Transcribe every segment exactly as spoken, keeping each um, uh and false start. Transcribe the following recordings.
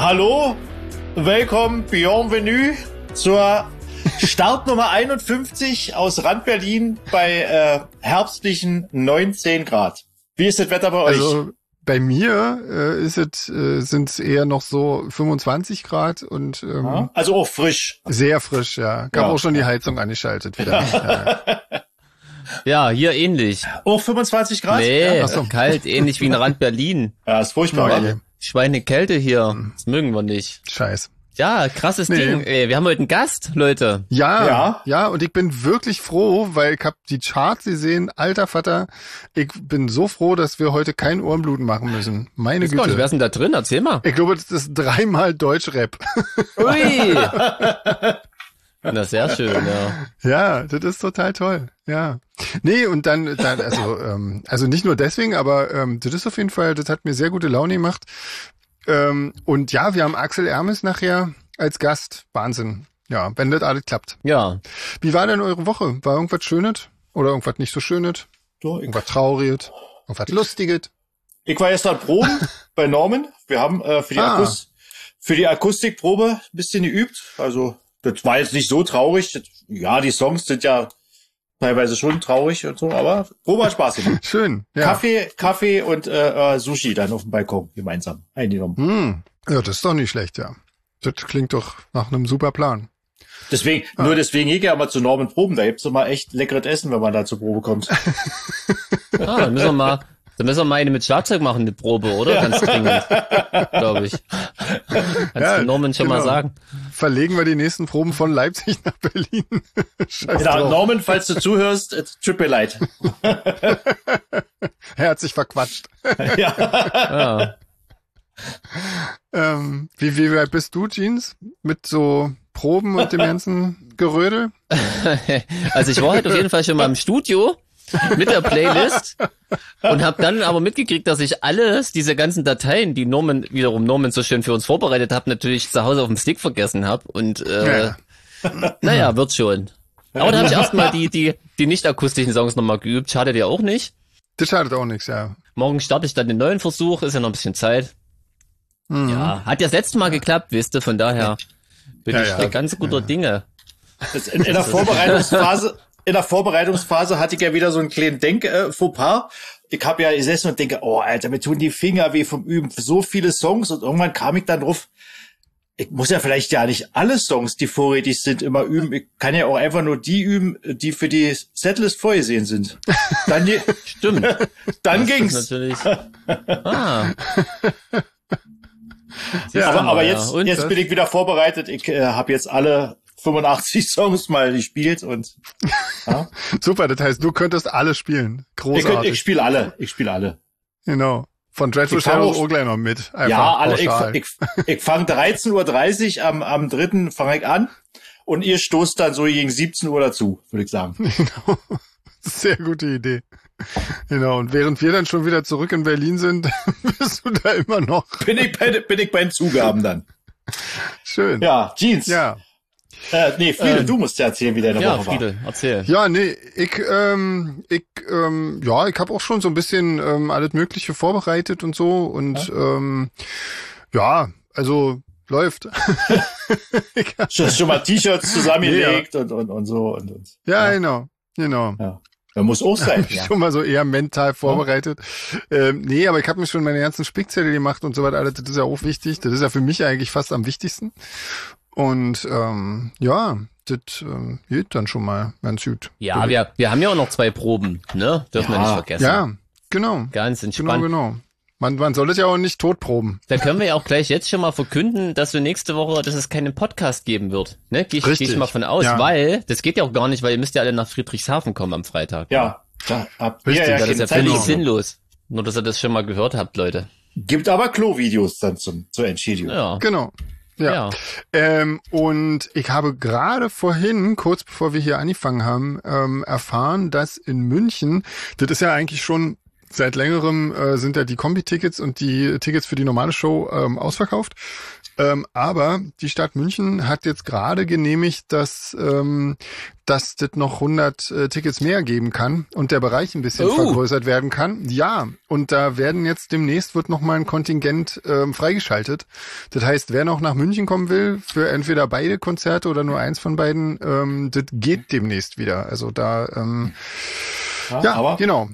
Hallo, willkommen, bienvenue zur Startnummer einundfünfzig aus Rand Berlin bei äh, herbstlichen neunzehn Grad. Wie ist das Wetter bei euch? Also bei mir äh, ist es, äh, sind es eher noch so fünfundzwanzig Grad und ähm, ja, also auch frisch. Sehr frisch, ja. Gab ja. auch schon die Heizung angeschaltet wieder. Ja. Ja, hier ähnlich. Auch fünfundzwanzig Grad? Nee, ja. so kalt, ähnlich wie in Rand Berlin. Ja, ist furchtbar. Okay. Schweinekälte hier, das mögen wir nicht. Scheiß. Ja, krasses Nee. Ding. Ey, wir haben heute einen Gast, Leute. Ja, Ja. ja, und ich bin wirklich froh, weil ich hab die Charts gesehen, alter Vater. Ich bin so froh, dass wir heute kein Ohrenbluten machen müssen. Meine Ich weiß gar nicht, wer Güte. ist denn da drin? Erzähl mal. Ich glaube, das ist dreimal Deutschrap. Ui. Na, sehr schön, ja. Ja, das ist total toll. Ja. Nee, und dann, dann also, ähm, also nicht nur deswegen, aber ähm, das ist auf jeden Fall, das hat mir sehr gute Laune gemacht. Ähm, und ja, wir haben Axel Ermes nachher als Gast. Wahnsinn. Ja, wenn das alles klappt. Ja, Wie war denn eure Woche? War irgendwas Schönes? Oder irgendwas nicht so Schönes? So, ich, Irgendwas Trauriges? Irgendwas Lustiges? ich war gestern proben bei Norman. Wir haben äh, für, die Ah. Akus- für die Akustikprobe ein bisschen geübt. Also das war jetzt nicht so traurig. Das, ja, die Songs sind ja teilweise schon traurig und so, aber Probe hat Spaß gemacht. Schön. Ja. Kaffee, Kaffee und äh, äh, Sushi dann auf dem Balkon gemeinsam eingenommen. Hm. Ja, das ist doch nicht schlecht, ja. Das klingt doch nach einem super Plan. Deswegen, nur deswegen gehe ich ja mal zu Norman Proben. Da gibt's immer echt leckeres Essen, wenn man da zur Probe kommt. ah, dann müssen wir mal, dann müssen wir mal eine mit Schlagzeug machen, eine Probe, oder? Ganz dringend, glaube ich. Kannst Ja, du Norman schon genau. mal sagen? Verlegen wir die nächsten Proben von Leipzig nach Berlin. Scheiß Ja, drauf. Norman, falls du zuhörst, äh, tut mir leid. Er hat sich verquatscht. ja. Ja. Ähm, wie, wie weit bist du, Jeans? Mit so Proben und dem ganzen Gerödel? Also ich war heute auf jeden Fall schon mal im Studio mit der Playlist und habe dann aber mitgekriegt, dass ich alles, diese ganzen Dateien, die Norman, wiederum Norman so schön für uns vorbereitet hat, natürlich zu Hause auf dem Stick vergessen habe. Und äh, Ja. naja, wird schon. Aber da habe ich erstmal die, die, die nicht akustischen Songs nochmal geübt. Schadet ja auch nicht. Das schadet auch nichts, ja. Morgen starte ich dann den neuen Versuch, ist ja noch ein bisschen Zeit. Mhm. Ja, hat ja das letzte Mal geklappt, wisst ihr, von daher bin Ja, ich ja. da ganz guter Dinge. Das in, in der Vorbereitungsphase, in der Vorbereitungsphase hatte ich ja wieder so einen kleinen Denk-Fauxpas. Ich habe ja gesessen und denke, oh Alter, mir tun die Finger weh vom Üben. So viele Songs und irgendwann kam ich dann drauf, ich muss ja vielleicht ja nicht alle Songs, die vorrätig sind, immer üben. Ich kann ja auch einfach nur die üben, die für die Setlist vorgesehen sind. Dann, je, Stimmt. dann Das ist ging's. natürlich. Ah. Ja, aber, aber ja. jetzt, Und jetzt das- bin ich wieder vorbereitet. Ich äh, habe jetzt alle fünfundachtzig Songs mal gespielt und ja. Super, das heißt, du könntest alle spielen. ich, könnt- Großartig. ich spiele alle. Ich spiele alle. Genau. Von Dreadful Ich fang Shadows auch- auch gleich noch mit. Einfach Ja, alle. Ich, pauschal. ich, ich fange dreizehn Uhr dreißig am am dritten fange ich an und ihr stoßt dann so gegen siebzehn Uhr dazu, würde ich sagen. Genau. Sehr gute Idee. Genau. Und während wir dann schon wieder zurück in Berlin sind, bist du da immer noch. Bin ich bei, bin ich beim Zugaben dann. Schön. Ja, Jeans. Ja. Äh, nee, Friede, Ähm, du musst ja erzählen, wie deine Ja, Woche war. Friedel, erzähl. Ja, nee, ich, ähm, ich, ähm, ja, ich habe auch schon so ein bisschen ähm, alles Mögliche vorbereitet und so und ja, ähm, ja also läuft. Ich hab- Schon, schon mal T-Shirts zusammengelegt und, und, und so. Und, und. ja, Ja. genau, genau. Ja. Da muss auch sein. Hab ich Ja. schon mal so eher mental vorbereitet. Ähm, nee, aber ich habe mir schon meine ganzen Spickzettel gemacht und so weiter. Alles, das ist ja auch wichtig. Das ist ja für mich eigentlich fast am wichtigsten. Und ähm, ja, das ähm, geht dann schon mal ganz gut. Ja, wir, wir haben ja auch noch zwei Proben, ne? Dürfen wir Ja. nicht vergessen. Ja, genau. Ganz Genau, entspannt. genau. Man, man soll es ja auch nicht totproben. Da können wir ja auch gleich jetzt schon mal verkünden, dass wir nächste Woche, dass es keinen Podcast geben wird. Ne? Gehe ich, geh Richtig. ich mal von aus, Ja. weil das geht ja auch gar nicht, weil ihr müsst ja alle nach Friedrichshafen kommen am Freitag. Ja, da habt ihr Richtig, ja Das ist keine ja Zeit. völlig dafür. sinnlos. Nur, dass ihr das schon mal gehört habt, Leute. Gibt aber Klo-Videos dann zum, zur Entschädigung. Ja. Genau. Ja. Ja. Ähm, und ich habe gerade vorhin, kurz bevor wir hier angefangen haben, ähm, erfahren, dass in München, das ist ja eigentlich schon Seit längerem äh, sind ja die Kombi-Tickets und die Tickets für die normale Show ähm, ausverkauft. Ähm, aber die Stadt München hat jetzt gerade genehmigt, dass ähm, dass das noch hundert äh, Tickets mehr geben kann und der Bereich ein bisschen Oh. vergrößert werden kann. Ja, und da werden jetzt demnächst wird noch mal ein Kontingent ähm, freigeschaltet. Das heißt, wer noch nach München kommen will, für entweder beide Konzerte oder nur eins von beiden, ähm, das geht demnächst wieder. Also da, ähm, Ja, ja, aber, genau.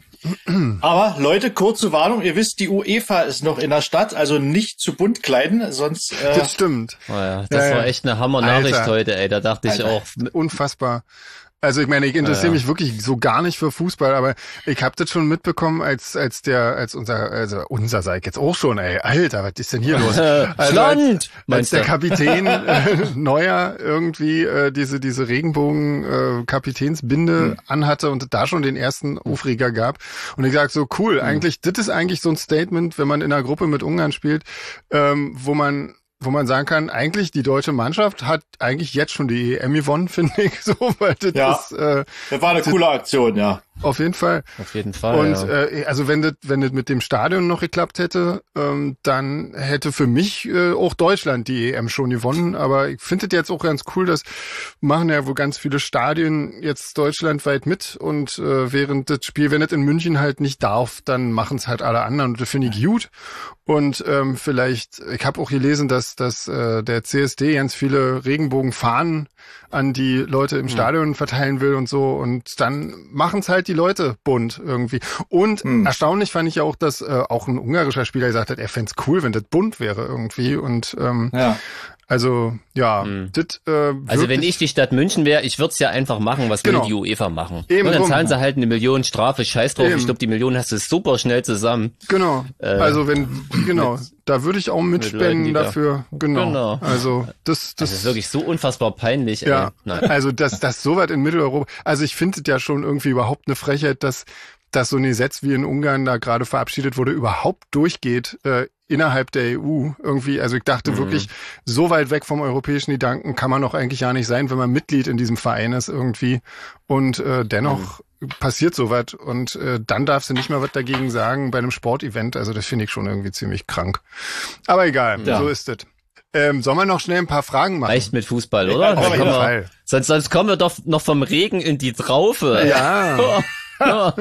aber Leute, kurze Warnung, ihr wisst, die UEFA ist noch in der Stadt, also nicht zu bunt kleiden, sonst äh, Das stimmt. Oh ja, das Ja, war ja. echt eine Hammer-Nachricht Alter. heute, ey. Da dachte ich Alter. auch, Unfassbar. Also ich meine, ich interessiere Ja, ja. mich wirklich so gar nicht für Fußball, aber ich habe das schon mitbekommen, als als der als unser also unser sag ich jetzt auch schon, ey, Alter, was ist denn hier los? Also als, Schland, als meinst der du? Kapitän äh, Neuer irgendwie äh, diese diese Regenbogen äh, Kapitänsbinde Hm. anhatte und da schon den ersten Aufreger gab und ich sag so cool, Hm. eigentlich das ist eigentlich so ein Statement, wenn man in einer Gruppe mit Ungarn spielt, ähm, wo man wo man sagen kann, eigentlich die deutsche Mannschaft hat eigentlich jetzt schon die E M gewonnen, finde ich so, weil das Ja. ist äh, das war eine coole Aktion, ja. auf jeden Fall. Auf jeden Fall. Und ja. äh, also wenn das wenn das mit dem Stadion noch geklappt hätte, ähm, dann hätte für mich äh, auch Deutschland die E M schon gewonnen. Aber ich finde das jetzt auch ganz cool, dass machen ja wohl ganz viele Stadien jetzt deutschlandweit mit und äh, während das Spiel, wenn es in München halt nicht darf, dann machen es halt alle anderen und das finde ich gut. Und ähm, vielleicht, ich habe auch gelesen, dass dass äh, der C S D ganz viele Regenbogenfahnen an die Leute im Stadion verteilen will und so. Und dann machen es halt die Leute bunt irgendwie. Und Hm. erstaunlich fand ich ja auch, dass äh, auch ein ungarischer Spieler gesagt hat, er fänd's cool, wenn das bunt wäre irgendwie. Und ähm, Ja. also ja, Hm. das äh, Also wenn wirklich- ich die Stadt München wäre, ich würde es ja einfach machen, was Genau. will die UEFA machen. Eben Und dann drum. zahlen sie halt eine Million Strafe, scheiß drauf, Eben. ich glaube, die Million hast du super schnell zusammen. Genau. Äh, also wenn genau, da würde ich auch Leuten, mitspenden die da- dafür. Genau. Genau. Also das das Das ist wirklich so unfassbar peinlich, ja, ey. Nein. also dass das so weit in Mitteleuropa, also ich finde es ja schon irgendwie überhaupt eine Frechheit, dass dass so ein Gesetz wie in Ungarn da gerade verabschiedet wurde, überhaupt durchgeht äh, innerhalb der E U irgendwie. Also ich dachte Mhm. wirklich, so weit weg vom europäischen Gedanken kann man doch eigentlich gar nicht sein, wenn man Mitglied in diesem Verein ist irgendwie. Und äh, dennoch Mhm. passiert sowas und äh, dann darfst du nicht mal was dagegen sagen bei einem Sportevent. Also das finde ich schon irgendwie ziemlich krank. Aber egal, Ja. so ist es. Ähm, sollen wir noch schnell ein paar Fragen machen? Reicht mit Fußball, oder? Auf Dann jeden kommen wir- Fall. Sonst, sonst kommen wir doch noch vom Regen in die Traufe. Ja. Ja.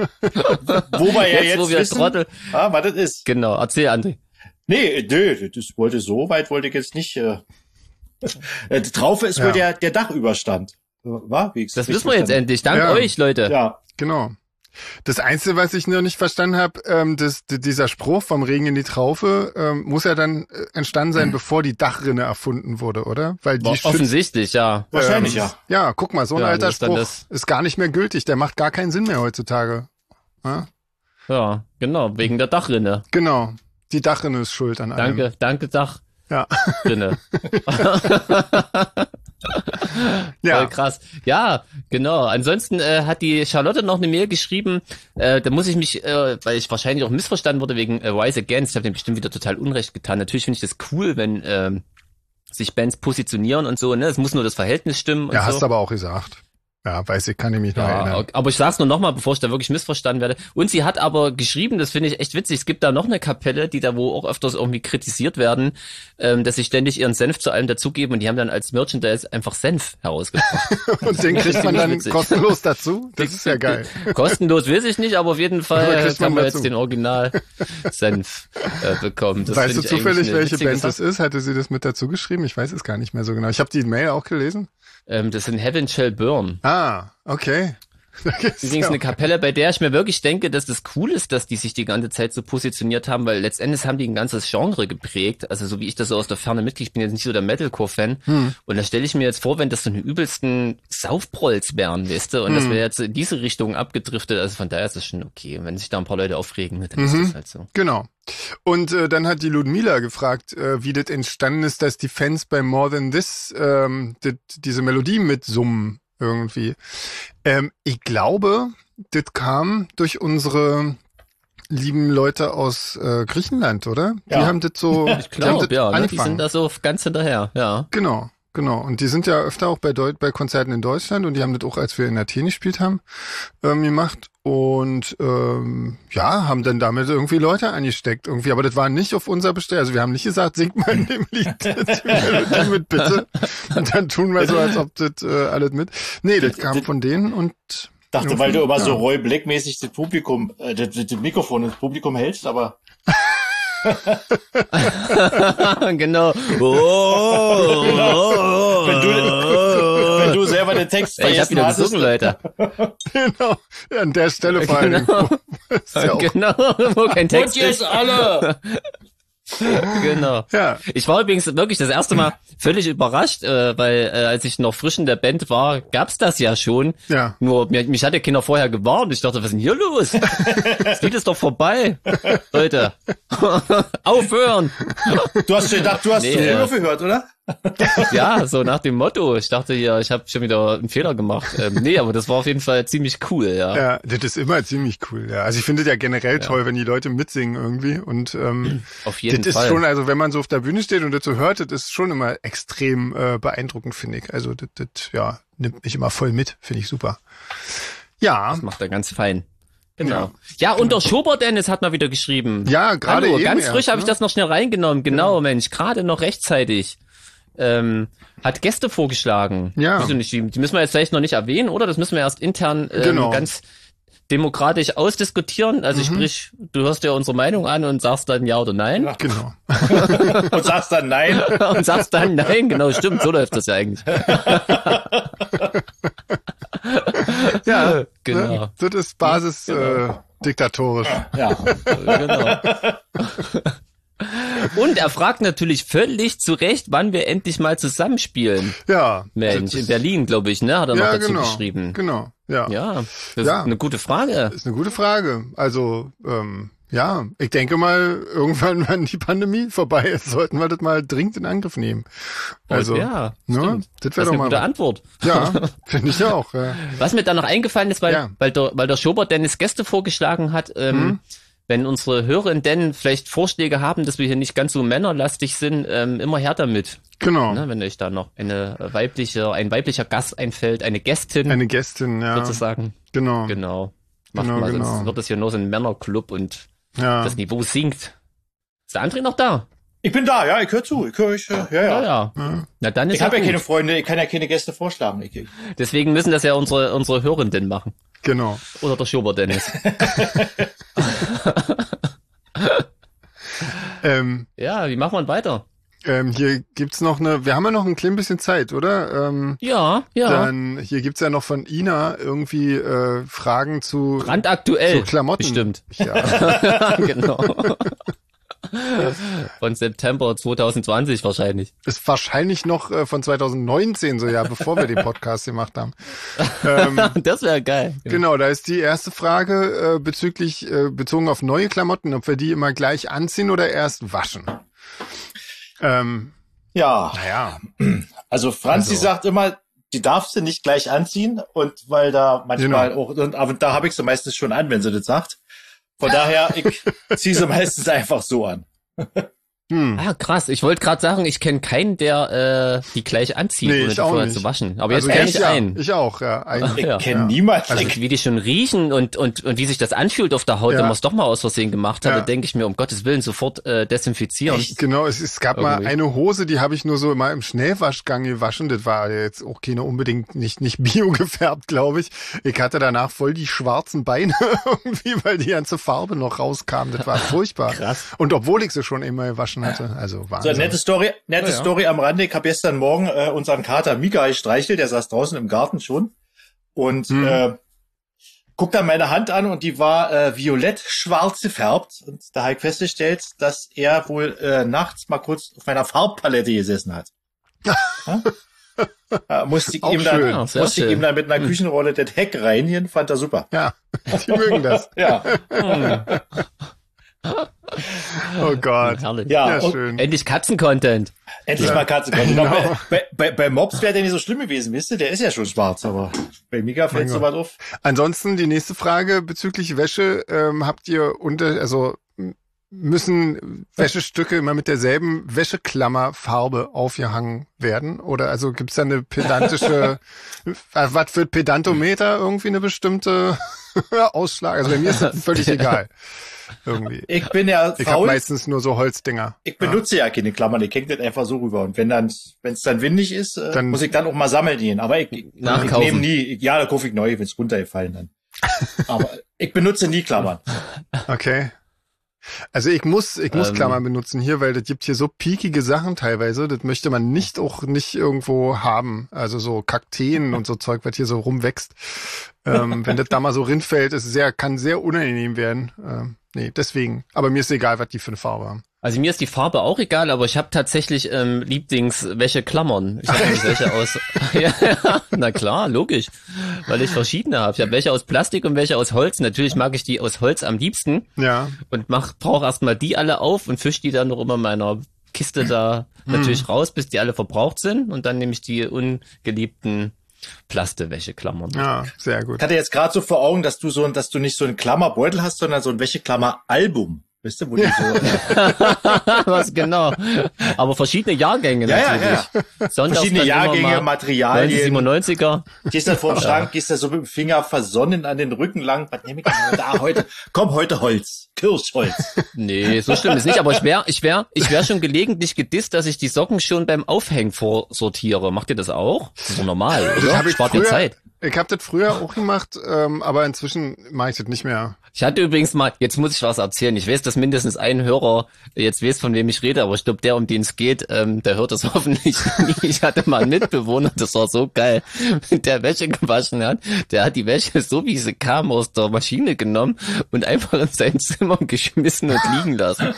Wo wir ja Jetzt, jetzt, wo wir wissen, Trottel. ah, was das ist. Genau, erzähl, André. Nee, nö, das wollte so weit wollte ich jetzt nicht. Äh, äh, die Traufe ist Ja. wohl der, der Dachüberstand. War? Wie ich's Das richtig wissen wir jetzt verstanden endlich. Dank Ja. euch, Leute. habe. Ja. Genau. Das Einzige, was ich noch nicht verstanden habe, ähm, das, d- dieser Spruch vom Regen in die Traufe, ähm, muss ja dann äh, entstanden sein, bevor die Dachrinne erfunden wurde, oder? Weil die Boah, schützt- offensichtlich, ja. Wahrscheinlich, ähm, ja. Ja, guck mal, so ein Ja, alter das ist dann Spruch das- ist gar nicht mehr gültig. Der macht gar keinen Sinn mehr heutzutage. Ja? Ja, genau, wegen der Dachrinne. Genau. Die Dachrinne ist schuld an allem. Danke, danke, Ja. Dachrinne. Ja. Voll krass. Ja, genau. Ansonsten äh, hat die Charlotte noch eine Mail geschrieben, äh, da muss ich mich, äh, weil ich wahrscheinlich auch missverstanden wurde wegen äh, Rise Against, ich habe dem bestimmt wieder total Unrecht getan. Natürlich finde ich das cool, wenn ähm, sich Bands positionieren und so, ne? Es muss nur das Verhältnis stimmen und Ja, so. hast du aber auch gesagt. Ja, weiß ich, kann ich mich noch Ja, erinnern. okay. Aber ich sag's nur nochmal, bevor ich da wirklich missverstanden werde. Und sie hat aber geschrieben, das finde ich echt witzig, es gibt da noch eine Kapelle, die da wo auch öfters irgendwie kritisiert werden, ähm, dass sie ständig ihren Senf zu allem dazugeben und die haben dann als Merchandise einfach Senf herausgebracht. Und den kriegt man dann witzig. kostenlos dazu? Das ist ja geil. Kostenlos weiß ich nicht, aber auf jeden Aber Fall kriegt kann man man dazu. jetzt den Original Senf äh, bekommen. Das Weißt du finde ich eigentlich zufällig, eine welche witzige Band das Sache. ist? Hatte sie das mit dazu geschrieben? Ich weiß es gar nicht mehr so genau. Ich habe die Mail auch gelesen. Ähm, das sind Heaven Shall Burn. Ah, okay. Da gibt's Übrigens ja eine Kapelle, bei der ich mir wirklich denke, dass das cool ist, dass die sich die ganze Zeit so positioniert haben, weil letztendlich haben die ein ganzes Genre geprägt, also so wie ich das so aus der Ferne mitkriege, ich bin jetzt nicht so der Metalcore-Fan Hm. und da stelle ich mir jetzt vor, wenn das so eine übelsten Saufprolls wären, weißt du, und das Hm. wäre jetzt in diese Richtung abgedriftet, also von daher ist das schon okay. Und wenn sich da ein paar Leute aufregen, dann ist Mhm. das halt so. Genau. Und äh, dann hat die Ludmila gefragt, äh, wie das entstanden ist, dass die Fans bei More Than This ähm, dit, diese Melodie mitsummen irgendwie. Ähm, ich glaube, das kam durch unsere lieben Leute aus äh, Griechenland, oder? Die Ja. haben das so, Ich die haben glaube, das ja, ne? Die angefangen. sind da so ganz hinterher, ja. Genau. genau. Und die sind ja öfter auch bei, Deu- bei Konzerten in Deutschland und die haben das auch, als wir in Athen gespielt haben, ähm, gemacht. Und ähm, ja, haben dann damit irgendwie Leute angesteckt irgendwie. Aber das war nicht auf unser Bestell. Also wir haben nicht gesagt, singt mal in dem Lied die Melodie mit, bitte. Und dann tun wir so, als ob das äh, alles mit. Nee, das kam von denen und dachte, weil du immer ja. so Roy Black-mäßig das Publikum, äh, das, das Mikrofon ins Publikum hältst, aber genau. Oh, genau. Wenn, du, wenn du selber den Text Ich hab wieder gesungen, Leute. Genau, ja, an der Stelle vor allem. Genau, Ja genau, wo kein Text und jetzt ist. alle! Genau. Ja. Ich war übrigens wirklich das erste Mal völlig überrascht, äh, weil äh, als ich noch frisch in der Band war, gab's das ja schon. Ja. Nur mir, mich hatte keiner vorher gewarnt. Ich dachte, was ist denn hier los? Das Lied ist doch vorbei, Leute. Aufhören. Du hast gedacht, du hast Nee, zu früh äh, aufgehört, oder? Ja, so nach dem Motto. Ich dachte ja, ich habe schon wieder einen Fehler gemacht. Ähm, nee, aber das war auf jeden Fall ziemlich cool, ja. Ja, das ist immer ziemlich cool, ja. Also ich finde es ja generell ja. toll, wenn die Leute mitsingen irgendwie und ähm, auf jeden das Fall. ist schon, also wenn man so auf der Bühne steht und das so hört, das ist schon immer extrem äh, beeindruckend, finde ich. Also das, das ja, nimmt mich immer voll mit, finde ich super. Ja. Das macht er ganz fein. Genau. Ja, und der Schober Dennis hat mal wieder geschrieben. Ja, gerade Hallo, eben ganz erst, frisch habe ne? ich das noch schnell reingenommen. Genau, ja. Mensch, gerade noch rechtzeitig. Ähm, hat Gäste vorgeschlagen. Ja. Wieso nicht? Die, die müssen wir jetzt vielleicht noch nicht erwähnen, oder? Das müssen wir erst intern ähm, Genau. ganz demokratisch ausdiskutieren. Also Mhm. sprich, du hörst dir unsere Meinung an und sagst dann ja oder nein. Ja. Genau. Und sagst dann nein. Und sagst dann nein. Genau, stimmt. So läuft das ja eigentlich. Ja, Genau. Ne? Das ist Basis Genau. äh, diktatorisch. Ja. Genau. Und er fragt natürlich völlig zu Recht, wann wir endlich mal zusammenspielen. Ja. Mensch, das in ist- Berlin, glaube ich, ne? Hat er noch Ja, dazu genau. geschrieben. Genau. Ja. Ja, das Ja. ist eine gute Frage. Das ist eine gute Frage. Also, ähm, ja, ich denke mal, irgendwann, wenn die Pandemie vorbei ist, sollten wir das mal dringend in Angriff nehmen. Also, ja, ne? stimmt. Das Das wäre ist doch eine mal gute was. Antwort. Ja, finde ich auch. Ja. Was mir dann noch eingefallen ist, weil, Ja. weil der, weil der Schobert Dennis Gäste vorgeschlagen hat, ähm, Mhm. wenn unsere Hörerinnen vielleicht Vorschläge haben, dass wir hier nicht ganz so männerlastig sind, ähm, immer her damit. Genau. Ne? Wenn euch da noch eine weibliche, ein weiblicher Gast einfällt, eine Gästin, Eine Gästin, ja. sozusagen. Genau. Genau. Macht Genau, mal, genau. sonst wird das hier nur so ein Männerclub und Ja. das Niveau sinkt. Ist der André noch da? Ich bin da, ja, ich höre zu. Ich höre, ich, äh, ja, ja. ja. Ja. Na dann ist Ich habe ja gut. keine Freunde, ich kann ja keine Gäste vorschlagen. Ich, Deswegen müssen das ja unsere, unsere Hörenden machen. Genau. Oder der Schobert Dennis. Ähm, Ja, wie machen wir denn weiter? ähm, hier gibt's noch eine, wir haben ja noch ein klein bisschen Zeit, oder? Ähm, Ja, ja. Dann, hier gibt's ja noch von Ina irgendwie äh, Fragen zu, Brandaktuell. zu Klamotten. Bestimmt. Ja. Genau. Von September zwanzig zwanzig wahrscheinlich. Ist wahrscheinlich noch äh, von zwanzig neunzehn, so ja, bevor wir den Podcast gemacht haben. Ähm, Das wäre geil. genau, da ist die erste Frage äh, bezüglich, äh, bezogen auf neue Klamotten, ob wir die immer gleich anziehen oder erst waschen. Ähm, ja, naja. also Franzi Also. sagt immer, die darfst du nicht gleich anziehen und weil da manchmal Genau. auch, und, aber da habe ich sie meistens schon an, wenn sie das sagt. Von daher, ich ziehe sie meistens einfach so an. Hm. Ah, krass. Ich wollte gerade sagen, ich kenne keinen, der äh, die gleich anzieht, Nee, ohne ich die auch vorher nicht. zu waschen. Aber Also jetzt kenne jetzt ich ja, einen. ich auch, ja. Ein, Ich Ja. kenne Ja. niemanden. Also ich, wie die schon riechen und und und wie sich das anfühlt auf der Haut, Ja. wenn man es doch mal aus Versehen gemacht hat, Ja. da denke ich mir, um Gottes Willen, sofort äh, desinfizieren. Echt? Genau, es, es gab Irgendwie. mal eine Hose, die habe ich nur so immer im Schnellwaschgang gewaschen. Das war jetzt auch keine unbedingt nicht nicht bio gefärbt, glaube ich. Ich hatte danach voll die schwarzen Beine irgendwie, weil die ganze Farbe noch rauskam. Das war furchtbar. Krass. Und obwohl ich sie schon immer gewaschen hatte, also so, Wahnsinn. nette Story, nette Ja, ja. Story am Rande. Ich habe gestern Morgen äh, unseren Kater Mika gestreichelt, der saß draußen im Garten schon. Und Hm. äh, guck dann meine Hand an und die war äh, violett-schwarz gefärbt. Und da habe ich festgestellt, dass er wohl äh, nachts mal kurz auf meiner Farbpalette gesessen hat. Ja? Äh, musste ich, Auch ihm dann, schön. Ja, sehr musste ich schön. ihm dann mit einer Küchenrolle das Heck reinigen, fand er super. Ja, die mögen das. Ja, Oh Gott. Herrlich. ja, Ja, und schön. Endlich Katzen-Content. endlich Ja. mal Katze. Genau. Bei, bei, bei Mops wäre der nicht so schlimm gewesen, wisst ihr? Der ist ja schon schwarz, aber bei Mika fällt so Gott. was auf. Ansonsten die nächste Frage bezüglich Wäsche. Ähm, habt ihr unter, also m- müssen Wäschestücke immer mit derselben Wäscheklammerfarbe aufgehangen werden? Oder also gibt's da eine pedantische, was für Pedantometer irgendwie eine bestimmte Ausschlag? Also bei mir ist das völlig egal. Irgendwie. Ich bin ja Ich habe faul. meistens nur so Holzdinger. Ich benutze ja, ja keine Klammern, ich hänge das einfach so rüber. Und wenn dann, wenn es dann windig ist, äh, Dann- muss ich dann auch mal sammeln gehen. Aber ich, ich, ich Nachkaufen. nehme nie, ich, ja, da kaufe ich neu, wenn es runtergefallen dann. Aber ich benutze nie Klammern. Okay. Also ich muss, ich muss Ähm. Klammern benutzen hier, weil das gibt hier so piekige Sachen teilweise. Das möchte man nicht auch nicht irgendwo haben. Also so Kakteen und so Zeug, was hier so rumwächst. Ähm, wenn das da mal so rinfällt, ist sehr, kann sehr unangenehm werden. Ähm, nee, deswegen. Aber mir ist egal, was die für eine Farbe haben. Also mir ist die Farbe auch egal, aber ich habe tatsächlich ähm, Lieblingswäscheklammern. Ich habe nämlich welche aus... ja, ja, na klar, logisch. Weil ich verschiedene habe. Ich habe welche aus Plastik und welche aus Holz. Natürlich mag ich die aus Holz am liebsten. Ja. Und mach brauche erstmal die alle auf und fisch die dann noch immer in meiner Kiste da natürlich raus, bis die alle verbraucht sind. Und dann nehme ich die ungeliebten Plastewäscheklammern. Ja, sehr gut. Ich hatte jetzt gerade so vor Augen, dass du so, dass du nicht so einen Klammerbeutel hast, sondern so ein Wäscheklammeralbum. Weißt du, wo die so, Was genau. Aber verschiedene Jahrgänge ja, ja, natürlich. ja. Sonntags Verschiedene dann immer Jahrgänge, mal Materialien. neunzehnhundertsiebenundneunziger. Gehst dann vor dem Schrank, gehst da so mit dem Finger versonnen an den Rücken lang. Was nehme ich denn da heute? Komm, heute Holz. Kirschholz. Nee, so schlimm ist nicht, aber ich wär, ich wär, ich wär schon gelegentlich gedisst, dass ich die Socken schon beim Aufhängen vorsortiere. Macht ihr das auch? Das ist doch normal, Das oder? hab ich Spart ihr früher, Zeit. ich habe das früher auch gemacht, ähm, aber inzwischen mache ich das nicht mehr. Ich hatte übrigens mal, jetzt muss ich was erzählen. Ich weiß, dass mindestens ein Hörer jetzt weiß, von wem ich rede, aber ich glaube, der, um den es geht, ähm, der hört das hoffentlich nie. Ich hatte mal einen Mitbewohner, das war so geil, der Wäsche gewaschen hat. Der hat die Wäsche, so wie sie kam, aus der Maschine genommen und einfach in sein Zimmer geschmissen und liegen lassen.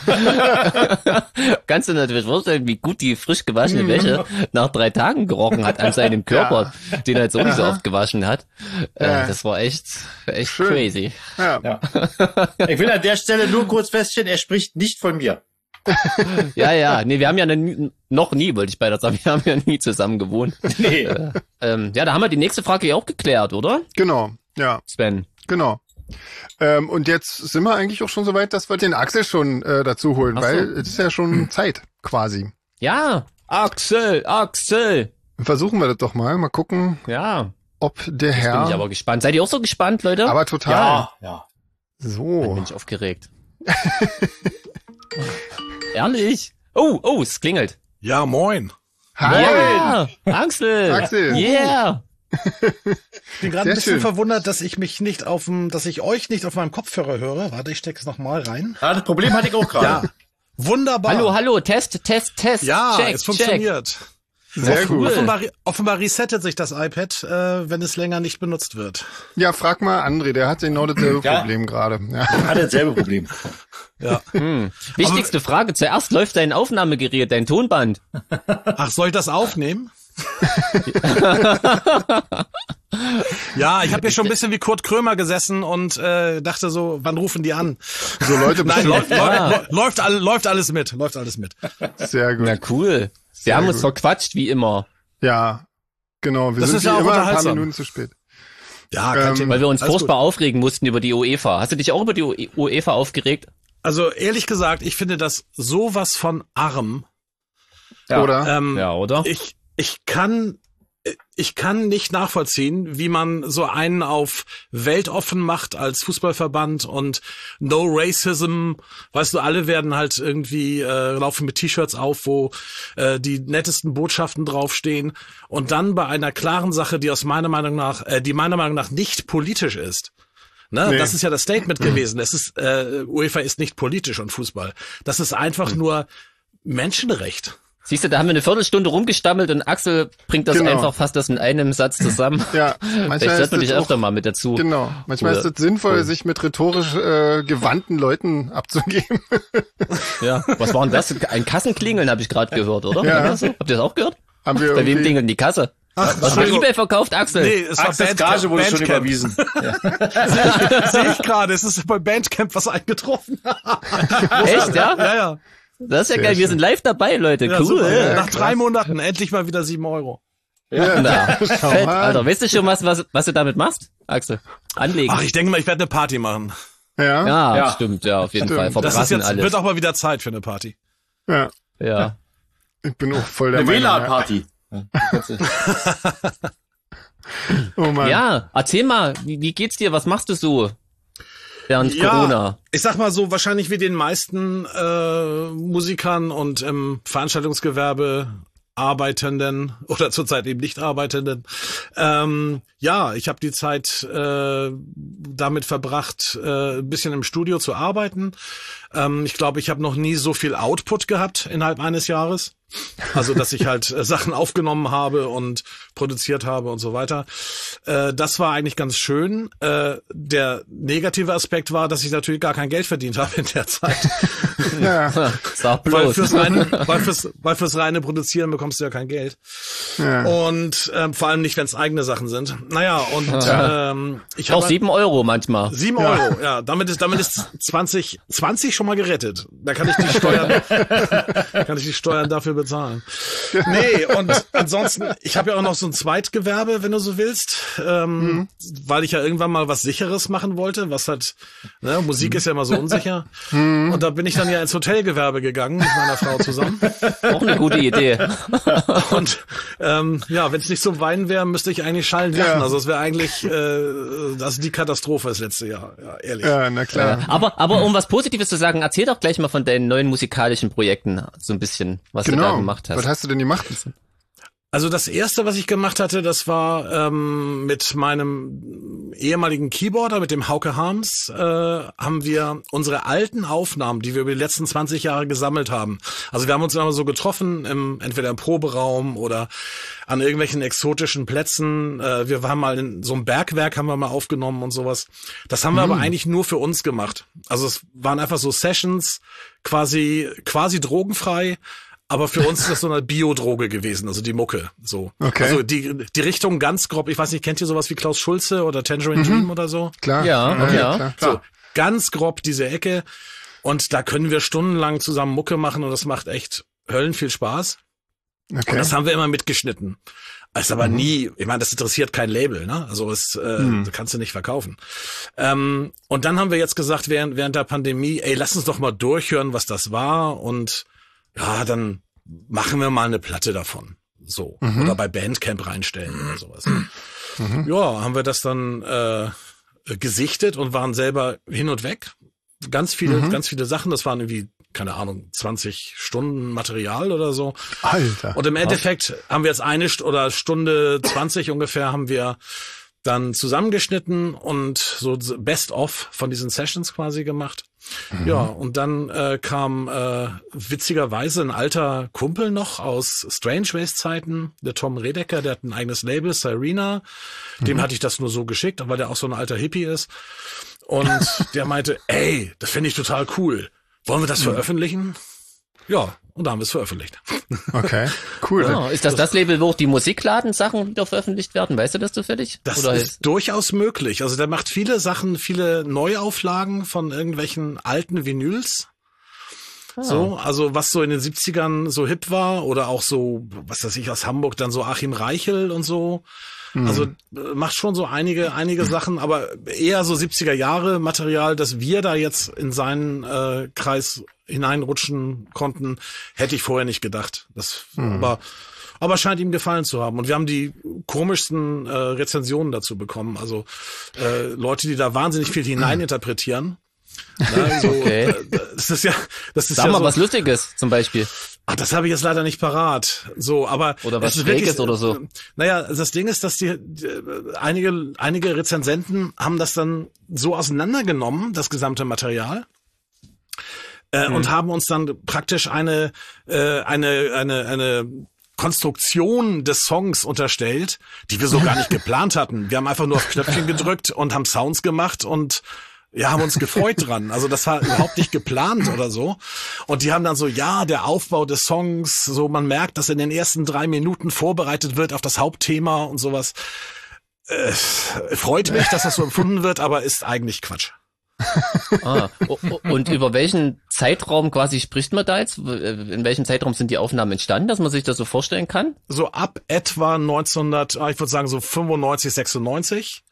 Kannst du natürlich vorstellen, wie gut die frisch gewaschene Wäsche nach drei Tagen gerochen hat an seinem Körper, den er halt so nicht so oft gewaschen hat. Äh, Ja. Das war echt, echt Schön. crazy. Ja. Ja. Ich will an der Stelle nur kurz feststellen, er spricht nicht von mir. Ja, ja, nee, wir haben ja nie, noch nie, wollte ich beinahe sagen, wir haben ja nie zusammen gewohnt. Nee. Äh, ähm, ja, da haben wir die nächste Frage ja auch geklärt, oder, Genau. Ja. Sven? Genau. Ähm, und jetzt sind wir eigentlich auch schon so weit, dass wir den Axel schon äh, dazu holen, Ach so. weil es ist ja schon Zeit quasi. Ja, Axel, Axel. Versuchen wir das doch mal. Mal gucken, Ja, ob der bin Herr... ich aber gespannt. Seid ihr auch so gespannt, Leute? aber total. Ja, ja. Dann So. bin ich aufgeregt. Ehrlich? Oh, oh, es klingelt. Ja, moin. Hi. Ja, Axel. Axel. Yeah. Ich bin gerade Sehr ein bisschen schön. verwundert, dass ich mich nicht auf dem, dass ich euch nicht auf meinem Kopfhörer höre. Warte, ich steck's noch mal rein. Ja, das Problem hatte ich auch gerade. Ja. Wunderbar. Hallo, hallo, Test, Test, Test. Ja, check, es funktioniert. Sehr gut. Offenbar, offenbar resettet sich das iPad, äh, wenn es länger nicht benutzt wird. Ja, frag mal André, der hat genau dasselbe Ja. Problem gerade. Ja. Ich hatte dasselbe Problem. Ja. Hm. Wichtigste Frage. Zuerst läuft dein Aufnahmegerät, dein Tonband. Ach, soll ich das aufnehmen? Ja, ich habe hier schon ein bisschen wie Kurt Krömer gesessen und äh, dachte so, wann rufen die an? So Leute, Nein, bestimmt. läuft, läuft, läuft, all, läuft alles mit, läuft alles mit. Sehr gut. Na cool. Wir Sehr haben uns gut. verquatscht, wie immer. Ja, genau. Wir Das sind ist wie ja auch immer ein paar unterhaltsam. Minuten zu spät. Ja, kein Ähm, Thema. Weil wir uns Alles furchtbar gut. aufregen mussten über die UEFA. Hast du dich auch über die UEFA aufgeregt? Also ehrlich gesagt, ich finde das sowas von arm. Ja. Oder? Ähm, Ja, oder? Ich, ich kann, ich kann nicht nachvollziehen, wie man so einen auf weltoffen macht als Fußballverband und No Racism. Weißt du, alle werden halt irgendwie, äh, laufen mit T-Shirts auf, wo äh, die nettesten Botschaften draufstehen. Und dann bei einer klaren Sache, die aus meiner Meinung nach, äh, die meiner Meinung nach nicht politisch ist. Ne, Nee. Das ist ja das Statement gewesen. Es ist, äh, UEFA ist nicht politisch und Fußball. Das ist einfach nur Menschenrecht. Siehst du, da haben wir eine Viertelstunde rumgestammelt und Axel bringt das Genau. einfach fast das in einem Satz zusammen. Ja, Vielleicht manchmal sollte ist man dich das öfter auch, mal mit dazu. genau. Manchmal Oder- ist es sinnvoll, Cool. sich mit rhetorisch äh, gewandten Leuten abzugeben. Ja. Was war denn das? Ein Kassenklingeln habe ich gerade gehört, oder? Ja. War das so? Habt ihr das auch gehört? Haben wir Bei wem irgendwie- klingelt die Kasse? Ach, Was bei Entschuldigung. eBay verkauft, Axel? Nee, es war Axels Gage wurde schon Bandcamp. überwiesen. Sehe ich gerade, es ist bei Bandcamp was eingetroffen. Echt, ja? Ja, ja. Das ist ja Sehr geil. Wir schön. sind live dabei, Leute. ja Cool. super. Ja, Nach krass. drei Monaten endlich mal wieder sieben Euro. Ja, Na, schau fett, mal. Alter. Weißt du schon, was, was, was du damit machst, Axel? Anlegen. Ach, ich denke mal, ich werde eine Party machen. Ja. Ja, Ja. stimmt, ja, auf jeden Stimmt. Fall. Das ist Verbraten jetzt, alles. wird auch mal wieder Zeit für eine Party. Ja. Ja. Ich bin auch voll der Eine Meinung. W L A N-Party. Oh Mann. Ja, erzähl mal, wie, wie geht's dir? Was machst du so während Ja, Corona? ich sag mal so, wahrscheinlich wie den meisten äh, Musikern und im Veranstaltungsgewerbe Arbeitenden oder zurzeit eben nicht Arbeitenden. Ähm, ja, ich habe die Zeit äh, damit verbracht, äh, ein bisschen im Studio zu arbeiten. Ähm, ich glaube, ich habe noch nie so viel Output gehabt innerhalb eines Jahres. Also, dass ich halt äh, Sachen aufgenommen habe und produziert habe und so weiter. Äh, das war eigentlich ganz schön. Äh, der negative Aspekt war, dass ich natürlich gar kein Geld verdient habe in der Zeit. Ja. Sag Weil bloß. fürs, reine, weil, fürs, weil fürs reine Produzieren bekommst du ja kein Geld. Ja. Und ähm, vor allem nicht, wenn es eigene Sachen sind. Naja, und ähm, ich Auch habe sieben Euro manchmal. sieben Euro, ja. Damit ist damit ist zwanzig zwanzig schon mal gerettet. Da kann ich die Steuern kann ich die Steuern dafür bezahlen. Nee, und ansonsten, ich habe ja auch noch so ein Zweitgewerbe, wenn du so willst, ähm, mhm. weil ich ja irgendwann mal was Sicheres machen wollte, was halt, ne, Musik ist ja immer so unsicher. Mhm. Und da bin ich dann ja ins Hotelgewerbe gegangen mit meiner Frau zusammen. Auch eine gute Idee. Und ähm, ja, wenn es nicht so Wein wäre, müsste ich eigentlich schallend lachen. Ja. Also es wäre eigentlich äh, das ist die Katastrophe das letzte Jahr, ja, ehrlich. Ja, na klar. Ja. Aber, aber um was Positives zu sagen, erzähl doch gleich mal von deinen neuen musikalischen Projekten so ein bisschen, was Genau. du da gemacht hast. Was hast du denn gemacht? Also das erste, was ich gemacht hatte, das war ähm, mit meinem ehemaligen Keyboarder, mit dem Hauke Harms, äh, haben wir unsere alten Aufnahmen, die wir über die letzten zwanzig Jahre gesammelt haben. Also wir haben uns immer so getroffen, im, entweder im Proberaum oder an irgendwelchen exotischen Plätzen. Äh, wir haben mal in so einem Bergwerk haben wir mal aufgenommen und sowas. Das haben wir mhm. aber eigentlich nur für uns gemacht. Also es waren einfach so Sessions, quasi quasi drogenfrei. Aber für uns ist das so eine Biodroge gewesen, also die Mucke, so. Okay. Also die, die Richtung ganz grob, ich weiß nicht, kennt ihr sowas wie Klaus Schulze oder Tangerine Mhm. Dream oder so? Klar. Ja, ja, ja. klar. So, ganz grob diese Ecke. Und da können wir stundenlang zusammen Mucke machen und das macht echt Höllen viel Spaß. Okay. Und das haben wir immer mitgeschnitten. Ist aber Mhm. nie, ich meine, das interessiert kein Label, ne? Also es äh, Mhm. kannst du nicht verkaufen. Ähm, und dann haben wir jetzt gesagt, während, während der Pandemie, ey, lass uns doch mal durchhören, was das war. Und ja, dann machen wir mal eine Platte davon. So. Mhm. Oder bei Bandcamp reinstellen oder sowas. Mhm. Ja, haben wir das dann äh, gesichtet und waren selber hin und weg. Ganz viele, Mhm. ganz viele Sachen. Das waren irgendwie, keine Ahnung, zwanzig Stunden Material oder so. Alter. Und im Endeffekt haben wir jetzt eine St- oder Stunde zwanzig ungefähr haben wir dann zusammengeschnitten und so Best of von diesen Sessions quasi gemacht. Mhm. Ja, und dann äh, kam äh, witzigerweise ein alter Kumpel noch aus Strange Ways Zeiten, der Tom Redecker, der hat ein eigenes Label, Sirena. Dem mhm. hatte ich das nur so geschickt, weil der auch so ein alter Hippie ist. Und der meinte, ey, das finde ich total cool. Wollen wir das mhm. veröffentlichen? Ja, und da haben wir es veröffentlicht. Okay, cool. Oh, ist das das Label, wo auch die Musikladen-Sachen wieder veröffentlicht werden? Weißt du das zufällig? Das Oder ist durchaus möglich. Also der macht viele Sachen, viele Neuauflagen von irgendwelchen alten Vinyls. Ah. So, also was so in den siebzigern so hip war oder auch so, was weiß ich, aus Hamburg dann so Achim Reichel und so. Mhm. Also macht schon so einige einige Sachen, aber eher so siebziger Jahre Material, dass wir da jetzt in seinen äh, Kreis hineinrutschen konnten, hätte ich vorher nicht gedacht. Das mhm. aber aber scheint ihm gefallen zu haben. Und wir haben die komischsten äh, Rezensionen dazu bekommen. Also äh, Leute, die da wahnsinnig viel hineininterpretieren. Ja, so, okay. äh, das ist ja, das ist Sag ja mal so, was Lustiges zum Beispiel. Ach, das habe ich jetzt leider nicht parat. So, aber oder was es ist Schräges wirklich, oder so. Naja, das Ding ist, dass die, die einige einige Rezensenten haben das dann so auseinandergenommen, das gesamte Material. Äh, mhm. Und haben uns dann praktisch eine äh, eine eine eine Konstruktion des Songs unterstellt, die wir so gar nicht geplant hatten. Wir haben einfach nur auf Knöpfchen gedrückt und haben Sounds gemacht und ja, haben uns gefreut dran. Also das war überhaupt nicht geplant oder so. Und die haben dann so, ja, der Aufbau des Songs, so man merkt, dass in den ersten drei Minuten vorbereitet wird auf das Hauptthema und sowas. Äh, freut mich, dass das so empfunden wird, aber ist eigentlich Quatsch. Ah, und über welchen Zeitraum quasi spricht man da jetzt? In welchem Zeitraum sind die Aufnahmen entstanden, dass man sich das so vorstellen kann? So ab etwa neunzehnhundert, ich würde sagen so fünfundneunzig, sechsundneunzig.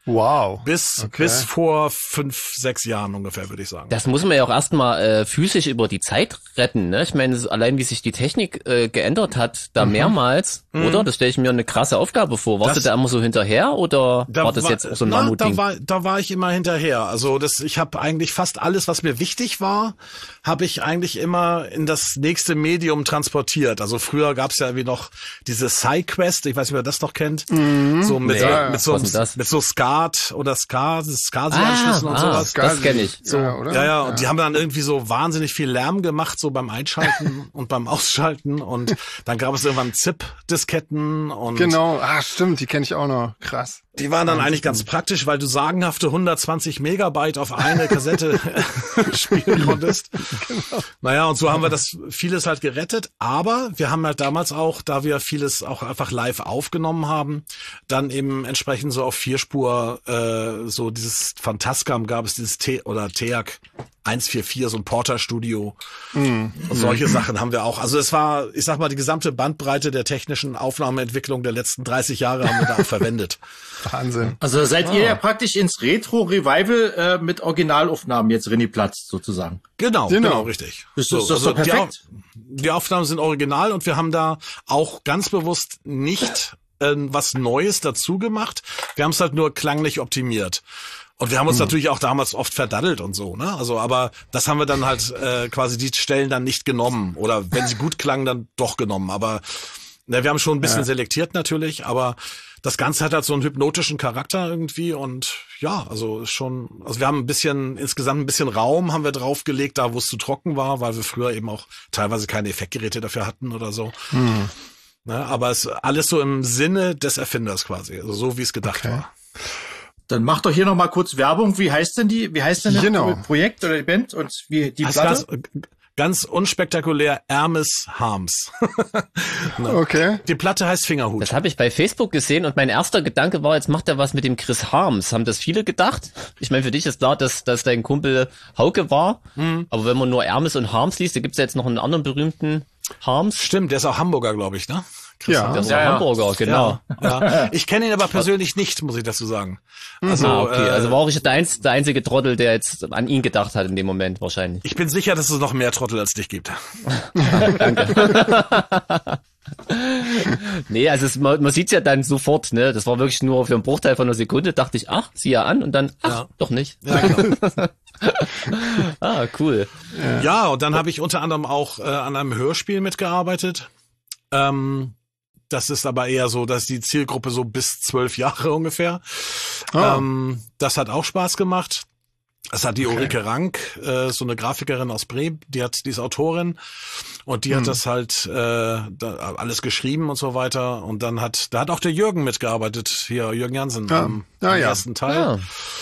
Wow. Bis, Okay. bis vor fünf, sechs Jahren ungefähr, würde ich sagen. Das muss man ja auch erstmal äh, physisch über die Zeit retten, ne? Ich meine, so allein wie sich die Technik äh, geändert hat, da Mhm. mehrmals, Mhm. oder? Das stelle ich mir eine krasse Aufgabe vor. Warst Das- du da immer so hinterher oder Da war das jetzt auch so ein na, Mammutding? da war, da war ich immer hinterher. Also das, ich habe eigentlich fast alles, was mir wichtig war, habe ich eigentlich immer in das nächste Medium transportiert. Also früher gab es ja irgendwie noch diese SciQuest, ich weiß nicht, wer das noch kennt, so mit, Nee, so, ja, mit so, was ist denn das? mit so SCART oder SCAR, SCSI-Anschlüssen und sowas. das kenne ich. So, ja, oder? Ja, ja, und die haben dann irgendwie so wahnsinnig viel Lärm gemacht, so beim Einschalten und beim Ausschalten. Und dann gab es irgendwann ZIP-Disketten und Genau, ah, stimmt, die kenne ich auch noch. Krass. die waren dann eigentlich ganz praktisch, weil du sagenhafte hundertzwanzig Megabyte auf eine Kassette spielen konntest. Genau. Naja, und so haben wir das vieles halt gerettet. Aber wir haben halt damals auch, da wir vieles auch einfach live aufgenommen haben, dann eben entsprechend so auf Vierspur, äh, so dieses Phantascam gab es, dieses T oder T E A C eins vier vier, so ein Porter-Studio. Und solche Sachen haben wir auch. Also es war, ich sag mal, die gesamte Bandbreite der technischen Aufnahmeentwicklung der letzten dreißig Jahre haben wir da auch verwendet. Wahnsinn. Also seid ihr ja praktisch ins Retro-Revival äh, mit Originalaufnahmen jetzt reingeplatzt, sozusagen. Genau, Genau. genau, richtig. Ist das- das ist doch die, perfekt. Au- die Aufnahmen sind original und wir haben da auch ganz bewusst nicht äh, was Neues dazu gemacht. Wir haben es halt nur klanglich optimiert. Und wir haben uns natürlich auch damals oft verdaddelt und so, ne? Also, aber das haben wir dann halt äh, quasi die Stellen dann nicht genommen. Oder wenn sie gut klangen, dann doch genommen. Aber ne, wir haben schon ein bisschen Ja. selektiert natürlich, aber das Ganze hat halt so einen hypnotischen Charakter irgendwie und ja, also ist schon, also wir haben ein bisschen, insgesamt ein bisschen Raum haben wir draufgelegt, da wo es zu trocken war, weil wir früher eben auch teilweise keine Effektgeräte dafür hatten oder so. Hm. Ne, aber es ist alles so im Sinne des Erfinders quasi, also so wie es gedacht Okay. war. Dann macht doch hier noch mal kurz Werbung. Wie heißt denn die, wie heißt denn das Genau. Projekt oder die Band und wie die Das Platte? ganz, ganz unspektakulär Hermes Harms. Okay. Die Platte heißt Fingerhut. Das habe ich bei Facebook gesehen und mein erster Gedanke war, jetzt macht er was mit dem Chris Harms. Haben das viele gedacht? Ich meine, für dich ist klar, dass, dass dein Kumpel Hauke war. Mhm. Aber wenn man nur Hermes und Harms liest, da gibt's ja jetzt noch einen anderen berühmten Harms. Stimmt, der ist auch Hamburger, glaube ich, ne? Ja. Der ist ein Hamburger, genau. Ja. Ich kenne ihn aber persönlich nicht, muss ich dazu sagen. Also, Ah, okay. äh, Also war ich der, einz, der einzige Trottel, der jetzt an ihn gedacht hat in dem Moment wahrscheinlich. ich bin sicher, dass es noch mehr Trottel als dich gibt. Nee, also es, man, man sieht's ja dann sofort, ne? Das war wirklich nur für einen Bruchteil von einer Sekunde, dachte ich, ach, sieh ja an und dann, ach, Ja. doch nicht. Ja, genau. Ah, cool. Ja, und dann habe ich unter anderem auch äh, an einem Hörspiel mitgearbeitet. Ähm, das ist aber eher so, dass die Zielgruppe so bis zwölf Jahre ungefähr. Oh. Ähm, das hat auch Spaß gemacht. Das hat die Ulrike Rank, äh, so eine Grafikerin aus Bremen, die hat, die ist Autorin und die hat das halt äh, da, alles geschrieben und so weiter. Und dann hat, da hat auch der Jürgen mitgearbeitet, hier Jürgen Jansen Ja. am, Ah, am ja. ersten Teil. Ah,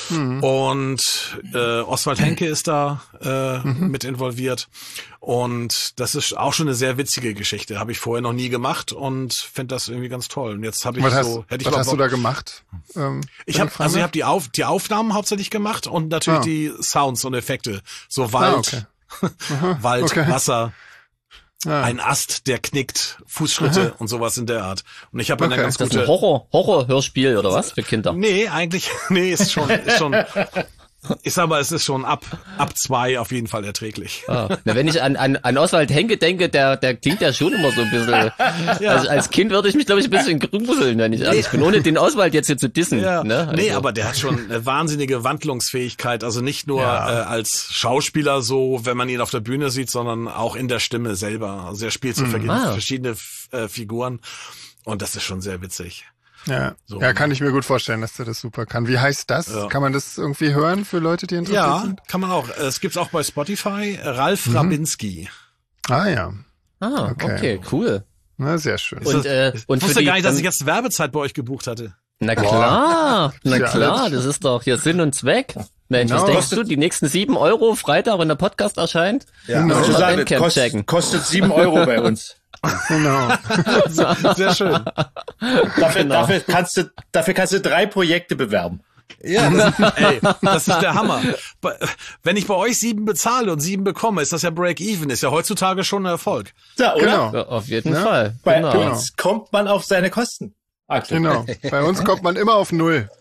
Und äh, Oswald Henke ist da äh, mit involviert. Und das ist auch schon eine sehr witzige Geschichte. Habe ich vorher noch nie gemacht und finde das irgendwie ganz toll. Und jetzt habe ich Was hast, so, hätte ich was mal hast du Bock- da gemacht? Ähm, ich wenn habe ich fragen also ich darf? habe die Auf, die Aufnahmen hauptsächlich gemacht und natürlich Ah. die Sounds und Effekte. So Wald, Ah, okay. Wald, okay. Wasser, Ah. ein Ast, der knickt, Fußschritte und sowas in der Art. Und ich habe eine Okay. ganz ist das gute ein Horror, Horror-Hörspiel oder was für Kinder? Nee, eigentlich, nee, ist schon, ist schon, ich sag mal, es ist schon ab, ab zwei auf jeden Fall erträglich. Ah. Na, wenn ich an, an, an Oswald Henke denke, der, der klingt ja schon immer so ein bisschen. Also als Kind würde ich mich, glaube ich, ein bisschen gruseln, wenn ich ehrlich bin, ohne den Oswald jetzt hier zu dissen. Ja. Ne? Also, Nee, aber der hat schon eine wahnsinnige Wandlungsfähigkeit. Also nicht nur Ja. äh, als Schauspieler so, wenn man ihn auf der Bühne sieht, sondern auch in der Stimme selber. Also er spielt so ver- Ah. verschiedene äh, Figuren und das ist schon sehr witzig. Ja. So. ja, kann ich mir gut vorstellen, dass der das super kann. Wie heißt das? Ja. Kann man das irgendwie hören für Leute, die interessiert Ja, sind? kann man auch. Es gibt's auch bei Spotify. Ralf Mhm. Rabinski. Ah ja, Ah, Okay. okay, cool. na sehr schön. Und, äh, Ich und für wusste die, gar nicht, dass dann- ich jetzt Werbezeit bei euch gebucht hatte. Na klar, na Ja, klar, alles. das ist doch hier Sinn und Zweck. Mensch, Genau. was denkst du, die nächsten sieben Euro Freitag, wenn der Podcast erscheint? Ja, Genau. also sagen, Bandcamp kostet, checken. kostet sieben Euro bei uns. Genau. Sehr schön. Dafür, Genau. dafür kannst du, dafür kannst du drei Projekte bewerben. Ja, das, ey, das ist der Hammer. Bei- Wenn ich bei euch sieben bezahle und sieben bekomme, ist das ja Break-Even. Ist ja heutzutage schon ein Erfolg. Ja, oder? Genau. Ja, auf jeden Ja. Fall. Bei Genau. uns kommt man auf seine Kosten. Ah, Genau. Bei uns kommt man immer auf Null.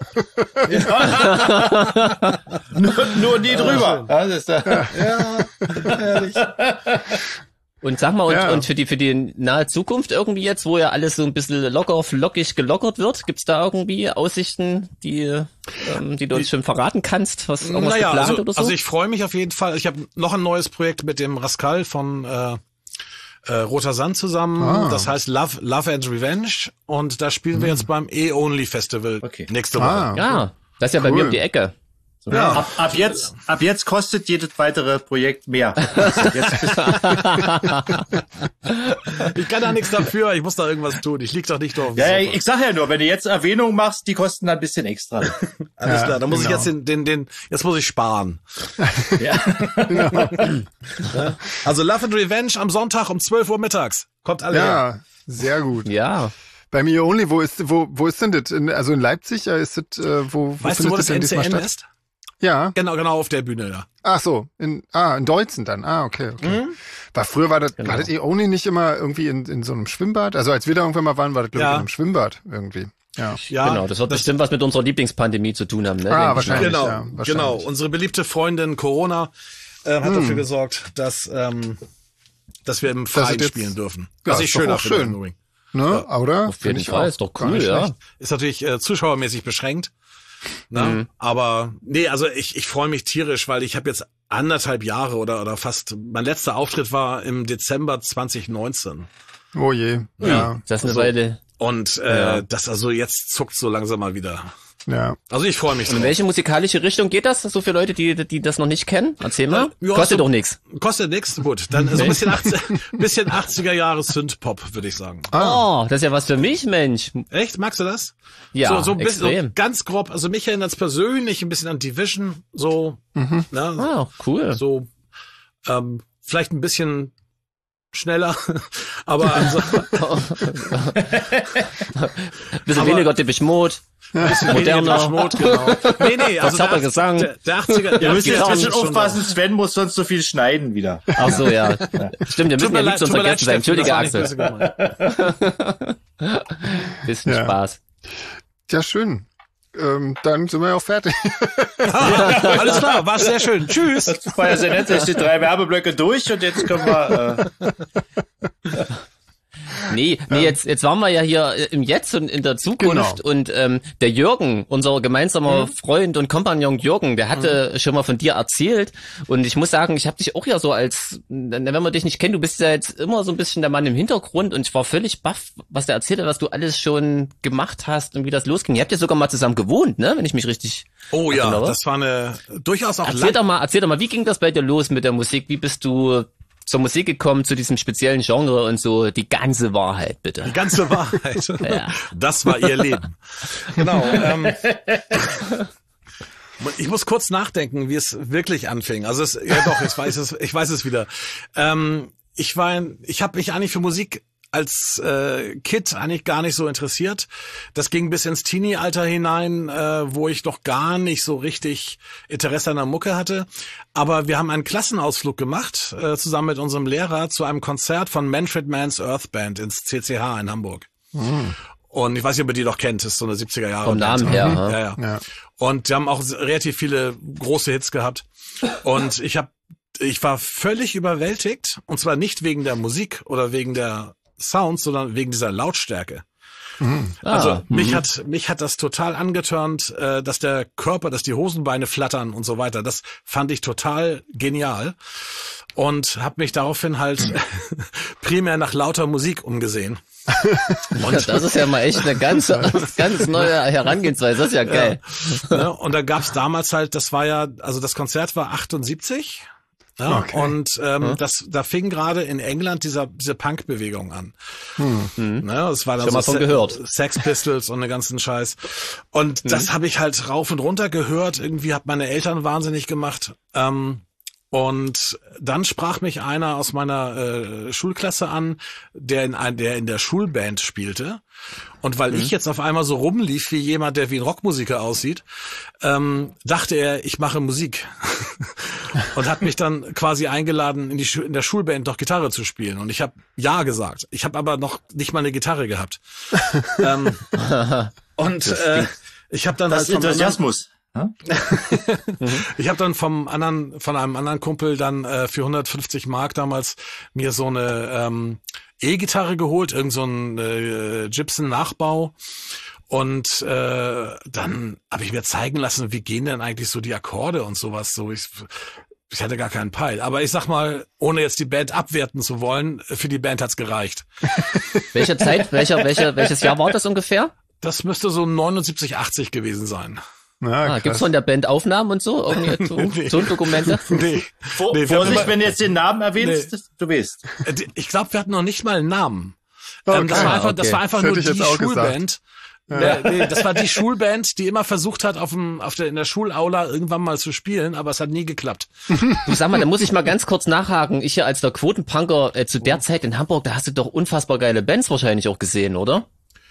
nur, nur nie drüber. Ja, das ist da. Ja, ehrlich. Und sag mal, und, Ja. und für die für die nahe Zukunft irgendwie jetzt, wo ja alles so ein bisschen locker, flockig gelockert wird, gibt's da irgendwie Aussichten, die ähm, die du uns schon verraten kannst? Was irgendwas Naja, geplant also, oder so? also ich freue mich auf jeden Fall. Ich habe noch ein neues Projekt mit dem Rascal von äh, äh, Roter Sand zusammen. Ah. Das heißt Love, Love and Revenge. Und da spielen wir jetzt beim E-Only Festival Okay. nächste Woche. Ah, ja, das ist ja bei Cool. mir um die Ecke. Ja. Ab, ab jetzt, ab jetzt kostet jedes weitere Projekt mehr. Jetzt Ich kann da nichts dafür. Ich muss da irgendwas tun. Ich lieg doch nicht auf dem ja, ja, Sofa. ich sag ja nur, wenn du jetzt Erwähnungen machst, die kosten dann ein bisschen extra. Alles Ja, klar. Da muss genau. ich jetzt den, den, den, jetzt muss ich sparen. Ja. Ja. Also Love and Revenge am Sonntag um zwölf Uhr mittags. Kommt alle her. ja, sehr gut. Ja. Bei mir only, wo ist, wo, wo ist denn das? In, also in Leipzig, ja, ist das, äh, wo, wo Weißt du, wo das denn M diesmal C N statt? ist? Ja. Genau, genau auf der Bühne, ja. Ach so, in, ah, in Deutzen dann. Ah, okay, okay. Mhm. War früher war das, Genau. war das eh only nicht immer irgendwie in, in so einem Schwimmbad? Also als wir da irgendwann mal waren, war das glaube ich Ja. in einem Schwimmbad irgendwie. Ja. Ja, Genau, das wird bestimmt was mit unserer Lieblingspandemie zu tun haben, ne? Ah, denke ich mal. wahrscheinlich. Genau, ja, wahrscheinlich. genau. Unsere beliebte Freundin Corona äh, hat dafür gesorgt, dass ähm, dass wir im es Freien jetzt- spielen dürfen. Ja, Was ist ich doch schöner auch finde. schön. im Übrigen. Ne, oder? Auf Find jeden ich Fall, auch. ist doch Gar cool, nicht ja. schlecht. Ist natürlich äh, zuschauermäßig beschränkt. Ne? Mhm. Aber nee, also ich, ich freue mich tierisch, weil ich habe jetzt anderthalb Jahre oder oder fast, mein letzter Auftritt war im Dezember zwanzig neunzehn. Oh je. Ja. Das ist eine So. Weile. Und äh, Ja. das also jetzt zuckt so langsam mal wieder. Ja. Also ich freue mich Und in drauf. welche musikalische Richtung geht das? So für Leute, die die das noch nicht kennen? Erzähl mal. Ja, Kostet so- doch nichts. Kostet nix, gut. Dann so ein bisschen, achtzig, bisschen achtziger Jahre Synth-Pop, würde ich sagen. Oh, das ist ja was für mich, Mensch. Echt? Magst du das? Ja, so, so ein bisschen, so extrem. ganz grob. Also mich erinnert es persönlich ein bisschen an Division, so, ne, Ah, cool. so, ähm, vielleicht ein bisschen schneller, aber also, Bisschen aber- weniger Depeche Mode. bisschen moderner. Schmut, genau. Nee, nee, also Verzerrter der, Gesang. der, der achtziger, Ihr müsst jetzt Gitarren ein bisschen schon aufpassen, Sven muss sonst so viel schneiden wieder. Ach so, ja. Stimmt, wir Tut müssen mir ja leid, nichts zu tut mir unserer leid, Gäste sein. Steffen, Entschuldige, das war nicht Axel. böse gemeint. Bisschen Ja. Spaß. Ja, schön. Ähm, dann sind wir ja auch fertig. Alles klar, war sehr schön. Tschüss. Das war ja sehr nett, jetzt sind drei Werbeblöcke durch und jetzt können wir, äh, Nee, nee, jetzt, jetzt waren wir ja hier äh, im Jetzt und in der Zukunft Genau. und ähm, der Jürgen, unser gemeinsamer Freund und Kompagnon Jürgen, der hatte schon mal von dir erzählt und ich muss sagen, ich habe dich auch ja so als, wenn man dich nicht kennt, du bist ja jetzt immer so ein bisschen der Mann im Hintergrund und ich war völlig baff, was der erzählt hat, was du alles schon gemacht hast und wie das losging. Ihr habt ja sogar mal zusammen gewohnt, ne, wenn ich mich richtig Oh ja, erinnere. das war eine durchaus auch Erzähl lang, doch mal, erzähl doch mal, wie ging das bei dir los mit der Musik? Wie bist du zur Musik gekommen, zu diesem speziellen Genre und so die ganze Wahrheit, bitte. die ganze Wahrheit. Ja. Das war ihr Leben. Genau. Ähm, ich muss kurz nachdenken, wie es wirklich anfing. Also es, ja doch, ich weiß es, ich weiß es wieder. Ähm, ich war, ein- ich habe mich eigentlich für Musik als äh, Kid eigentlich gar nicht so interessiert. Das ging bis ins Teenie-Alter hinein, äh, wo ich noch gar nicht so richtig Interesse an der Mucke hatte. Aber wir haben einen Klassenausflug gemacht, äh, zusammen mit unserem Lehrer, zu einem Konzert von Manfred Mann's Earth Band ins C C H in Hamburg. Und ich weiß nicht, ob ihr die noch kennt, das ist so eine siebziger Jahre Vom Band. Namen her, Ja, ha? ja. Ja. Und die haben auch relativ viele große Hits gehabt. Und ich habe, ich war völlig überwältigt. Und zwar nicht wegen der Musik oder wegen der Sounds, sondern wegen dieser Lautstärke. Also Ah, mich hat mich hat das total angetörnt, äh, dass der Körper, dass die Hosenbeine flattern und so weiter. Das fand ich total genial und habe mich daraufhin halt primär nach lauter Musik umgesehen. das ist ja mal echt eine ganz, ganz neue Herangehensweise. Das ist ja geil. Ne? Und da gab's damals halt, das war ja, also das Konzert war achtundsiebzig. Ja, Okay. und ähm, das, da fing gerade in England dieser diese Punk-Bewegung an. Ne, das war dann Schon mal so von Se- gehört. Sex Pistols und den ganzen Scheiß. Und das habe ich halt rauf und runter gehört. Irgendwie hat meine Eltern wahnsinnig gemacht. Ähm, Und dann sprach mich einer aus meiner äh, Schulklasse an, der in ein, der in der Schulband spielte. Und weil mhm. ich jetzt auf einmal so rumlief wie jemand, der wie ein Rockmusiker aussieht, ähm, dachte er, ich mache Musik. Und hat mich dann quasi eingeladen, in, die Schu- in der Schulband doch Gitarre zu spielen. Und ich habe ja gesagt. Ich habe aber noch nicht mal eine Gitarre gehabt. ähm, und äh, ich habe dann das halt Enthusiasmus. Ich habe dann vom anderen, von einem anderen Kumpel dann äh, für hundertfünfzig Mark damals mir so eine ähm, E-Gitarre geholt, irgend so ein äh, Gibson-Nachbau. Und äh, dann habe ich mir zeigen lassen, wie gehen denn eigentlich so die Akkorde und sowas. So ich, ich hatte gar keinen Peil. Aber ich sag mal, ohne jetzt die Band abwerten zu wollen, für die Band hat's gereicht. Welche Zeit, welcher, welcher, welches Jahr war das ungefähr? Das müsste so neunundsiebzig, achtzig gewesen sein. Ja, ah, gibt's von der Band Aufnahmen und so? Irgendwie so, Nee. Tondokumente? Nee. Vor, Nee, wir Vorsicht, haben immer- wenn du jetzt den Namen erwähnst, Nee. du weißt. Ich glaube, wir hatten noch nicht mal einen Namen. Okay. Ähm, das war einfach, okay. das war einfach Das nur hätte ich die jetzt auch Schulband. Ja. Nee, nee, das war die Schulband, die immer versucht hat, auf dem, auf der, in der Schulaula irgendwann mal zu spielen, aber es hat nie geklappt. Du sag mal, da muss ich mal ganz kurz nachhaken. Ich hier als der Quotenpunker äh, zu der Zeit in Hamburg, da hast du doch unfassbar geile Bands wahrscheinlich auch gesehen, oder?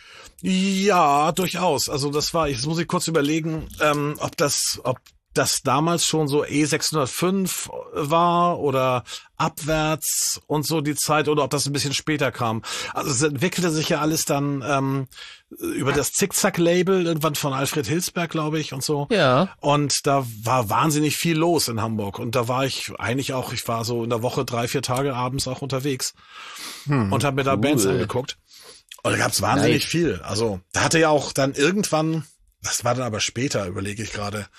Ja, durchaus. Also das war, jetzt muss ich kurz überlegen, ähm, ob das, ob das damals schon so E sechshundertfünf war oder abwärts und so die Zeit oder ob das ein bisschen später kam. Also es entwickelte sich ja alles dann ähm, über das Zickzack-Label irgendwann von Alfred Hilsberg, glaube ich, und so. Ja. Und da war wahnsinnig viel los in Hamburg. Und da war ich eigentlich auch, ich war so in der Woche drei, vier Tage abends auch unterwegs hm, und habe mir da cool. Bands angeguckt. Und da gab's wahnsinnig Nice. viel. Also da hatte ja auch dann irgendwann, das war dann aber später, überlege ich gerade,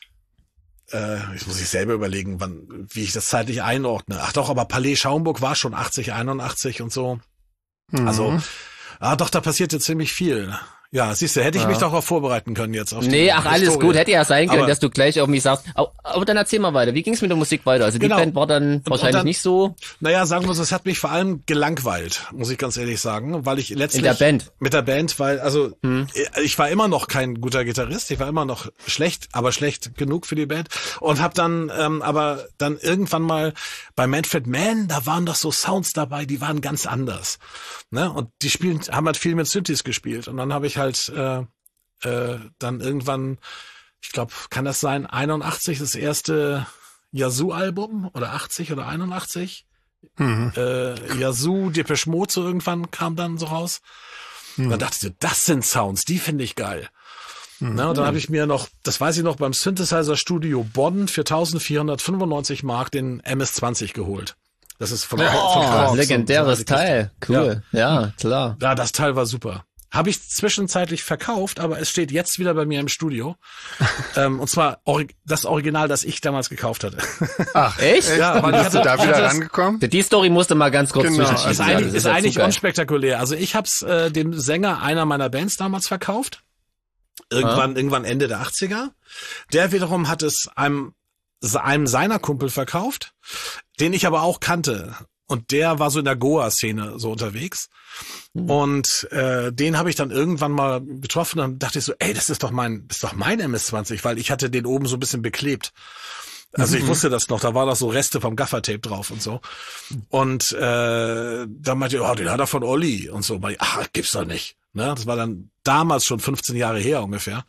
äh, ich muss ich selber überlegen, wann, wie ich das zeitlich einordne. Ach doch, aber Palais Schaumburg war schon achtzig, einundachtzig und so. Mhm. Also, ah doch, da passierte ziemlich viel. Ja, siehst du, hätte ich Ja. mich doch auch vorbereiten können jetzt auf die Nee, ach, alles Historie. gut. Hätte ja sein können, Aber- dass du gleich irgendwie sagst. Aber, aber dann erzähl mal weiter. Wie ging's mit der Musik weiter? Also die Genau. Band war dann wahrscheinlich dann- nicht so Naja, sagen wir so, es hat mich vor allem gelangweilt, muss ich ganz ehrlich sagen, weil ich letztlich... in der Band. Mit der Band, weil, also, ich war immer noch kein guter Gitarrist, ich war immer noch schlecht, aber schlecht genug für die Band und habe dann, ähm, aber dann irgendwann mal bei Manfred Mann, da waren doch so Sounds dabei, die waren ganz anders, ne? Und die spielen, haben halt viel mit Synthes gespielt und dann habe ich halt äh, äh, dann irgendwann, ich glaube, kann das sein, einundachtzig das erste Yazoo-Album oder achtzig oder einundachtzig? Mhm. Äh, Yazoo, Depeche Mode so irgendwann kam dann so raus. Mhm. Dann dachte ich so, das sind Sounds, die finde ich geil. Na, und dann habe ich mir noch, das weiß ich noch, beim Synthesizer Studio Bonn für eintausendvierhundertfünfundneunzig Mark den M S zwanzig geholt. Das ist von, von Oh, Korg, legendäres so- so Teil. Cool. Ja, klar. Ja, das Teil war super. Habe ich zwischenzeitlich verkauft, aber es steht jetzt wieder bei mir im Studio. ähm, und zwar ori- das Original, das ich damals gekauft hatte. Ach, Echt? Ja, weil Bist ich du hatte- da ich wieder hatte das- rangekommen? Die Story musste mal ganz kurz Genau, zwischenschieben. Ist Ja, eigentlich, das ist ja eigentlich zu geil. unspektakulär. Also ich hab's äh, dem Sänger einer meiner Bands damals verkauft. Irgendwann, irgendwann Ende der achtziger. Der wiederum hat es einem, einem seiner Kumpel verkauft, den ich aber auch kannte. Und der war so in der Goa-Szene so unterwegs. Hm. Und äh, den habe ich dann irgendwann mal getroffen und dachte ich so, ey, das ist doch mein, das ist doch mein M S zwanzig, weil ich hatte den oben so ein bisschen beklebt. Also ich wusste das noch, da war noch so Reste vom Gaffertape drauf und so. Und äh, dann meinte ich, oh, den hat er von Olli und so. Ach, gibt's doch nicht. Ne? Das war dann damals schon fünfzehn Jahre her ungefähr.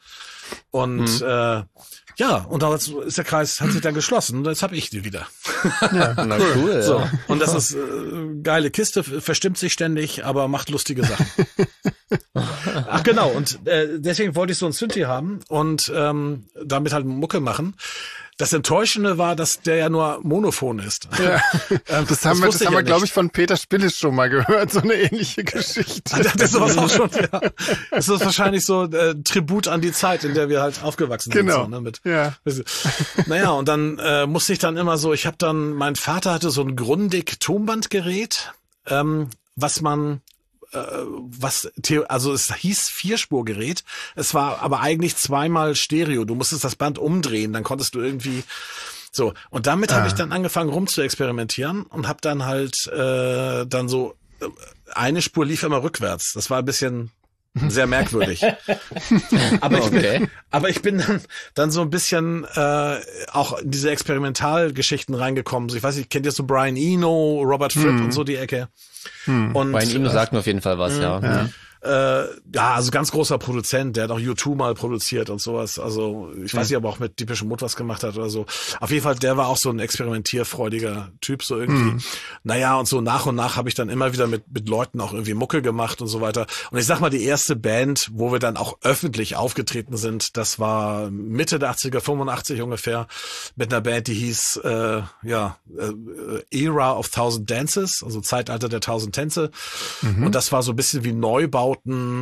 Und äh, ja, und da ist der Kreis, hat sich dann geschlossen und jetzt habe ich die wieder. Na cool. So. Ja. Und das ist äh, geile Kiste, verstimmt sich ständig, aber macht lustige Sachen. Ach genau, und äh, deswegen wollte ich so ein Synthi haben und ähm, damit halt Mucke machen. Das Enttäuschende war, dass der ja nur monophon ist. Ja. Ähm, Das haben wir, das wusste ich haben ja wir, glaube nicht. ich, von Peter Spillis schon mal gehört, so eine ähnliche Geschichte. Ah, das ist sowas auch schon, ja. Das ist wahrscheinlich so äh, Tribut an die Zeit, in der wir halt aufgewachsen Genau. sind. So, ne, mit, Ja. Naja, und dann äh, musste ich dann immer so, ich habe dann, mein Vater hatte so ein Grundig-Tonbandgerät, ähm, was man, äh, was, theo- also es hieß Vierspurgerät, es war aber eigentlich zweimal Stereo. Du musstest das Band umdrehen, dann konntest du irgendwie so. Und damit habe ich dann angefangen rum zu experimentieren und habe dann halt äh, dann so, äh, eine Spur lief immer rückwärts. Das war ein bisschen Sehr merkwürdig. aber, ich Okay. bin, aber ich bin dann, dann so ein bisschen äh, auch in diese Experimentalgeschichten reingekommen. So, ich weiß nicht, kennt ihr so Brian Eno, Robert Fripp Hm. und so die Ecke? Hm. Und, Brian Eno äh, sagt mir auf jeden Fall was, ja. Ja. Äh, ja, also ganz großer Produzent, der hat auch U zwei mal produziert und sowas. Also ich weiß nicht, ob er auch mit Depeche Mode was gemacht hat oder so. Auf jeden Fall, der war auch so ein experimentierfreudiger Typ, so irgendwie. Mhm. Naja, und so nach und nach habe ich dann immer wieder mit mit Leuten auch irgendwie Mucke gemacht und so weiter. Und ich sag mal, die erste Band, wo wir dann auch öffentlich aufgetreten sind, das war Mitte der achtziger, fünfundachtzig ungefähr, mit einer Band, die hieß äh, ja äh, Era of Thousand Dances, also Zeitalter der tausend Tänze. Mhm. Und das war so ein bisschen wie Neubau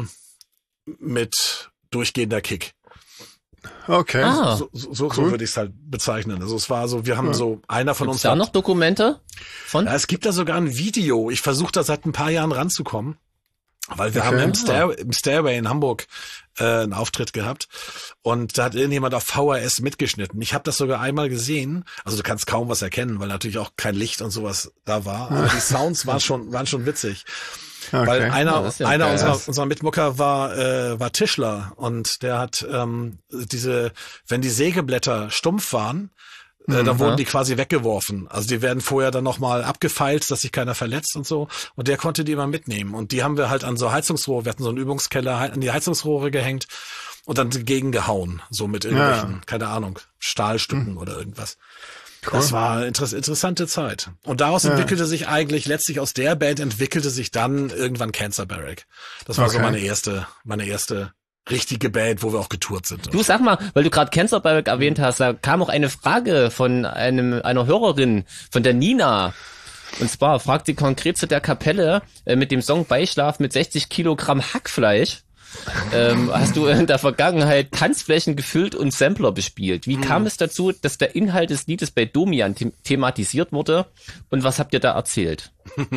mit durchgehender Kick. Okay. Ah. So, so, so, Cool. so würde ich es halt bezeichnen. Also es war so, wir haben Ja. so, einer von Gibt's uns da hat, noch Dokumente von? ja, es gibt da sogar ein Video. Ich versuche da seit ein paar Jahren ranzukommen, weil wir Okay. haben im, Stair, im Stairway in Hamburg äh, einen Auftritt gehabt und da hat irgendjemand auf V H S mitgeschnitten. Ich habe das sogar einmal gesehen. Also du kannst kaum was erkennen, weil natürlich auch kein Licht und sowas da war. Aber die Sounds waren schon, waren schon witzig. Okay. Weil Ja, einer, das ist ja einer geil. unserer, unserer Mitmucker war, äh, war Tischler und der hat ähm, diese, wenn die Sägeblätter stumpf waren, äh, dann Mhm. wurden die quasi weggeworfen. Also die werden vorher dann nochmal abgefeilt, dass sich keiner verletzt und so. Und der konnte die immer mitnehmen. Und die haben wir halt an so Heizungsrohre, wir hatten so einen Übungskeller, an die Heizungsrohre gehängt und dann dagegen gehauen. So mit irgendwelchen, Ja. keine Ahnung, Stahlstücken Mhm. oder irgendwas. Cool. Das war eine inter- interessante Zeit. Und daraus Ja. entwickelte sich eigentlich, letztlich aus der Band entwickelte sich dann irgendwann Cancer Barrack. Das war so Okay. meine erste, meine erste richtige Band, wo wir auch getourt sind. Du sag mal, weil du gerade Cancer Barrack erwähnt hast, da kam auch eine Frage von einem einer Hörerin, von der Nina. Und zwar fragt sie konkret zu der Kapelle äh, mit dem Song Beischlaf mit sechzig Kilogramm Hackfleisch. Ähm, hast du in der Vergangenheit Tanzflächen gefüllt und Sampler bespielt? Wie kam es dazu, dass der Inhalt des Liedes bei Domian them thematisiert wurde? Und was habt ihr da erzählt?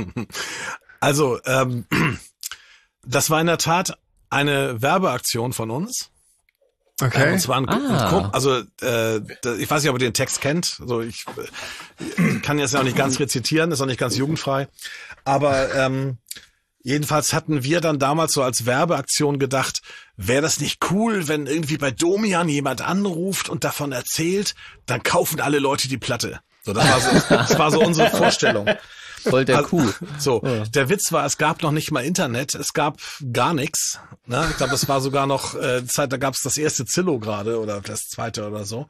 Also, ähm, das war in der Tat eine Werbeaktion von uns. Äh, Okay. Und zwar ein, Ah. ein Kumpel, also äh, da- ich weiß nicht, ob ihr den Text kennt. Also ich äh, kann jetzt ja auch nicht ganz rezitieren, ist auch nicht ganz jugendfrei. Aber ähm, jedenfalls hatten wir dann damals so als Werbeaktion gedacht, wäre das nicht cool, wenn irgendwie bei Domian jemand anruft und davon erzählt, dann kaufen alle Leute die Platte. So, das war so, das war so unsere Vorstellung. Voll der Also, Kuh. So, der Witz war, es gab noch nicht mal Internet, es gab gar nichts. Ne? Ich glaube, es war sogar noch äh, Zeit, da gab es das erste Zillow gerade oder das zweite oder so.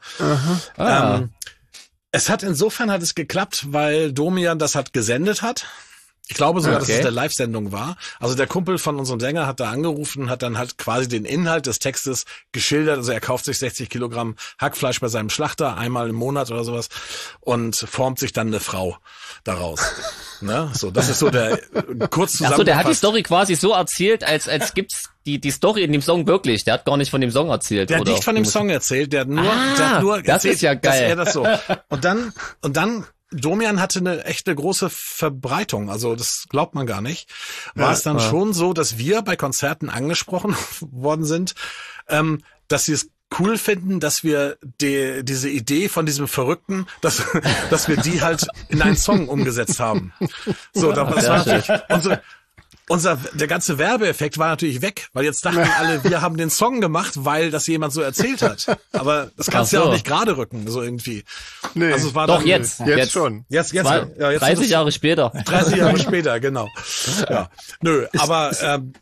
Ah. Ähm, es hat insofern hat es geklappt, weil Domian das hat gesendet hat. Ich glaube sogar, dass Okay. es eine Live-Sendung war. Also der Kumpel von unserem Sänger hat da angerufen und hat dann halt quasi den Inhalt des Textes geschildert. Also er kauft sich sechzig Kilogramm Hackfleisch bei seinem Schlachter einmal im Monat oder sowas und formt sich dann eine Frau daraus. Ne? So, das ist so der kurz zusammengefasst. Ach so, der hat die Story quasi so erzählt, als als gibt's die die Story in dem Song wirklich. Der hat gar nicht von dem Song erzählt, Der hat oder? nicht von dem Song erzählt, der hat nur, Ah, der hat nur das erzählt, ist ja dass geil. er das so. Und dann, und dann, Domian hatte eine echte große Verbreitung, also das glaubt man gar nicht. War Ja, es dann ja. schon so, dass wir bei Konzerten angesprochen worden sind, ähm, dass sie es cool finden, dass wir die, diese Idee von diesem Verrückten, dass, dass wir die halt in einen Song umgesetzt haben. So, da, das sehr war natürlich unsere, unser, der ganze Werbeeffekt war natürlich weg, weil jetzt dachten alle, wir haben den Song gemacht, weil das jemand so erzählt hat. Aber das kannst du Ach ja so. auch nicht gerade rücken, so irgendwie. Nee. Also es war Doch, dann, jetzt. Jetzt schon. Jetzt, jetzt, Zwei, ja, jetzt dreißig Jahre später. dreißig Jahre später, genau. Ja. Nö, aber ähm,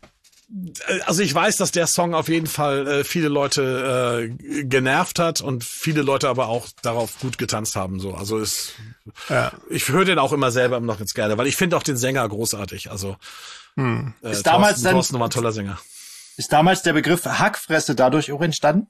also ich weiß, dass der Song auf jeden Fall äh, viele Leute äh, genervt hat und viele Leute aber auch darauf gut getanzt haben. So, also es, Ja. ich höre den auch immer selber noch ganz gerne, weil ich finde auch den Sänger großartig. Also Hm. äh, Ist damals Thorsten, dann- Thorsten war ein toller Sänger. Ist damals der Begriff Hackfresse dadurch auch entstanden?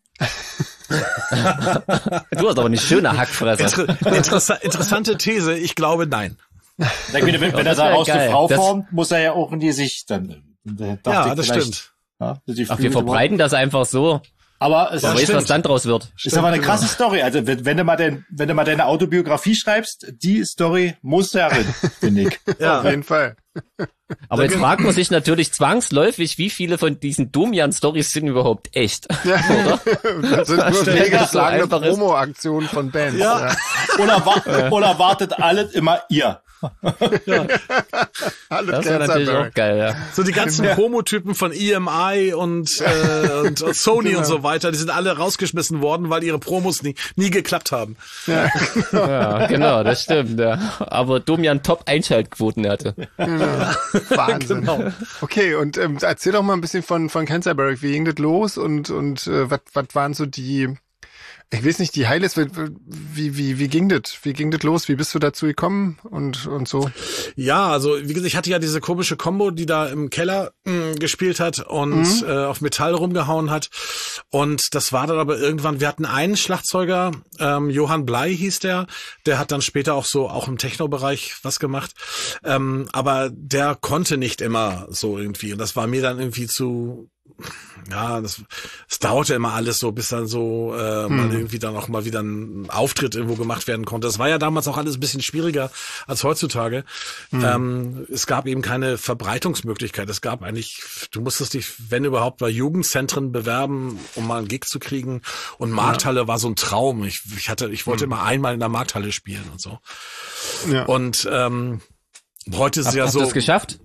Du hast aber eine schöne Hackfresse. Inter interessa interessante These. Ich glaube, nein. Na, wenn, wenn Das er wär daraus eine geil. Frau Das- formt, muss er ja auch in die Sicht dann. Da dachte Ja, ich das vielleicht, stimmt. Ja, die Ach, wir Flügel verbreiten das einfach so. Aber es Wer weiß, stimmt. was dann draus wird. ist aber eine Stimmt, krasse Story. Also wenn, wenn du mal den, wenn du mal deine Autobiografie schreibst, die Story muss darin, finde ich. Ja, Auf jeden Fall. Aber jetzt fragt man sich natürlich zwangsläufig, wie viele von diesen Domian-Stories sind überhaupt echt. Oder? Das sind nur Stimmt. fehlgeschlagene So einfach ist- Promo-Aktionen von Bands. Ja. Ja. Oder, wa oder wartet alles immer ihr? Ja. Hallo, Das wäre natürlich auch geil, ja. So die ganzen ja. Promotypen von E M I und, äh, und, und Sony genau. und so weiter, die sind alle rausgeschmissen worden, weil ihre Promos nie, nie geklappt haben. Ja. Ja, genau, das stimmt, ja. Aber Domian Top-Einschaltquoten hatte. Genau. Wahnsinn. Genau. Okay, und ähm, erzähl doch mal ein bisschen von, von Canterbury. Wie ging das los und, und äh, was waren so die, ich weiß nicht, die Highlights, wie, wie, wie ging das? Wie ging das los? Wie bist du dazu gekommen und, und so? Ja, also, wie gesagt, ich hatte ja diese komische Combo, die da im Keller mh, gespielt hat und mhm. äh, auf Metall rumgehauen hat. Und das war dann aber irgendwann, wir hatten einen Schlagzeuger, ähm, Johann Blei hieß der, der hat dann später auch so, auch im Techno-Bereich was gemacht. Ähm, aber der konnte nicht immer so irgendwie. Und das war mir dann irgendwie zu, ja, das, das dauerte immer alles so, bis dann so äh, hm. mal irgendwie dann auch mal wieder ein Auftritt irgendwo gemacht werden konnte. Das war ja damals auch alles ein bisschen schwieriger als heutzutage. Hm. Ähm, es gab eben keine Verbreitungsmöglichkeit. Es gab eigentlich, du musstest dich, wenn überhaupt, bei Jugendzentren bewerben, um mal einen Gig zu kriegen. Und Markthalle ja. war so ein Traum. Ich, ich hatte, ich wollte hm. immer einmal in der Markthalle spielen und so. Ja. Und ähm, heute ist es ja so. Hast du es geschafft?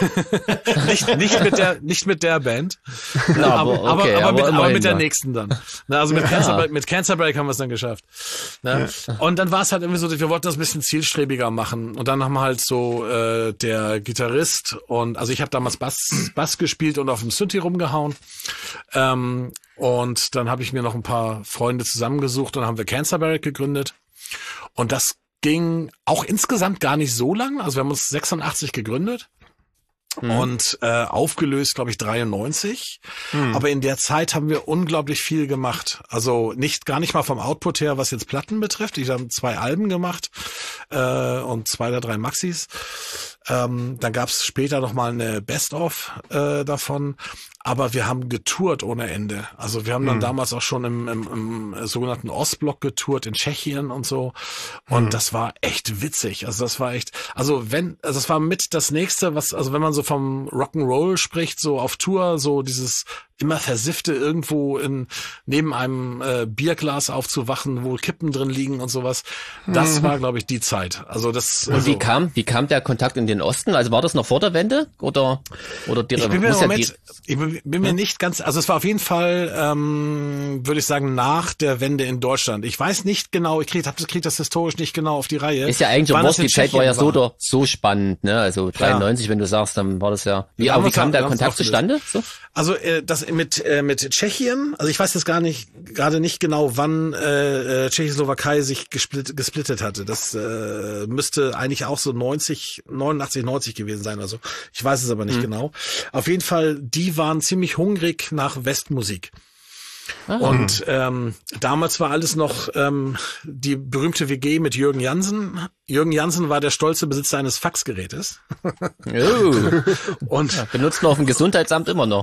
nicht, nicht mit der, nicht mit der Band, no, aber, aber, okay, aber, aber, aber, mit, aber mit der mal. nächsten dann. Na, also mit, ja. Cancer, mit Cancer Break haben wir es dann geschafft. Ne? Ja. Und dann war es halt irgendwie so, wir wollten das ein bisschen zielstrebiger machen. Und dann haben wir halt so äh, der Gitarrist und also ich habe damals Bass, Bass gespielt und auf dem Synthi rumgehauen. Ähm, und dann habe ich mir noch ein paar Freunde zusammengesucht und dann haben wir Canterbury gegründet. Und das ging auch insgesamt gar nicht so lang. Also wir haben uns sechsundachtzig gegründet. Mhm. Und äh, aufgelöst, glaube ich, dreiundneunzig. Mhm. Aber in der Zeit haben wir unglaublich viel gemacht. Also nicht gar nicht mal vom Output her, was jetzt Platten betrifft. Ich habe zwei Alben gemacht äh, und zwei oder drei Maxis. Ähm, dann gab es später noch mal eine Best-of äh, davon. Aber wir haben getourt ohne Ende. Also wir haben dann mhm. damals auch schon im, im, im sogenannten Ostblock getourt, in Tschechien und so. Und mhm. das war echt witzig. Also das war echt, also wenn, also das war mit das nächste, was, also wenn man so vom Rock'n'Roll spricht, so auf Tour, so dieses immer versiffte irgendwo in neben einem äh, Bierglas aufzuwachen, wo Kippen drin liegen und sowas. Das mhm. war, glaube ich, die Zeit. Also das. Und also, wie kam, wie kam der Kontakt in den Osten? Also war das noch vor der Wende oder oder die? Ich bin mir, muss Moment, ja die, ich bin, bin mir ja. nicht ganz. Also es war auf jeden Fall, ähm, würde ich sagen, nach der Wende in Deutschland. Ich weiß nicht genau. Ich kriege das, krieg das historisch nicht genau auf die Reihe. Ist ja eigentlich um die Zeit war ja so war. so spannend, ne? Also dreiundneunzig, ja. wenn du sagst, dann war das ja. Wie, aber wie kam der Kontakt zustande? So? Also äh, das mit äh, mit Tschechien, also ich weiß jetzt gar nicht gerade nicht genau, wann äh, äh, Tschechoslowakei sich gesplit, gesplittet hatte. Das äh, müsste eigentlich auch so neunzig, neunundachtzig, neunzig gewesen sein. Also ich weiß es aber nicht mhm. genau. Auf jeden Fall, die waren ziemlich hungrig nach Westmusik. Ah. Und ähm, damals war alles noch ähm, die berühmte W G mit Jürgen Jansen. Jürgen Jansen war der stolze Besitzer eines Faxgerätes. Oh. Und ja, benutzt man auf dem Gesundheitsamt immer noch.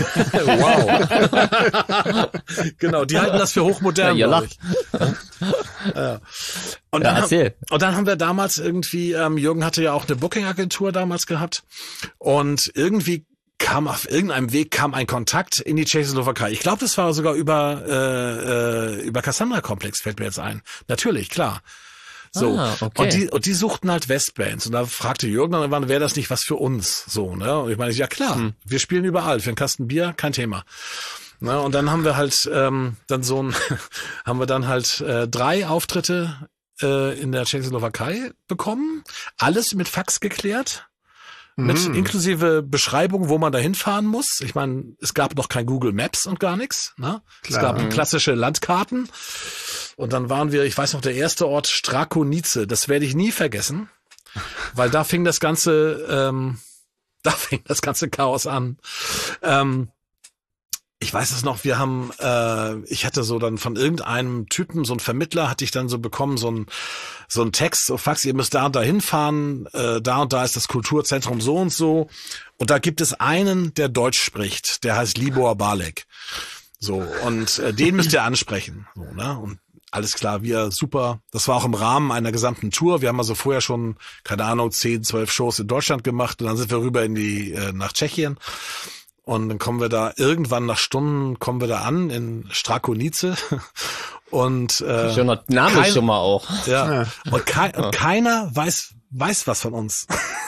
Wow. Genau, die halten das für hochmodern. Ja, ihr lacht. Ja. Und, ja, dann erzähl. Haben, und dann haben wir damals irgendwie, ähm, Jürgen hatte ja auch eine Booking-Agentur damals gehabt und irgendwie kam auf irgendeinem Weg kam ein Kontakt in die Tschechoslowakei. Ich glaube, das war sogar über äh, äh, über Cassandra-Komplex, fällt mir jetzt ein. Natürlich, klar. So. Ah, okay. Und die und die suchten halt Westbands. Und da fragte Jürgen dann, wann wäre das nicht was für uns? So, ne? Und ich meine, ja klar, hm. wir spielen überall. Für einen Kasten Bier, kein Thema. Ne? Und dann haben wir halt ähm, dann so ein haben wir dann halt äh, drei Auftritte äh, in der Tschechoslowakei bekommen. Alles mit Fax geklärt. Mit mhm. inklusive Beschreibung, wo man da hinfahren muss. Ich meine, es gab noch kein Google Maps und gar nichts. Ne? Es gab klassische Landkarten. Und dann waren wir, ich weiß noch, der erste Ort Strakonice. Das werde ich nie vergessen, weil da fing das ganze, ähm, da fing das ganze Chaos an. Ähm, Ich weiß es noch, wir haben, äh, ich hatte so dann von irgendeinem Typen, so ein Vermittler, hatte ich dann so bekommen, so ein so ein Text, so Fax, ihr müsst da und da hinfahren, äh, da und da ist das Kulturzentrum so und so. Und da gibt es einen, der Deutsch spricht, der heißt Libor Balek. So, und äh, den müsst ihr ansprechen. So, ne? Und alles klar, wir, super. Das war auch im Rahmen einer gesamten Tour. Wir haben also vorher schon, keine Ahnung, zehn, zwölf Shows in Deutschland gemacht und dann sind wir rüber in die, äh, nach Tschechien. Und dann kommen wir da irgendwann nach Stunden kommen wir da an in Strakonice und äh, schöner Name kein, schon mal auch. Ja. Und, kei und keiner weiß, weiß was von uns.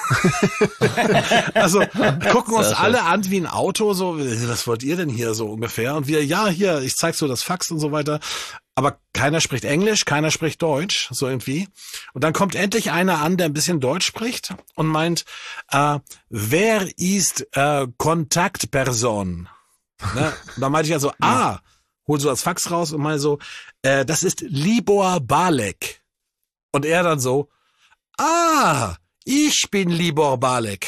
Also gucken uns alle an wie ein Auto, so, was wollt ihr denn hier so ungefähr? Und wir, ja, hier, ich zeig so das Fax und so weiter. Aber keiner spricht Englisch, keiner spricht Deutsch, so irgendwie. Und dann kommt endlich einer an, der ein bisschen Deutsch spricht und meint, äh, wer ist äh, Kontaktperson? Ne? Und dann meinte ich also, ah, hol so das Fax raus und meine so, äh, das ist Libor Balek. Und er dann so, ah, ich bin Libor Balek.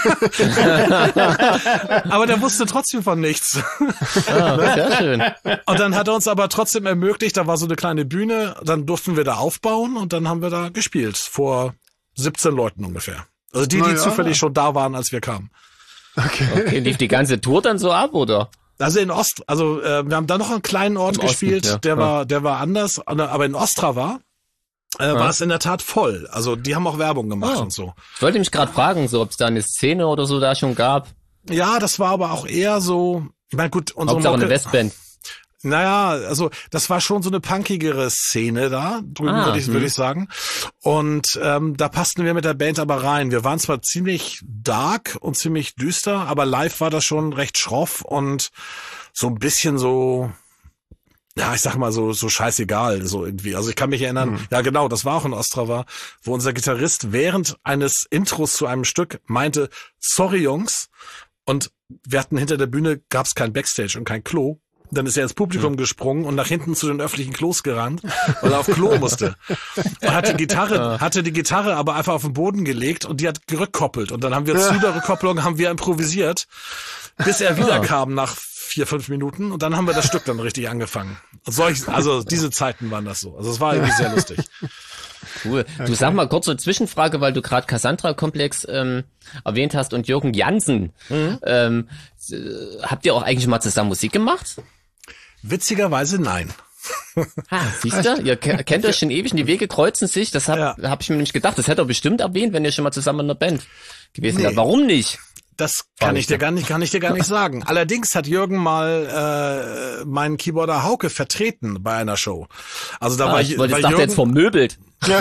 Aber der wusste trotzdem von nichts. Ah, sehr schön. Und dann hat er uns aber trotzdem ermöglicht, da war so eine kleine Bühne, dann durften wir da aufbauen und dann haben wir da gespielt, vor siebzehn Leuten ungefähr. Also die, die ja, zufällig ja. schon da waren, als wir kamen. Okay. Okay, lief die ganze Tour dann so ab, oder? Also in Ost, also äh, wir haben da noch einen kleinen Ort Im gespielt, Osten, ja. der ja. war, der war anders, aber in Ostrava Äh, ja. war es in der Tat voll. Also die haben auch Werbung gemacht oh. und so. Ich wollte mich gerade fragen, so ob es da eine Szene oder so da schon gab. Ja, das war aber auch eher so, ich meine gut, unsere Hauptsache eine Westband. Naja, also das war schon so eine punkigere Szene da drüben, ah, würde ich, würd ich sagen. Und ähm, da passten wir mit der Band aber rein. Wir waren zwar ziemlich dark und ziemlich düster, aber live war das schon recht schroff und so ein bisschen so... Ja, ich sag mal so so scheißegal, so irgendwie. Also ich kann mich erinnern, mhm. ja genau, das war auch in Ostrava, wo unser Gitarrist während eines Intros zu einem Stück meinte, sorry Jungs, und wir hatten hinter der Bühne, gab's kein Backstage und kein Klo. Dann ist er ins Publikum mhm. gesprungen und nach hinten zu den öffentlichen Klos gerannt, weil er auf Klo musste. Und hat die Gitarre, hatte die Gitarre aber einfach auf den Boden gelegt und die hat gerückkoppelt. Und dann haben wir zu der Rückkopplung haben wir improvisiert, bis er wiederkam nach vier, fünf Minuten und dann haben wir das Stück dann richtig angefangen. Und solch, also diese Zeiten waren das so. Also es war irgendwie sehr lustig. Cool. Du okay. Sag mal kurz so eine Zwischenfrage, weil du gerade Cassandra-Komplex ähm, erwähnt hast und Jürgen Jansen. Mhm. Ähm, äh, habt ihr auch eigentlich mal zusammen Musik gemacht? Witzigerweise nein. Ah, siehst du? Ihr kennt euch schon ewig und die Wege kreuzen sich. Das habe ja. hab ich mir nämlich gedacht. Das hätte er bestimmt erwähnt, wenn ihr schon mal zusammen in einer Band gewesen wärt. Nee. Warum nicht? Das kann ich dir gar nicht, kann ich dir gar nicht sagen. Allerdings hat Jürgen mal äh, meinen Keyboarder Hauke vertreten bei einer Show. Also da ah, war ich wollte, war dachte Jürgen jetzt vermöbelt. Ja.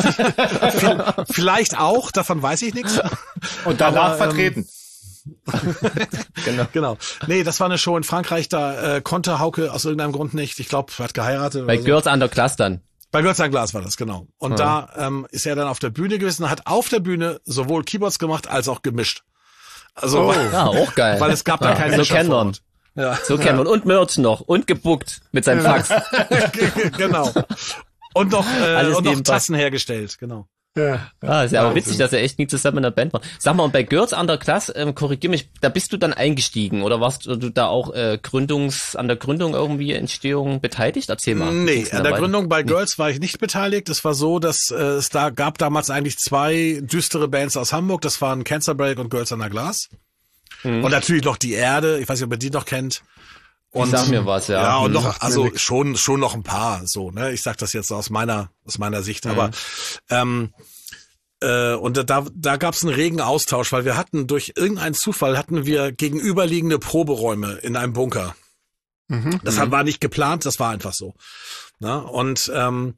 Vielleicht auch, davon weiß ich nichts. Und danach Aber, vertreten. Ähm, genau. Genau. Nee, das war eine Show in Frankreich, da äh, konnte Hauke aus irgendeinem Grund nicht. Ich glaube, er hat geheiratet. Bei oder so. Girls Under Glass dann. Bei Girls Under Glass war das, genau. Und ja. da ähm, ist er dann auf der Bühne gewesen, hat auf der Bühne sowohl Keyboards gemacht als auch gemischt. Also, oh, weil, ja, auch geil. Weil es gab ja, da keinen So kennen wir ja. So kennen wir und Merch noch und gebuckt mit seinem Fax. Genau. Und noch, äh, und noch Tassen hergestellt, genau. Ja, ah, ist ja aber witzig, dass er echt nie zusammen in der Band war. Sag mal, und bei Girls Under Glass, ähm, korrigier mich, da bist du dann eingestiegen oder warst du da auch äh, Gründungs, an der Gründung irgendwie Entstehung beteiligt? Erzähl mal. Nee, an der Gründung bei Girls war ich nicht beteiligt. Es war so, dass äh, es da gab damals eigentlich zwei düstere Bands aus Hamburg. Das waren Cancer Break und Girls Under Glass. Mhm. Und natürlich noch die Erde. Ich weiß nicht, ob ihr die noch kennt. Und, sag mir was, ja. Ja, und noch, also schon, schon noch ein paar, so, ne. Ich sag das jetzt aus meiner, aus meiner Sicht, mhm. aber, ähm, äh, und da, da gab's einen regen Austausch, weil wir hatten, durch irgendeinen Zufall hatten wir gegenüberliegende Proberäume in einem Bunker. Mhm. Das mhm. war nicht geplant, das war einfach so. Ne? Und, ähm,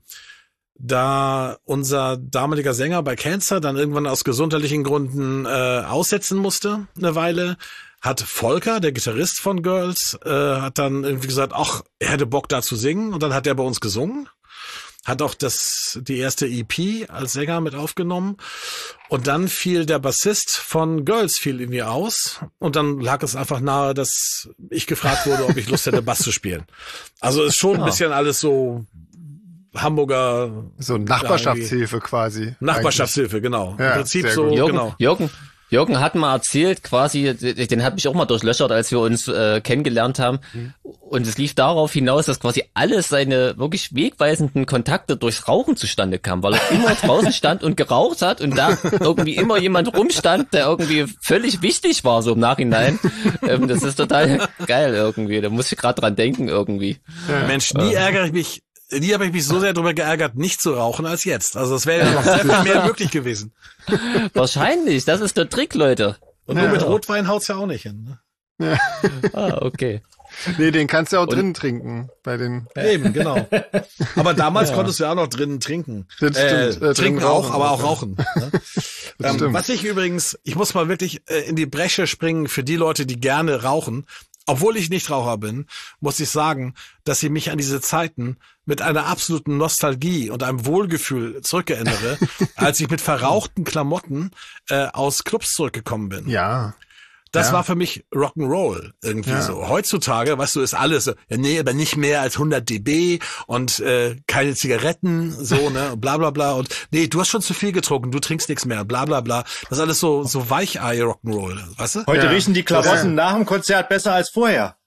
da unser damaliger Sänger bei Cancer dann irgendwann aus gesundheitlichen Gründen, äh, aussetzen musste, eine Weile, hat Volker, der Gitarrist von Girls, äh, hat dann irgendwie gesagt, ach, er hätte Bock da zu singen. Und dann hat er bei uns gesungen. Hat auch das die erste E P als Sänger mit aufgenommen. Und dann fiel der Bassist von Girls fiel irgendwie aus. Und dann lag es einfach nahe, dass ich gefragt wurde, ob ich Lust hätte, Bass zu spielen. Also ist schon ein bisschen alles so Hamburger... So Nachbarschaftshilfe quasi. Nachbarschaftshilfe, genau. Ja, im Prinzip so, Jürgen, genau. Jürgen, Jürgen hat mal erzählt, quasi, den hat mich auch mal durchlöchert, als wir uns äh, kennengelernt haben. Mhm. Und es lief darauf hinaus, dass quasi alle seine wirklich wegweisenden Kontakte durchs Rauchen zustande kamen, weil er immer draußen stand und geraucht hat und da irgendwie immer jemand rumstand, der irgendwie völlig wichtig war, so im Nachhinein. Ähm, das ist total geil irgendwie. Da muss ich gerade dran denken irgendwie. Ja. Mensch, nie äh. ärgere ich mich. Nie habe ich mich so sehr darüber geärgert, nicht zu rauchen als jetzt. Also es wäre ja noch sehr viel mehr möglich gewesen. Wahrscheinlich, das ist der Trick, Leute. Und nur ja. mit Rotwein haut's ja auch nicht hin. Ne? Ja. Ah, okay. Nee, den kannst du auch drinnen trinken. Bei den. Eben, genau. Aber damals ja. konntest du ja auch noch drinnen trinken. Das stimmt. Äh, trinken auch, aber auch rauchen. Ne? Das ähm, was ich übrigens, ich muss mal wirklich äh, in die Bresche springen für die Leute, die gerne rauchen. Obwohl ich nicht Raucher bin, muss ich sagen, dass ich mich an diese Zeiten mit einer absoluten Nostalgie und einem Wohlgefühl zurückerinnere, als ich mit verrauchten Klamotten äh, aus Clubs zurückgekommen bin. Ja. Das ja. war für mich Rock'n'Roll irgendwie ja. so. Heutzutage, weißt du, ist alles so, ja, nee, aber nicht mehr als hundert Decibel und äh, keine Zigaretten, so, ne, bla bla bla. Und nee, du hast schon zu viel getrunken, du trinkst nichts mehr, bla bla bla. Das ist alles so so Weichei Rock'n'Roll, weißt du? Heute ja. riechen die Klamotten ja. nach dem Konzert besser als vorher.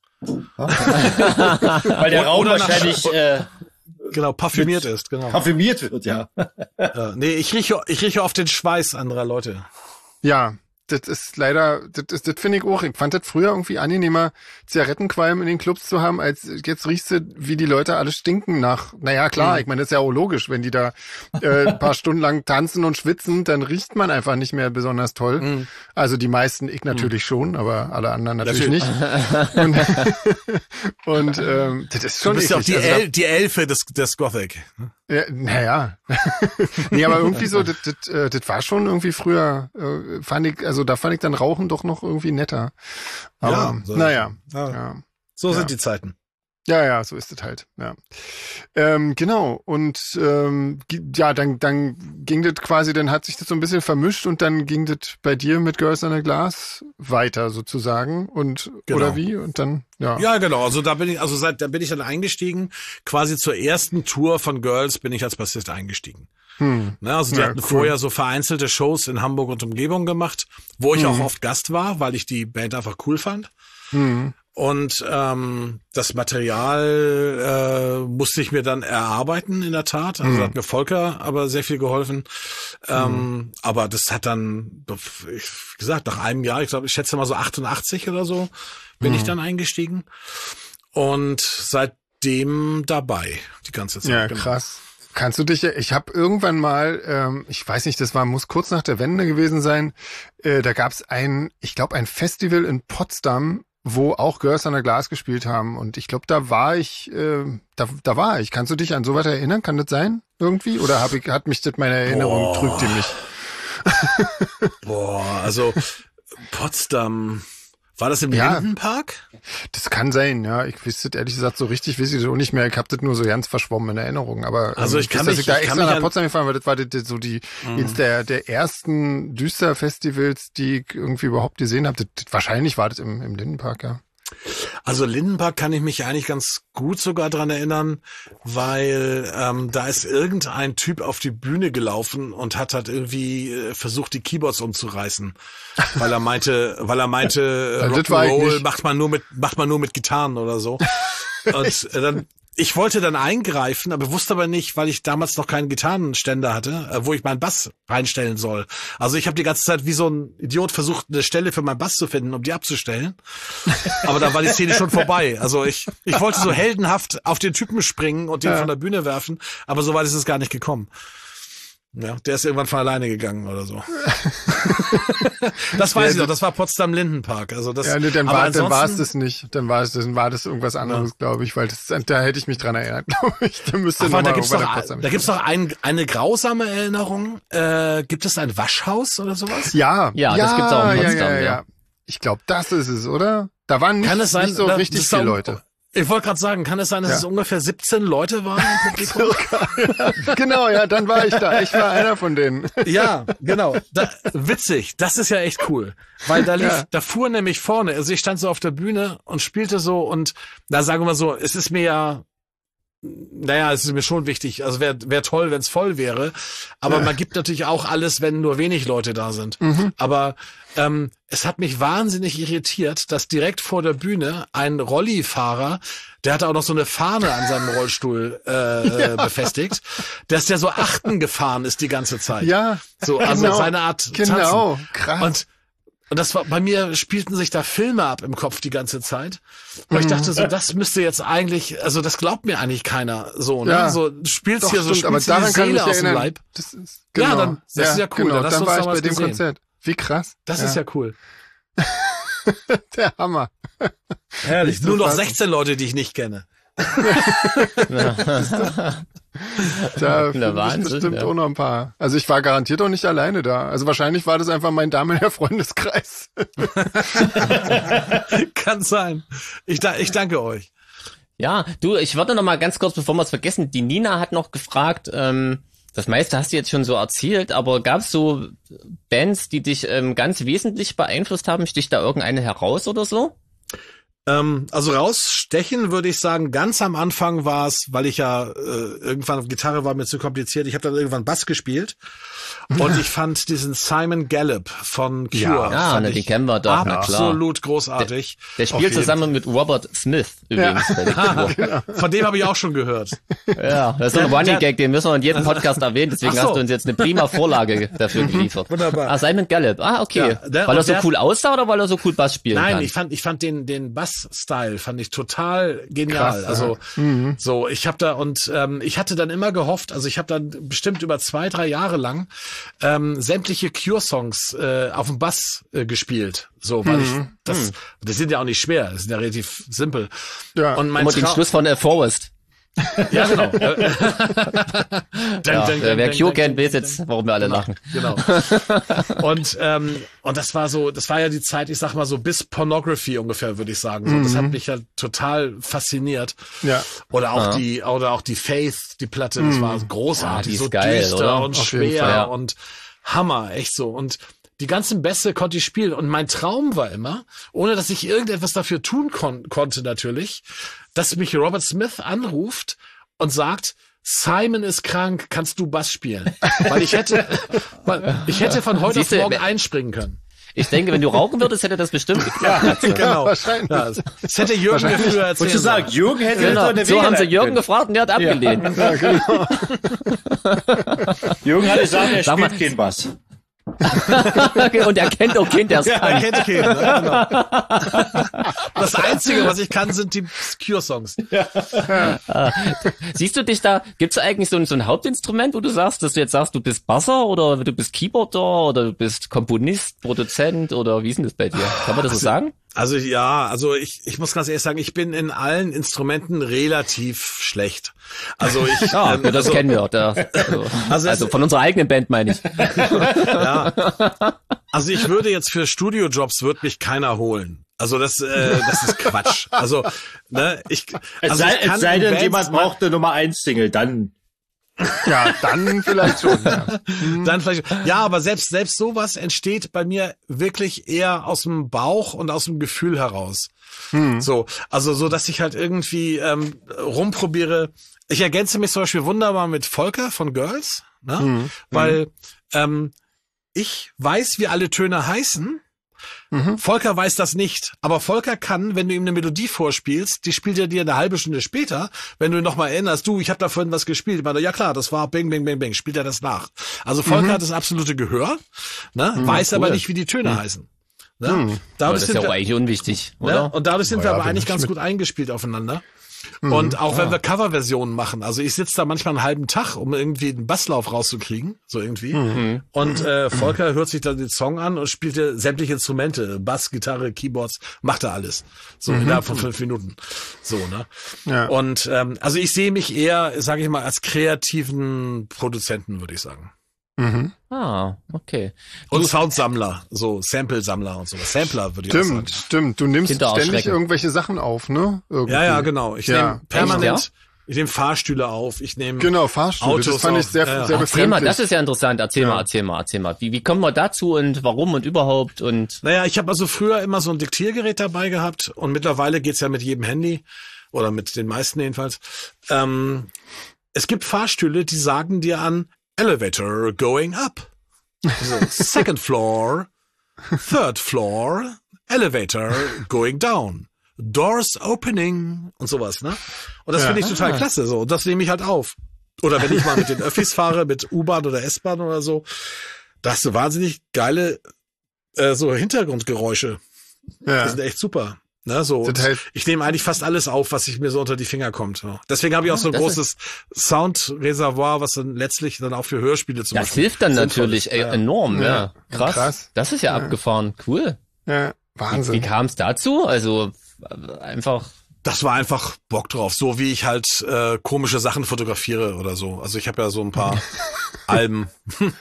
Weil der Raum Oder wahrscheinlich nach, äh, genau parfümiert ist, genau. Parfümiert wird, ja. ja. Nee, ich rieche ich rieche auf den Schweiß anderer Leute. Ja. Das ist leider, das, das, das finde ich auch. Ich fand das früher irgendwie angenehmer, Zigarettenqualm in den Clubs zu haben, als jetzt riechst du, wie die Leute alle stinken nach. Naja, klar, mhm. ich meine, das ist ja auch logisch, wenn die da äh, ein paar Stunden lang tanzen und schwitzen, dann riecht man einfach nicht mehr besonders toll. Mhm. Also die meisten, ich natürlich mhm. schon, aber alle anderen natürlich, natürlich. nicht. Und, und ähm, das ist schon. Du bist ja auch die, also, El die Elfe des, des Gothic. Ja, naja. Nee, aber irgendwie so, das, das, äh, das war schon irgendwie früher, äh, fand ich, also da fand ich dann Rauchen doch noch irgendwie netter. Aber ja, so naja. ja. Ja. So ja. sind die Zeiten. Ja, ja, so ist es halt. Ja, ähm, genau. Und ähm, ja, dann dann ging das quasi, dann hat sich das so ein bisschen vermischt und dann ging das bei dir mit Girls on a Glass weiter sozusagen und genau. oder wie und dann ja. Ja, genau. Also da bin ich, also seit da bin ich dann eingestiegen. Quasi zur ersten Tour von Girls bin ich als Bassist eingestiegen. Hm. Ne, also die ja, hatten cool. vorher so vereinzelte Shows in Hamburg und Umgebung gemacht, wo ich hm. auch oft Gast war, weil ich die Band einfach cool fand. Hm. Und ähm, das Material äh, musste ich mir dann erarbeiten, in der Tat. Also mhm. hat mir Volker aber sehr viel geholfen. Ähm, mhm. Aber das hat dann, wie gesagt, nach einem Jahr, ich glaube, ich schätze mal so achtundachtzig oder so, bin mhm. ich dann eingestiegen. Und seitdem dabei, die ganze Zeit. Ja, genau. krass. Kannst du dich, ich habe irgendwann mal, ähm, ich weiß nicht, das war muss kurz nach der Wende gewesen sein, äh, da gab es ein, ich glaube, ein Festival in Potsdam, wo auch Girls on a Glass gespielt haben. Und ich glaube, da war ich, äh, da, da war ich. Kannst du dich an sowas erinnern? Kann das sein? Irgendwie? Oder hab ich, hat mich das meine Erinnerung, Boah. trügt die mich? Boah, also Potsdam. War das im ja, Lindenpark? Das kann sein, ja. Ich wüsste ehrlich gesagt so richtig, weiß ich das auch nicht mehr. Ich habe das nur so ganz verschwommen in Erinnerung. Aber also ähm, ich kann weiß, mich, dass ich da ich extra kann nach Potsdam gefahren, weil das war das, das so die mhm. eins der der ersten Düster-Festivals, die ich irgendwie überhaupt gesehen habe. Das, das, wahrscheinlich war das im, im Lindenpark, ja. Also Lindenpark kann ich mich eigentlich ganz gut sogar dran erinnern, weil ähm, da ist irgendein Typ auf die Bühne gelaufen und hat halt irgendwie äh, versucht, die Keyboards umzureißen, weil er meinte, weil er meinte, Rock'n'Roll macht man nur mit macht man nur mit Gitarren oder so. Und äh, dann ich wollte dann eingreifen, aber wusste aber nicht, weil ich damals noch keinen Gitarrenständer hatte, wo ich meinen Bass reinstellen soll. Also ich habe die ganze Zeit wie so ein Idiot versucht, eine Stelle für meinen Bass zu finden, um die abzustellen. Aber da war die Szene schon vorbei. Also ich ich wollte so heldenhaft auf den Typen springen und den ja. von der Bühne werfen, aber so weit ist es gar nicht gekommen. Ja, der ist irgendwann von alleine gegangen oder so. Das weiß ja, ich noch, das war Potsdam-Lindenpark. Also das, ja, nee, dann war dann war es das nicht. Dann war es dann war das irgendwas anderes, ja. glaube ich, weil das, da hätte ich mich dran erinnert, glaube ich. Da müsste Ach, noch da mal gibt's noch, da gibt's noch ein, eine grausame Erinnerung. Äh, gibt es ein Waschhaus oder sowas? Ja, ja, ja das gibt's auch in Potsdam. Ja, ja, ja. ja. Ich glaube, das ist es, oder? Da waren nicht, Kann es sein, nicht so da, richtig viele Leute. Ich wollte gerade sagen, kann es sein, dass ja. es ungefähr siebzehn Leute waren im Publikum? Ja. Genau, ja, dann war ich da. Ich war einer von denen. Ja, genau. Da, witzig, das ist ja echt cool. Weil da lief, ja. da fuhr nämlich vorne, also ich stand so auf der Bühne und spielte so und da sagen wir mal so, es ist mir ja, naja, es ist mir schon wichtig, also wäre wär toll, wenn es voll wäre, aber ja. man gibt natürlich auch alles, wenn nur wenig Leute da sind. Mhm. Aber ähm, es hat mich wahnsinnig irritiert, dass direkt vor der Bühne ein Rollifahrer, der hatte auch noch so eine Fahne an seinem Rollstuhl äh, ja. befestigt, dass der so achten gefahren ist die ganze Zeit. Ja, so also genau, seine Art genau, Tanzen. Krass. Und Und das war, bei mir spielten sich da Filme ab im Kopf die ganze Zeit. Und ich dachte so, das müsste jetzt eigentlich, also das glaubt mir eigentlich keiner so, ne? Ja, so, du spielst doch, hier so, stimmt, spielst aber die Seele aus dem Leib. Das ist, genau. Ja, dann, das ja, ist ja cool. Genau, dann dann war ich bei dem gesehen. Konzert. Wie krass. Das ja. ist ja cool. Der Hammer. Herrlich. So Nur noch fassen. sechzehn Leute, die ich nicht kenne. Da Der Wahnsinn, sind bestimmt ja. auch noch ein paar. Also ich war garantiert auch nicht alleine da. Also wahrscheinlich war das einfach mein damaliger Freundeskreis. Kann sein. Ich, da, ich danke euch. Ja, du, ich würde noch mal ganz kurz, bevor wir es vergessen, die Nina hat noch gefragt, ähm, das meiste hast du jetzt schon so erzählt, aber gab es so Bands, die dich ähm, ganz wesentlich beeinflusst haben? Stich da irgendeine heraus oder so? Ähm, also rausstechen würde ich sagen, ganz am Anfang war es, weil ich ja äh, irgendwann, Gitarre war mir zu kompliziert, ich habe dann irgendwann Bass gespielt und ich fand diesen Simon Gallup von Cure, Ja, Ja, fand ne, ich die kennen wir doch, na klar. absolut großartig. Der Auf spielt jeden zusammen mit Robert Smith übrigens. Bei der Cure. Von dem habe ich auch schon gehört. Ja, das ist so ein Der- Running Gag, den müssen wir in jedem Podcast erwähnen, deswegen Ach so. hast du uns jetzt eine prima Vorlage dafür geliefert. Wunderbar. Ah, Simon Gallup, ah, okay. Ja, der- weil er und so der- cool aussah oder weil er so cool Bass spielen Nein, kann? ich fand, ich fand den, den Bass-Style fand ich total genial. Krass, also so, ich habe da und ähm, ich hatte dann immer gehofft, also ich habe dann bestimmt über zwei, drei Jahre lang ähm, sämtliche Cure-Songs äh, auf dem Bass äh, gespielt. So, weil ich das, das sind ja auch nicht schwer, das sind ja relativ simpel. Ja. Und mein Immer den Trau- Schluss von äh, Forrest. Ja, genau. Ja, äh, wer Cure kennt, weiß jetzt, warum wir alle lachen. Genau. Und ähm, und das war so, das war ja die Zeit, ich sag mal so bis Pornography ungefähr, würde ich sagen. So, das hat mich ja total fasziniert. Ja. Oder auch Ja. die oder auch die Faith, die Platte, das war großartig, Ja, die ist so geil, düster oder? und Auf jeden schwer Fall, ja. und Hammer, echt so. Und die ganzen Bässe konnte ich spielen. Und mein Traum war immer, ohne dass ich irgendetwas dafür tun kon- konnte natürlich, dass mich Robert Smith anruft und sagt, Simon ist krank, kannst du Bass spielen? Weil ich hätte, weil ich hätte von heute Siehst auf du, morgen wer- einspringen können. Ich denke, wenn du rauchen würdest, hätte das bestimmt geklappt. Genau. wahrscheinlich. Ja, das hätte Jürgen mir früher erzählt. Wolltest du sagen, Jürgen hätte Genau. so eine So haben sie Wege Jürgen können. gefragt und der hat abgelehnt. Ja, genau. Jürgen hat gesagt, er Sag mal- spielt keinen Bass. Und er kennt auch Kind, der es Er kann. kennt keinen, ne? Genau. Das Einzige, was ich kann, sind die Cure-Songs. Siehst du dich da, gibt's da eigentlich so ein, so ein Hauptinstrument, wo du sagst, dass du jetzt sagst, du bist Basser oder du bist Keyboarder oder du bist Komponist, Produzent oder wie ist denn das bei dir? Kann man das so sagen? Also ja, also ich, ich muss ganz ehrlich sagen, ich bin in allen Instrumenten relativ schlecht. Also ich, Ja, ähm, das also, kennen wir. Da, also, Also also es- von unserer eigenen Band meine ich. ja. Also ich würde jetzt für Studiojobs wird mich keiner holen. Also das, äh, das ist Quatsch. Also ne, ich, Es also sei, ich kann es sei in denn, Bands jemand mal- braucht eine Nummer eins Single, dann. Ja, dann vielleicht schon. Ja. Dann vielleicht, ja, aber selbst, selbst sowas entsteht bei mir wirklich eher aus dem Bauch und aus dem Gefühl heraus. So, also so, dass ich halt irgendwie ähm, rumprobiere. Ich ergänze mich zum Beispiel wunderbar mit Volker von Girls, ne? Weil ähm, ich weiß, wie alle Töne heißen. Volker weiß das nicht, aber Volker kann, wenn du ihm eine Melodie vorspielst, die spielt er dir eine halbe Stunde später, wenn du ihn nochmal erinnerst, du, ich habe da vorhin was gespielt, ich meine, ja klar, das war Bing, Bing, Bing, Bing, spielt er das nach. Also Volker hat das absolute Gehör, ne, weiß aber cool. nicht, wie die Töne heißen. Ne? Dadurch Aber das ist sind ja wir, auch eigentlich unwichtig, ne? oder? Und dadurch sind wir Ja, aber wenn eigentlich ich ganz mit- gut eingespielt aufeinander. Und auch wenn wir Coverversionen machen, also ich sitze da manchmal einen halben Tag, um irgendwie einen Basslauf rauszukriegen, so irgendwie. Und äh, Volker hört sich dann den Song an und spielt ja sämtliche Instrumente, Bass, Gitarre, Keyboards, macht er alles. So innerhalb von fünf Minuten. So, ne? Ja. Und ähm, also ich sehe mich eher, sage ich mal, als kreativen Produzenten, würde ich sagen. Mhm. Ah, okay. Und Soundsammler, so Sample-Sammler und so. Sampler, würde ich auch sagen. Stimmt, stimmt. Du nimmst Kinder ständig ausschrecken. irgendwelche Sachen auf, ne? Irgendwie. Ja, ja, genau. Ich Ja. nehme permanent, Echt, ich nehme Fahrstühle auf, ich nehme Genau, Fahrstuhl. Autos Das fand ich auf. sehr, Ja, ja. sehr Erzähl mal, befremdlich. das ist ja interessant. Erzähl Ja. mal, erzähl mal, erzähl mal. Wie, wie kommen wir dazu und warum und überhaupt und Naja, ich habe also früher immer so ein Diktiergerät dabei gehabt und mittlerweile geht's ja mit jedem Handy oder mit den meisten jedenfalls. Ähm, es gibt Fahrstühle, die sagen dir an Elevator going up. Also, second floor, third floor, elevator going down. Doors opening und sowas, ne? Und das Ja. finde ich total klasse, so. Und das nehme ich halt auf. Oder wenn ich mal mit den Öffis fahre, mit U-Bahn oder S-Bahn oder so, da hast du wahnsinnig geile äh, so Hintergrundgeräusche. Die Ja. sind echt super. Ne, so. Und Das heißt- ich nehme eigentlich fast alles auf, was ich mir so unter die Finger kommt. So. Deswegen habe ich auch so ein das großes Soundreservoir, was dann letztlich dann auch für Hörspiele zum das Beispiel hilft dann sinnvoll natürlich ist. ey, Ja. enorm, ja. Ja. Krass. Krass. Das ist ja, abgefahren. Cool. Ja. Wahnsinn. Wie, wie kam es dazu? Also einfach... Das war einfach Bock drauf, so wie ich halt äh, komische Sachen fotografiere oder so. Also ich habe ja so ein paar Alben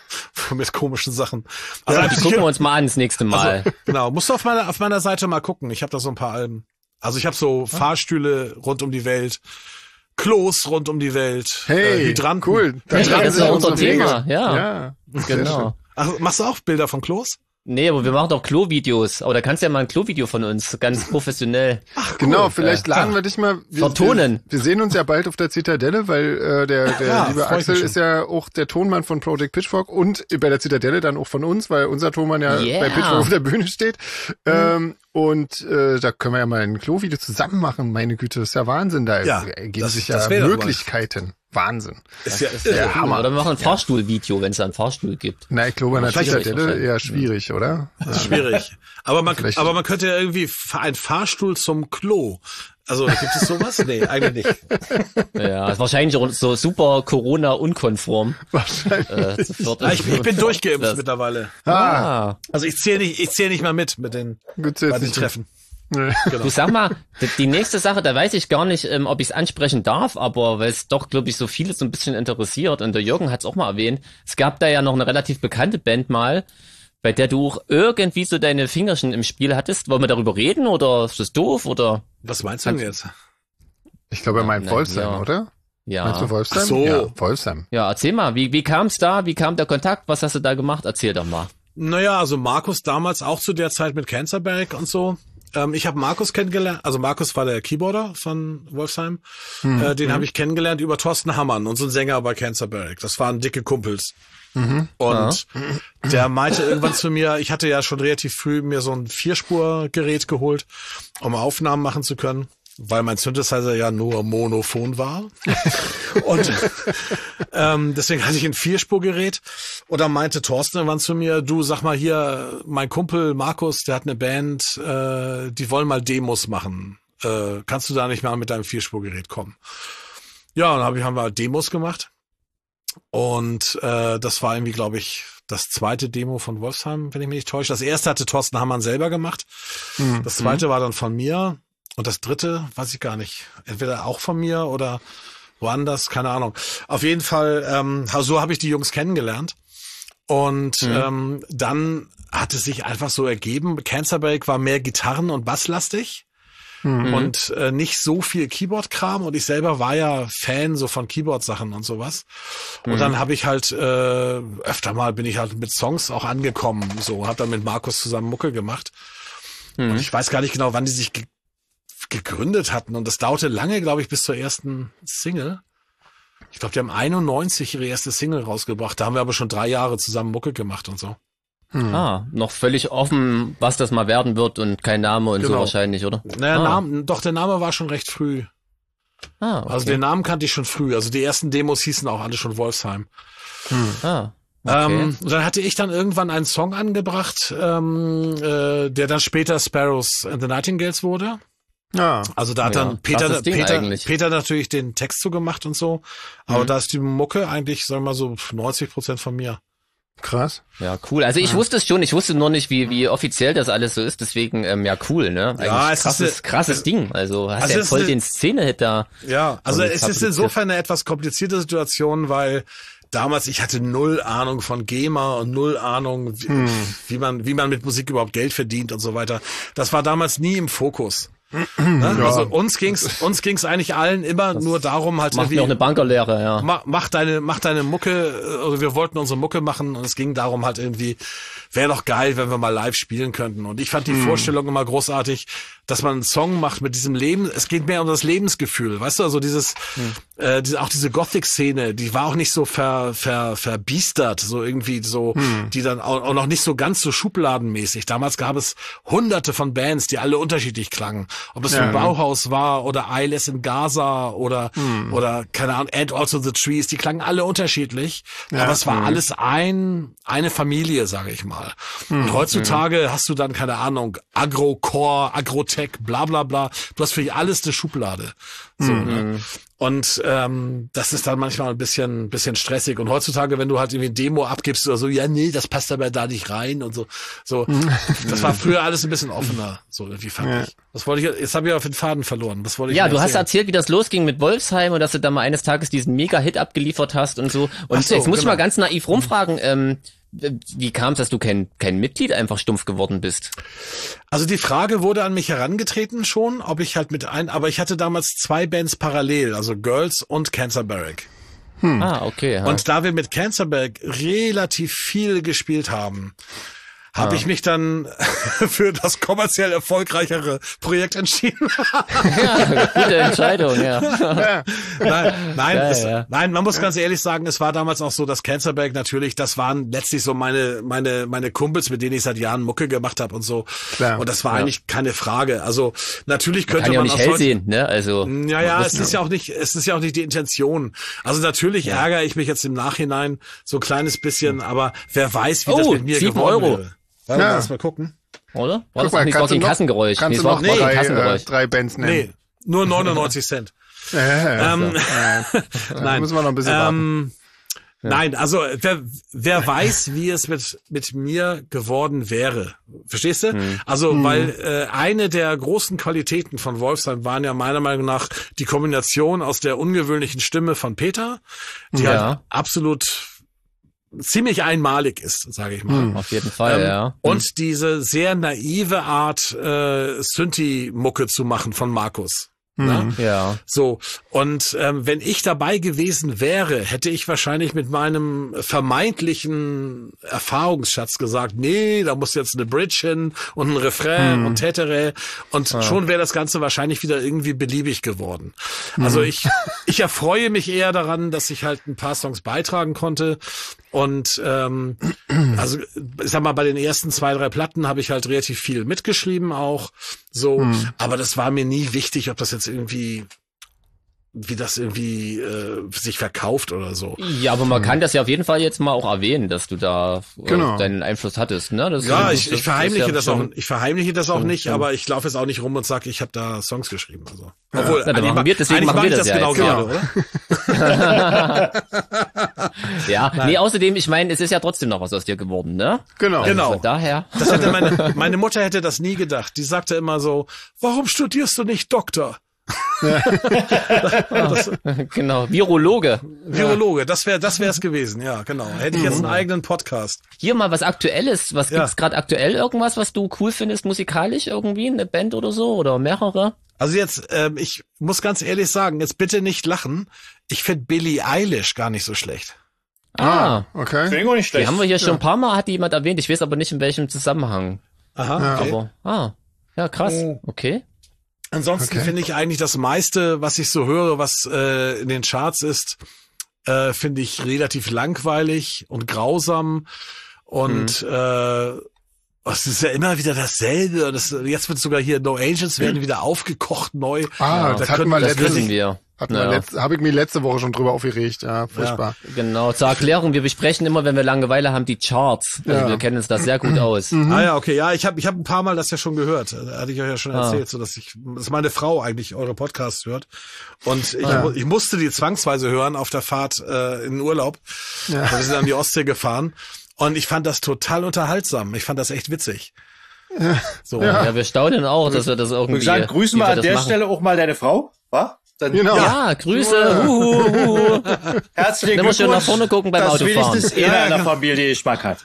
mit komischen Sachen. Also ja, die gucken wir uns mal an das nächste Mal. Also, genau, musst du auf meiner auf meiner Seite mal gucken. Ich habe da so ein paar Alben. Also ich habe so Fahrstühle rund um die Welt, Klos rund um die Welt, hey, äh, Hydranten. Cool. Hey, das ist ja unser Thema. Ja, ja genau. Ach, machst du auch Bilder von Klos? Nee, aber wir machen doch Klo-Videos. Aber da kannst du ja mal ein Klo-Video von uns, ganz professionell. Ach, cool. Genau, vielleicht laden wir dich mal. Wir, vertonen. Wir, wir sehen uns ja bald auf der Zitadelle, weil äh, der, der ja, liebe Axel ist ja auch der Tonmann von Project Pitchfork und bei der Zitadelle dann auch von uns, weil unser Tonmann ja yeah. bei Pitchfork auf der Bühne steht. Mhm. Ähm, und äh, da können wir ja mal ein Klo-Video zusammen machen. Meine Güte, das ist ja Wahnsinn. Da ja, ergeben das, sich das ja Möglichkeiten. Wahnsinn. Ist ja, ist ja der Hammer. Oder wir machen ein Fahrstuhlvideo, wenn es da einen Fahrstuhl gibt. Na, ich glaube, an der Zitadelle eher schwierig, oder? Das ist schwierig. Aber man, aber man könnte ja irgendwie ein Fahrstuhl zum Klo. Also gibt es sowas? Nee, eigentlich nicht. Ja, ist wahrscheinlich so super Corona-unkonform. Wahrscheinlich. Äh, ja, ich, ich bin durchgeimpft das. mittlerweile. Ah. Also ich zähle nicht, ich zähle nicht mal mit mit den, Gut, bei den Treffen. Nee. Genau. Du sag mal, die nächste Sache, da weiß ich gar nicht, ähm, ob ich es ansprechen darf, aber weil es doch, glaube ich, so viele so ein bisschen interessiert und der Jürgen hat es auch mal erwähnt, es gab da ja noch eine relativ bekannte Band mal, bei der du auch irgendwie so deine Fingerchen im Spiel hattest. Wollen wir darüber reden oder ist das doof oder? Was meinst du denn jetzt? Ich glaube, er meint Wolfsheim, ja. oder? Ja. Meinst du Wolfsheim? Ach so. Ja, Wolfsheim. Ja, erzähl mal, wie, wie kam es da? Wie kam der Kontakt? Was hast du da gemacht? Erzähl doch mal. Naja, also Markus damals auch zu der Zeit mit Cancerberg und so. Ähm, ich habe Markus kennengelernt, also Markus war der Keyboarder von Wolfsheim. Mhm. Äh, den mhm. habe ich kennengelernt über Thorsten Hammann, unseren Sänger bei Cancerberg. Das waren dicke Kumpels. Mhm. Und ja. der meinte irgendwann zu mir, ich hatte ja schon relativ früh mir so ein Vierspurgerät geholt, um Aufnahmen machen zu können, weil mein Synthesizer ja nur monophon war. Und ähm, deswegen hatte ich ein Vierspurgerät. Und dann meinte Thorsten irgendwann zu mir, du sag mal hier, mein Kumpel Markus, der hat eine Band, äh, die wollen mal Demos machen. Äh, kannst du da nicht mal mit deinem Vierspurgerät kommen? Ja, und dann hab ich, haben wir Demos gemacht. Und äh, das war irgendwie, glaube ich, das zweite Demo von Wolfsheim, wenn ich mich nicht täusche. Das erste hatte Thorsten Hammann selber gemacht. Mhm. Das zweite war dann von mir. Und das dritte, weiß ich gar nicht. Entweder auch von mir oder woanders, keine Ahnung. Auf jeden Fall, ähm, so habe ich die Jungs kennengelernt. Und mhm. ähm, dann hat es sich einfach so ergeben, Cancerberg war mehr Gitarren- und Basslastig. Mhm. Und äh, nicht so viel Keyboard-Kram. Und ich selber war ja Fan so von Keyboard-Sachen und sowas. Und mhm. dann habe ich halt äh, öfter mal bin ich halt mit Songs auch angekommen. So, habe dann mit Markus zusammen Mucke gemacht. Mhm. Und ich weiß gar nicht genau, wann die sich ge- gegründet hatten. Und das dauerte lange, glaube ich, bis zur ersten Single. Ich glaube, die haben einundneunzig ihre erste Single rausgebracht. Da haben wir aber schon drei Jahre zusammen Mucke gemacht und so. Hm. Ah, noch völlig offen, was das mal werden wird und kein Name und genau. so wahrscheinlich, oder? Naja, ah. Name, doch, der Name war schon recht früh. Ah, okay. Also den Namen kannte ich schon früh. Also die ersten Demos hießen auch alle schon Wolfsheim. Hm. Ah, okay. Ähm, dann hatte ich dann irgendwann einen Song angebracht, ähm, äh, der dann später Sparrows and the Nightingales wurde. Ja. Also da hat ja, dann Peter, Peter, eigentlich. Peter natürlich den Text zugemacht und so. Aber mhm. da ist die Mucke eigentlich, sagen wir mal so, neunzig Prozent von mir. Krass. Ja, cool. Also ich ja. wusste es schon, ich wusste nur nicht, wie wie offiziell das alles so ist, deswegen, ähm, ja, cool, ne? Eigentlich ja, es krasses, ist, krasses Ding. Also hast also ja voll eine, den Szene-Hit da. Ja, also es ist insofern eine etwas komplizierte Situation, weil damals, ich hatte null Ahnung von GEMA und null Ahnung, wie, hm. wie man wie man mit Musik überhaupt Geld verdient und so weiter. Das war damals nie im Fokus. Ne? Ja. Also uns ging's uns ging's eigentlich allen immer das nur darum, halt macht irgendwie, auch eine Bankerlehre, ja. Mach, mach deine mach deine Mucke, also wir wollten unsere Mucke machen und es ging darum halt irgendwie, wäre doch geil, wenn wir mal live spielen könnten. Und ich fand die hm. Vorstellung immer großartig, dass man einen Song macht mit diesem Leben. Es geht mehr um das Lebensgefühl, weißt du? Also dieses, hm. äh, diese, auch diese Gothic-Szene, die war auch nicht so ver, ver, verbiestert, so irgendwie so, hm. die dann auch, auch noch nicht so ganz so schubladenmäßig. Damals gab es hunderte von Bands, die alle unterschiedlich klangen. Ob das ja. ein Bauhaus war oder Eyeless in Gaza oder, hm. oder, keine Ahnung, And Also the Trees, die klangen alle unterschiedlich. Ja. Aber es war hm. alles ein, eine Familie, sage ich mal. Hm. Und heutzutage hm. hast du dann, keine Ahnung, Agro-Core, Agro-Tech, bla bla bla. Du hast für alles eine Schublade. So, Mhm. ne? Und ähm, das ist dann manchmal ein bisschen bisschen stressig. Und heutzutage, wenn du halt irgendwie ein Demo abgibst oder so, ja, nee, das passt aber da nicht rein und so. So, das war früher alles ein bisschen offener, so irgendwie fand Ja. ich. Das wollte ich, jetzt habe ich auf den Faden verloren. Was wollte ich Ja, denn du hast erzählen? erzählt, wie das losging mit Wolfsheim und dass du da mal eines Tages diesen Mega-Hit abgeliefert hast und so. Und Ach so, jetzt muss ich genau. mal ganz naiv rumfragen, ähm, wie kam es, dass du kein, kein Mitglied einfach stumpf geworden bist? Also die Frage wurde an mich herangetreten schon, ob ich halt mit ein, aber ich hatte damals zwei Bands parallel, also Girls und Cancer Barrack. Ah, okay. Ja. Und da wir mit Cancer Barrack relativ viel gespielt haben, habe ich mich dann für das kommerziell erfolgreichere Projekt entschieden. ja, gute Entscheidung, ja. Nein, nein, Ja, es, ja. nein, man muss ganz ehrlich sagen, es war damals auch so, dass Cancerberg natürlich, das waren letztlich so meine meine meine Kumpels, mit denen ich seit Jahren Mucke gemacht habe und so. Klar. Und das war Ja. eigentlich keine Frage. Also natürlich könnte Kann ja auch man nicht hell aus sehen, ne? Also. Ja, ja, es ist ja auch nicht, es ist ja auch nicht die Intention. Also natürlich ärgere ich mich jetzt im Nachhinein so ein kleines bisschen, aber wer weiß, wie das Oh, mit mir sieben geworden Euro. wäre. Warte, Ja. lass mal gucken. Oder? War Guck das mal, auch nicht, das war kannst du kein noch- Kassengeräusch. Kannst Nee, du es war noch nee, kein drei, äh, Kassengeräusch. drei Bands nennen? Nee, nur neunundneunzig Cent. Ja, Ähm, da Nein. müssen wir noch ein bisschen warten. Ähm, Nein, also wer, wer weiß, wie es mit mit mir geworden wäre. Verstehst du? Also, weil äh, eine der großen Qualitäten von Wolfsheim waren ja meiner Meinung nach die Kombination aus der ungewöhnlichen Stimme von Peter, die Ja. halt absolut ziemlich einmalig ist, sage ich mal. Auf jeden Fall, Ähm, ja. Und diese sehr naive Art, äh, Synthi-Mucke zu machen von Markus. Ne? Ja. So, und ähm, wenn ich dabei gewesen wäre, hätte ich wahrscheinlich mit meinem vermeintlichen Erfahrungsschatz gesagt, nee, da muss jetzt eine Bridge hin und ein Refrain und Tätere und schon wäre das Ganze wahrscheinlich wieder irgendwie beliebig geworden. Also ich ich erfreue mich eher daran, dass ich halt ein paar Songs beitragen konnte und ähm, also ich sag mal, bei den ersten zwei, drei Platten habe ich halt relativ viel mitgeschrieben auch, so, aber das war mir nie wichtig, ob das jetzt irgendwie, wie das irgendwie äh, sich verkauft oder so. Ja, aber man kann das ja auf jeden Fall jetzt mal auch erwähnen, dass du da äh, Genau. deinen Einfluss hattest, ne? Das, Ja, das- ich, das ich verheimliche ist ja das auch, schon- ich verheimliche das auch schon- nicht, schon. aber ich laufe jetzt auch nicht rum und sage, ich habe da Songs geschrieben. Also. Obwohl, Na, dann eigentlich machen wir- deswegen eigentlich machen wir ich das ja genau jetzt, ja. gerade, oder? Ja, nee, außerdem, ich meine, es ist ja trotzdem noch was aus dir geworden, ne? Genau. Also Genau. Von daher. Das hätte meine, meine Mutter hätte das nie gedacht. Die sagte immer so, warum studierst du nicht Doktor? das, Genau, Virologe. Virologe, das wäre das wäre es gewesen, ja, genau. Hätte ich jetzt einen eigenen Podcast. Hier mal was Aktuelles. Was Ja. gibt's gerade aktuell irgendwas, was du cool findest musikalisch irgendwie? Eine Band oder so? Oder mehrere? Also jetzt, ähm, ich muss ganz ehrlich sagen, jetzt bitte nicht lachen. Ich finde Billie Eilish gar nicht so schlecht. Ah, Okay. Finde ich auch nicht die schlecht. haben wir hier schon ein paar Mal, hat die jemand erwähnt. Ich weiß aber nicht, in welchem Zusammenhang. Aha, okay. Aber, ah, ja, krass. Okay. Ansonsten Okay. finde ich eigentlich das meiste, was ich so höre, was äh, in den Charts ist, äh, finde ich relativ langweilig und grausam und äh, es ist ja immer wieder dasselbe. Und das, jetzt wird sogar hier No Angels werden wieder aufgekocht neu. Ah, Ja, das da hatten können- wir Das letztes, wissen wir. hatten Ja. wir letzt, habe ich mir letzte Woche schon drüber aufgeregt. Ja, furchtbar. Genau, zur Erklärung, wir besprechen immer, wenn wir Langeweile haben, die Charts. Also Ja. wir kennen uns da sehr gut aus. Ah ja, okay, ja, ich habe ich hab ein paar Mal das ja schon gehört. Da hatte ich euch ja schon Ah. erzählt, so dass ich, dass meine Frau eigentlich eure Podcasts hört. Und ich, Ja. mu- ich musste die zwangsweise hören auf der Fahrt äh, in den Urlaub. Ja. Wir sind an die Ostsee gefahren. Und ich fand das total unterhaltsam. Ich fand das echt witzig. So. Ja, wir staunen auch, dass wir das Ich irgendwie. würde sagen, grüßen wie wir an das der machen. Stelle auch mal deine Frau, wa? Dann Genau. Ja, Grüße. Huhu, huhu. herzlichen Wenn wir schön nach Glückwunsch, vorne gucken beim dass Autofahren. wenigstens einer in der Familie Geschmack hat.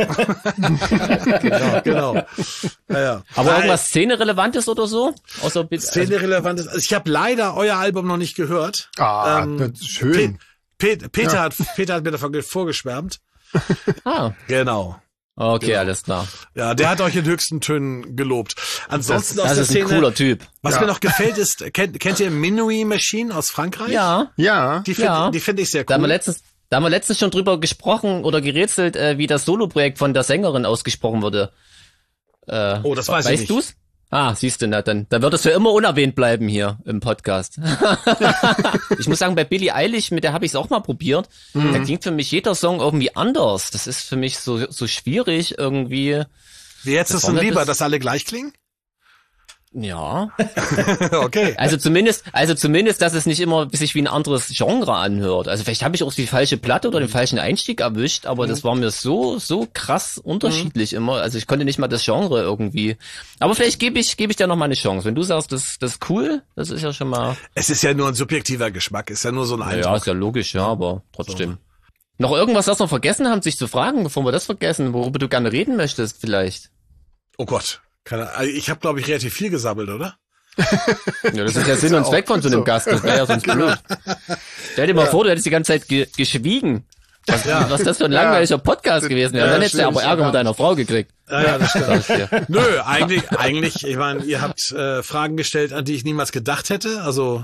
Genau. Ja, ja. Aber Nein, irgendwas Szene-Relevantes oder so? Außer also, Szene-relevant ist. Also ich habe leider euer Album noch nicht gehört. Ah, Ähm, das ist schön. Pe Pe Peter, hat, Peter hat mir davon vorgeschwärmt. ah, Genau. okay, Genau. alles klar. Ja, der hat euch in höchsten Tönen gelobt. Ansonsten Das aus der ist ein Szene, cooler Typ. was Ja. mir noch gefällt ist, kennt, kennt ihr Minuit Machine aus Frankreich? Ja, Ja. Die finde Ja. die finde ich sehr da haben wir cool. letztens, da haben wir letztens schon drüber gesprochen oder gerätselt, äh, wie das Soloprojekt von der Sängerin ausgesprochen wurde. Äh, Oh, das weiß ich weißt nicht. du's? Ah, siehst du, na dann, dann wird es für immer unerwähnt bleiben hier im Podcast. Ich muss sagen, bei Billie Eilish, mit der habe ich es auch mal probiert. Mhm. Da klingt für mich jeder Song irgendwie anders. Das ist für mich so so schwierig irgendwie. Wie jetzt ist es denn Vorne lieber, bis- dass alle gleich klingen? Ja. Okay. Also zumindest, also zumindest, dass es nicht immer sich wie ein anderes Genre anhört. Also vielleicht habe ich auch die falsche Platte oder den falschen Einstieg erwischt, aber das war mir so, so krass unterschiedlich immer. Also ich konnte nicht mal das Genre irgendwie. Aber vielleicht gebe ich, gebe ich dir noch mal eine Chance. Wenn du sagst, das, das ist cool, das ist ja schon mal. Es ist ja nur ein subjektiver Geschmack, ist ja nur so ein Eindruck. Ja, ist ja logisch, ja, aber trotzdem. So. Noch irgendwas, was wir vergessen haben, sich zu fragen, bevor wir das vergessen, worüber du gerne reden möchtest, vielleicht? Oh Gott. Keine, ich habe, glaube ich, relativ viel gesammelt, oder? Ja, das ist ja Sinn und Zweck von so einem Gast. Das wäre ja sonst blöd. Stell dir mal ja. vor, du hättest die ganze Zeit ge geschwiegen. Was, ja. was das für ein langweiliger ja. Podcast gewesen wäre. Ja, dann hättest du aber Ärger mit deiner Frau gekriegt. Ja, ja, das stimmt. Nö, eigentlich, eigentlich, ich meine, ihr habt äh, Fragen gestellt, an die ich niemals gedacht hätte. Also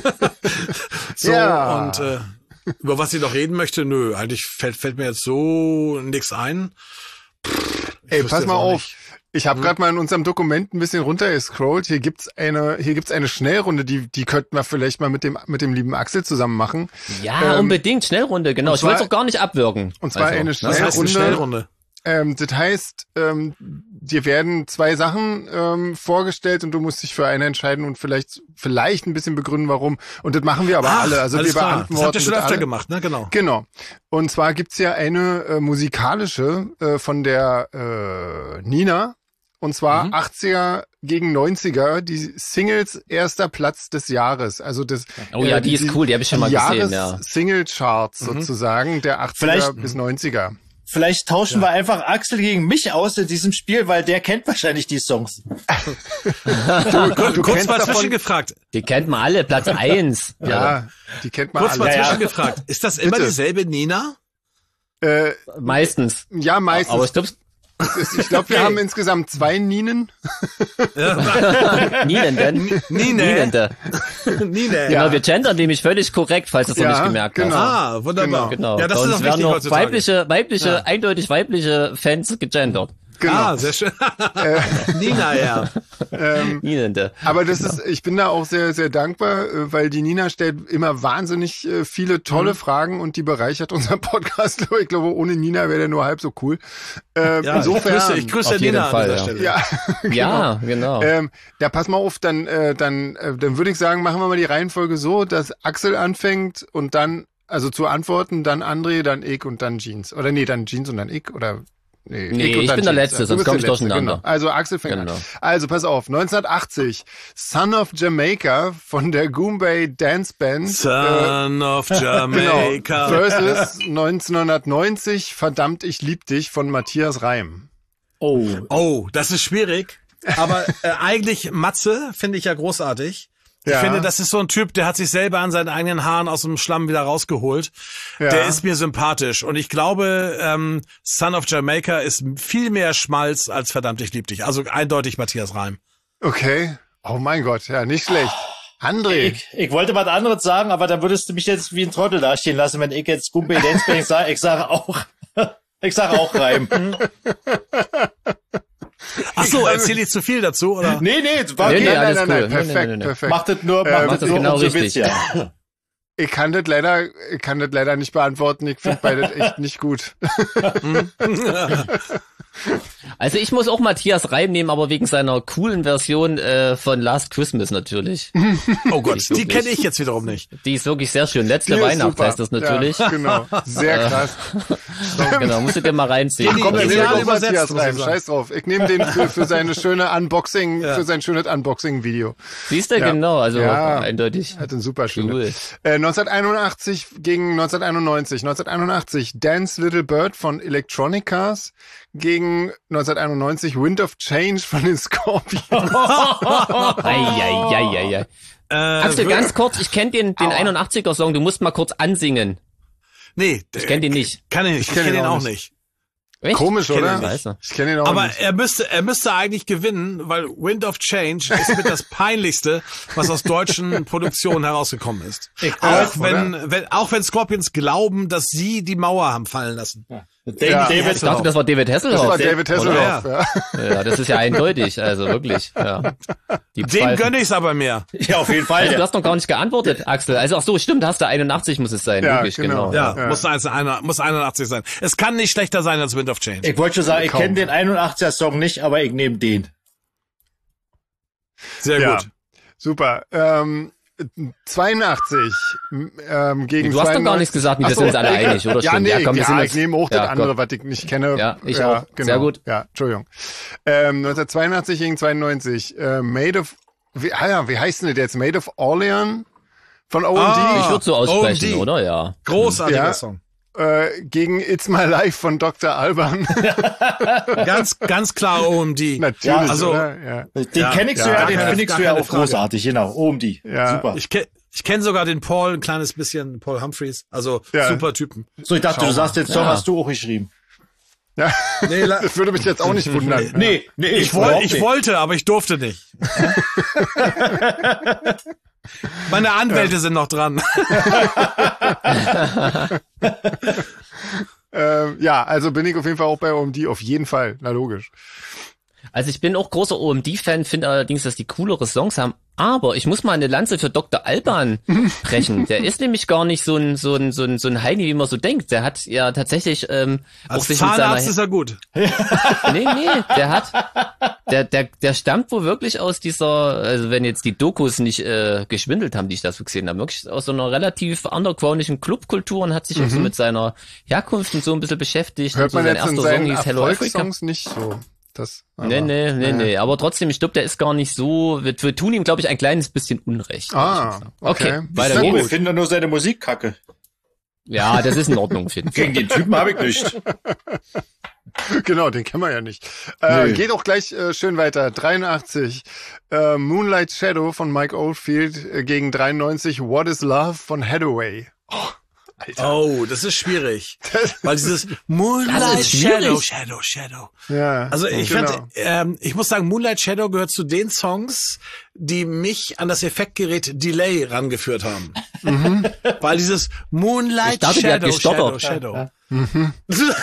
so ja. und äh, über was ich noch reden möchte, nö, eigentlich fällt, fällt mir jetzt so nichts ein. Pff, Ey, pass mal auf. Nicht. Ich habe hm. gerade mal in unserem Dokument ein bisschen runtergescrollt. Hier gibt's eine, hier gibt's eine Schnellrunde, die, die könnten wir vielleicht mal mit dem, mit dem lieben Axel zusammen machen. Ja, ähm, unbedingt Schnellrunde, genau. Ich will es auch gar nicht abwürgen. Und zwar also, eine Schnellrunde. Das heißt eine Schnellrunde. Ähm, das heißt, ähm, dir werden zwei Sachen ähm, vorgestellt und du musst dich für eine entscheiden und vielleicht vielleicht ein bisschen begründen, warum. Und das machen wir aber Ach, alle. Also wir klar. beantworten das habt ihr schon öfter alle. gemacht, ne? Genau. Genau. Und zwar gibt's ja eine äh, musikalische äh, von der äh, Nina. Und zwar mhm. achtziger gegen neunziger, die Singles erster Platz des Jahres. Also das. Oh ja, äh, die, die ist cool, die habe ich schon mal gesehen, ja. Single-Charts mhm. sozusagen, der achtziger Vielleicht, bis neunziger. Vielleicht tauschen ja. wir einfach Axel gegen mich aus in diesem Spiel, weil der kennt wahrscheinlich die Songs. du, du, du kurz mal zwischengefragt. Die kennt man alle, Platz eins. Ja, ja, die kennt man kurz alle. Kurz mal zwischengefragt. Ja, ja. Ist das immer Bitte. dieselbe Nina? Äh, meistens. Ja, meistens. Aber ich glaube, ich glaube, wir haben insgesamt zwei Ninen. Ja. Ninen denn? Nine. Ninende. Nine. Genau, wir gendern nämlich völlig korrekt, falls du es ja, noch nicht gemerkt genau. hast. Ah, wunderbar. Genau. Ja, das Bei uns ist auch werden wichtig noch heutzutage. weibliche, weibliche, ja. eindeutig weibliche Fans gegendert. Genau. Ah, sehr schön. Nina, ja. Ähm, Ninende. Aber das ist, ich bin da auch sehr, sehr dankbar, weil die Nina stellt immer wahnsinnig viele tolle mhm. Fragen und die bereichert unseren Podcast. Ich glaube, ohne Nina wäre der nur halb so cool. Äh, ja, insofern, ich grüße, ich grüße Nina Fall, an dieser ja. Stelle. Ja, genau. Ja, genau. Ähm, da pass mal auf, dann, äh, dann, äh, dann würde ich sagen, machen wir mal die Reihenfolge so, dass Axel anfängt und dann, also zu antworten, dann André, dann ich und dann Jeans. Oder nee, dann Jeans und dann ich oder Nee, nee ich, ich bin der Letzte, sonst komme ich durcheinander. Genau. Also Axel fängt genau. an. Also pass auf, neunzehnhundertachtzig, Son of Jamaica von der Goombay Dance Band. Son äh, of Jamaica. Genau, versus neunzehnhundertneunzig, Verdammt, ich lieb dich von Matthias Reim. Oh, oh, das ist schwierig. Aber äh, eigentlich Matze finde ich ja großartig. Ich ja. finde, das ist so ein Typ, der hat sich selber an seinen eigenen Haaren aus dem Schlamm wieder rausgeholt. Ja. Der ist mir sympathisch. Und ich glaube, ähm, Son of Jamaica ist viel mehr Schmalz als Verdammt, ich lieb dich. Also eindeutig Matthias Reim. Okay. Oh mein Gott, ja, nicht schlecht. André. Ich, ich wollte was anderes sagen, aber dann würdest du mich jetzt wie ein Trottel dastehen lassen, wenn ich jetzt Goombay Dance Band sage. Ich sage auch, ich sage auch Reim. Ach so, erzähl ich zu viel dazu, oder? Nee, nee, war nee, okay. nee, nein, nein, nein, cool. perfekt, nee, nee, nee. perfekt. Macht das nur, ähm, macht das nur genau umso richtig. Witz, ja. Ich kann das leider, ich kann das leider nicht beantworten. Ich finde beides echt nicht gut. Also ich muss auch Matthias Reim nehmen, aber wegen seiner coolen Version äh, von Last Christmas natürlich. Oh Gott, die, die kenne ich jetzt wiederum nicht. Die ist wirklich sehr schön. Letzte Weihnacht heißt das natürlich. Ja, genau, sehr krass. Genau, musst du dir mal reinziehen. Ach, komm, dann nehme ich auch übersetzt, Matthias Reim. Scheiß drauf. Ich nehme den für, für seine schöne Unboxing, ja. für sein schönes Unboxing-Video. Siehst du, ja. genau, also ja. eindeutig. Hat eine super Stimme. Cool. Äh, neunzehnhunderteinundachtzig gegen neunzehnhunderteinundneunzig. neunzehnhunderteinundachtzig Dance Little Bird von Electronic Cars gegen neunzehnhunderteinundneunzig Wind of Change von den Scorpions. Eieieiei. Äh, Axel, ganz kurz, ich kenne den, den einundachtziger-Song, du musst mal kurz ansingen. Nee. Ich kenne den nicht. Kann ich nicht, ich kenne kenn den auch nicht. nicht. Echt? Komisch, ich oder? Ich, ich kenne ihn auch Aber nicht. er müsste, er müsste eigentlich gewinnen, weil Wind of Change ist mit das Peinlichste, was aus deutschen Produktionen herausgekommen ist. Ich auch weiß, wenn, wenn, auch wenn Scorpions glauben, dass sie die Mauer haben fallen lassen. Ja. Ja, David ich dachte, das war David Hasselhoff. Das war David Hasselhoff, ja. ja. Ja, das ist ja eindeutig, also wirklich. Ja. Die Dem gönne ich's aber mehr. Ja, auf jeden Fall. Also, du hast noch gar nicht geantwortet, Axel. Also ach so, stimmt, hast du einundachtzig muss es sein, ja, wirklich, genau. genau. Ja, ja. Muss, eins, einer, muss einundachtzig sein. Es kann nicht schlechter sein als Wind of Change. Ich wollte schon sagen, ich Kaum. kenne den einundachtziger-Song nicht, aber ich nehme den. Sehr Ja. gut. Super. Ähm, zweiundachtzig ähm, gegen Du hast doch gar zweiundneunzig. nichts gesagt, wir Ach sind so, uns alle egal. einig, oder? Ja, Schon. nee, Ja, komm, wir ja, sind ich uns- nehme auch das Ja, andere, Gott. was ich nicht kenne. Ja, ich auch. Genau. Sehr gut. Ja, Entschuldigung. Ähm, neunzehnhundertzweiundachtzig gegen zweiundneunzig. Äh, Made of, wie, ah ja, wie heißt denn der jetzt? Made of Orleans von O M D. Ah. Ich würde so aussprechen, O M D. oder? Ja. Großartiger Ja. Song. Äh, gegen It's My Life von Doktor Alban. Ganz, ganz klar O M D. Natürlich, Ja, also, oder? Ja. Den Ja, kennst ja, du ja, gar den keine- findest gar du ja keine auch Frage. großartig, genau. O M D. Ja. Super. Ich kenne ich kenn sogar den Paul ein kleines bisschen, Paul Humphreys. Also Ja. super Typen. So, ich dachte, du sagst, den Song Ja. hast du auch geschrieben. Ja. Nee, la- Das würde mich jetzt auch nicht wundern. Nee, nee, ich, woll, überhaupt ich nicht. wollte, aber ich durfte nicht. Meine Anwälte sind noch dran. Ähm, ja, also bin ich auf jeden Fall auch bei O M D, auf jeden Fall. Na logisch. Also ich bin auch großer O M D-Fan, finde allerdings, dass die coolere Songs haben. Aber ich muss mal eine Lanze für Doktor Alban brechen. Der ist nämlich gar nicht so ein so ein so ein so ein Heini, wie man so denkt. Der hat ja tatsächlich ähm, auch Als sich mit Zahnarzt seiner ist er gut. nee nee, der hat der der der stammt wohl wirklich aus dieser, also wenn jetzt die Dokus nicht äh, geschwindelt haben, die ich dazu gesehen habe, wirklich aus so einer relativ undergroundischen Clubkultur und hat sich auch so mit seiner Herkunft und so ein bisschen beschäftigt. Hört und so man sein jetzt in erster Song seinen hieß Hello Africa. Erfolgssongs nicht so. Das, aber, Nee, nee, nee, ja. nee. Aber trotzdem, ich glaube, der ist gar nicht so. Wir, wir tun ihm, glaube ich, ein kleines bisschen Unrecht. Ah, okay. Okay, weiter So, geht's. wir finden nur seine Musik kacke. Ja, das ist in Ordnung, auf jeden Fall. Gegen den Typen habe ich nichts. Genau, den kennen wir ja nicht. Äh, Nö. geht auch gleich äh, schön weiter. dreiundachtzig äh, Moonlight Shadow von Mike Oldfield äh, gegen dreiundneunzig What is Love von Hathaway. Oh, Alter. Oh, das ist schwierig. Weil dieses Moonlight Das ist schwierig. Shadow, Shadow, Shadow. Ja, Also ich genau. fand, ähm, ich muss sagen, Moonlight Shadow gehört zu den Songs, die mich an das Effektgerät Delay rangeführt haben. Weil dieses Moonlight Ich dachte, der hat Shadow, Shadow, gestottert. Shadow.